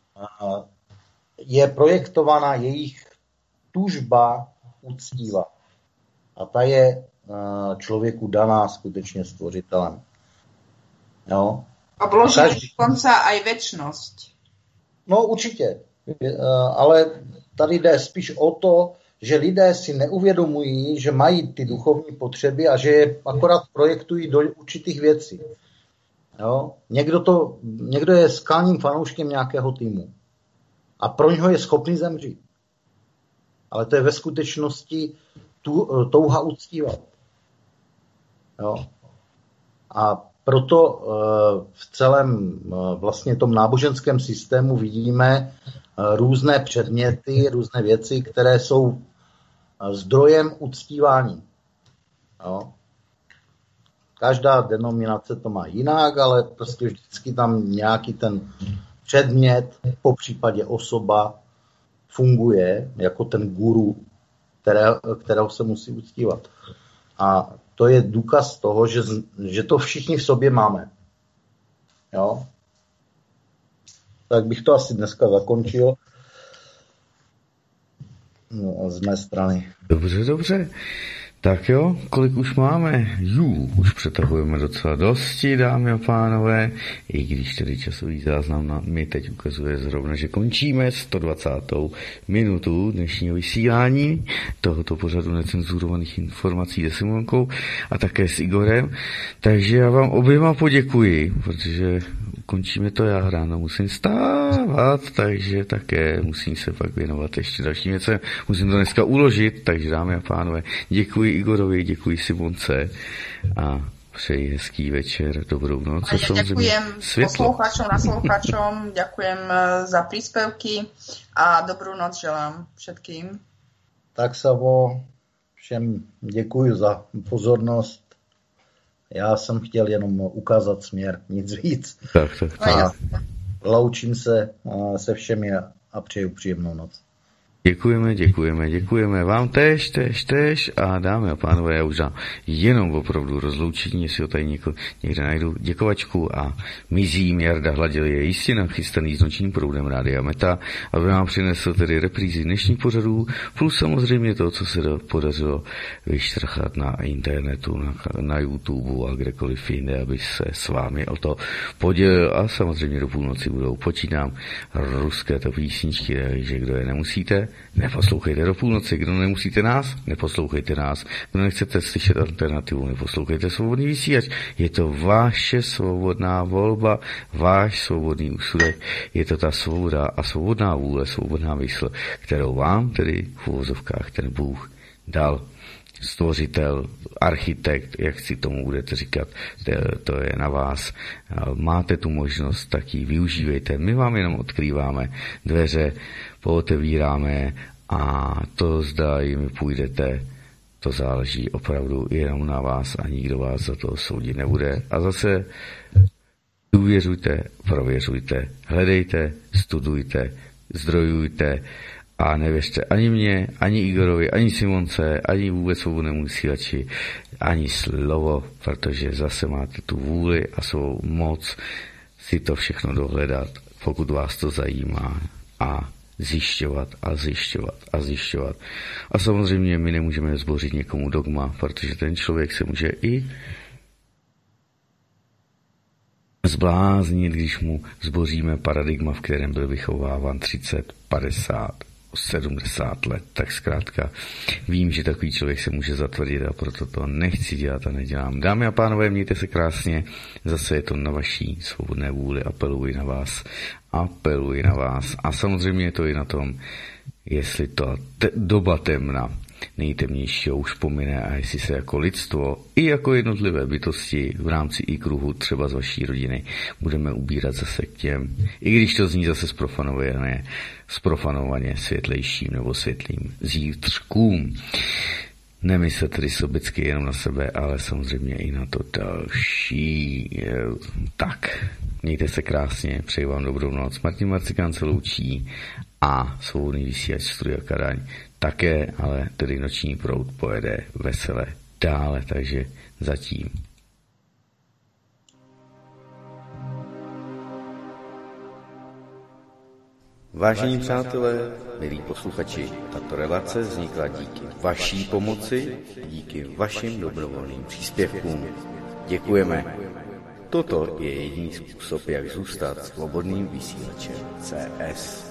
je projektovaná jejich tužba uctívat. A ta je člověku daná skutečně stvořitelem. Jo? A vloží dokonca aj večnosť. No určitě. Ale tady jde spíš o to, že lidé si neuvědomují, že mají ty duchovní potřeby a že je akorát projektují do určitých věcí. Jo? Někdo je skalním fanouškem nějakého týmu a pro něho je schopný zemřít. Ale to je ve skutečnosti touha uctívat. Jo? A proto v celém vlastně tom náboženském systému vidíme různé předměty, různé věci, které jsou zdrojem uctívání. Jo? Každá denominace to má jinak, ale prostě vždycky tam nějaký ten předmět, po případě osoba, funguje jako ten guru, kterého se musí uctívat. A to je důkaz toho, že to všichni v sobě máme. Jo? Tak bych to asi dneska zakončil. No, z mé strany. Dobře. Tak jo, kolik už máme? Už přetahujeme docela dosti, dámy a pánové, i když tedy časový záznam mi teď ukazuje zrovna, že končíme 120. minutu dnešního vysílání tohoto pořadu necenzurovaných informací se Simonkou a také s Igorem. Takže já vám oběma poděkuji, protože končíme to já ráno, musím stávat, takže také musím se pak věnovat ještě dalším věcem. Musím to dneska uložit, takže dámy a pánové, děkuji Igorovi, děkuji Simonce a přeji hezký večer, dobrou noc. A ja ďakujem poslucháčom, naslucháčom, ďakujem za príspevky a dobrú noc želám všetkým. Tak Savo, všem děkuji za pozornost. Já jsem chtěl jenom ukázat směr, nic víc. Tak. A loučím se všemi a přeju příjemnou noc. Děkujeme. Vám též a dámy a pánové, já už dám jenom opravdu rozloučení, jestli ho tady někde najdu, děkovačku a mizím. Jarda Hladil je jistě nachystaný s nočním proudem Rádia Meta, aby vám přinesl tedy reprízy dnešních pořadů, plus samozřejmě to, co se podařilo vyštrchat na internetu, na YouTube a kdekoliv jinde, aby se s vámi o to podělil a samozřejmě do půlnoci budou, počítám, ruské to písničky, takže kdo je nemusíte, neposlouchejte do půlnoci, kdo nemusíte nás, neposlouchejte nás, kdo nechcete slyšet alternativu, neposlouchejte svobodný vysílač, je to vaše svobodná volba, váš svobodný úsudek, je to ta svoboda a svobodná vůle, svobodná mysl, kterou vám tedy v uvozovkách ten Bůh dal. Stvořitel, architekt, jak si tomu budete říkat, to je na vás. Máte tu možnost, tak ji využívejte. My vám jenom odkrýváme dveře, pootevíráme a to zda jimi půjdete, to záleží opravdu jenom na vás a nikdo vás za to soudit nebude. A zase důvěřujte, prověřujte, hledejte, studujte, zdrojujte a nevěřte ani mě, ani Igorovi, ani Simonce, ani vůbec svobodnému vysílači, ani slovo, protože zase máte tu vůli a svou moc si to všechno dohledat, pokud vás to zajímá a zjišťovat. A samozřejmě my nemůžeme zbořit někomu dogma, protože ten člověk se může i zbláznit, když mu zboříme paradigma, v kterém byl vychováván 30, 50, 70 let, tak zkrátka vím, že takový člověk se může zatvrdit a proto to nechci dělat a nedělám. Dámy a pánové, mějte se krásně, zase je to na vaší svobodné vůli, apeluji na vás a samozřejmě je to i na tom, jestli to doba temna nejtemnějšího už pomine a jestli se jako lidstvo i jako jednotlivé bytosti v rámci i kruhu třeba z vaší rodiny budeme ubírat zase k těm, i když to zní zase zprofanovaně světlejším nebo světlým zítřkům. Nemyslete tedy sobecky jenom na sebe, ale samozřejmě i na to další. Tak, mějte se krásně, přeji vám dobrou noc. Martin Marcikán se loučí a svobodný vysílač Studia Kadaň také, ale tedy noční proud pojede vesele dále, takže zatím. Vážení přátelé, milí posluchači, tato relace vznikla díky vaší pomoci, díky vašim dobrovolným příspěvkům. Děkujeme. Toto je jediný způsob, jak zůstat svobodným vysílačem CS.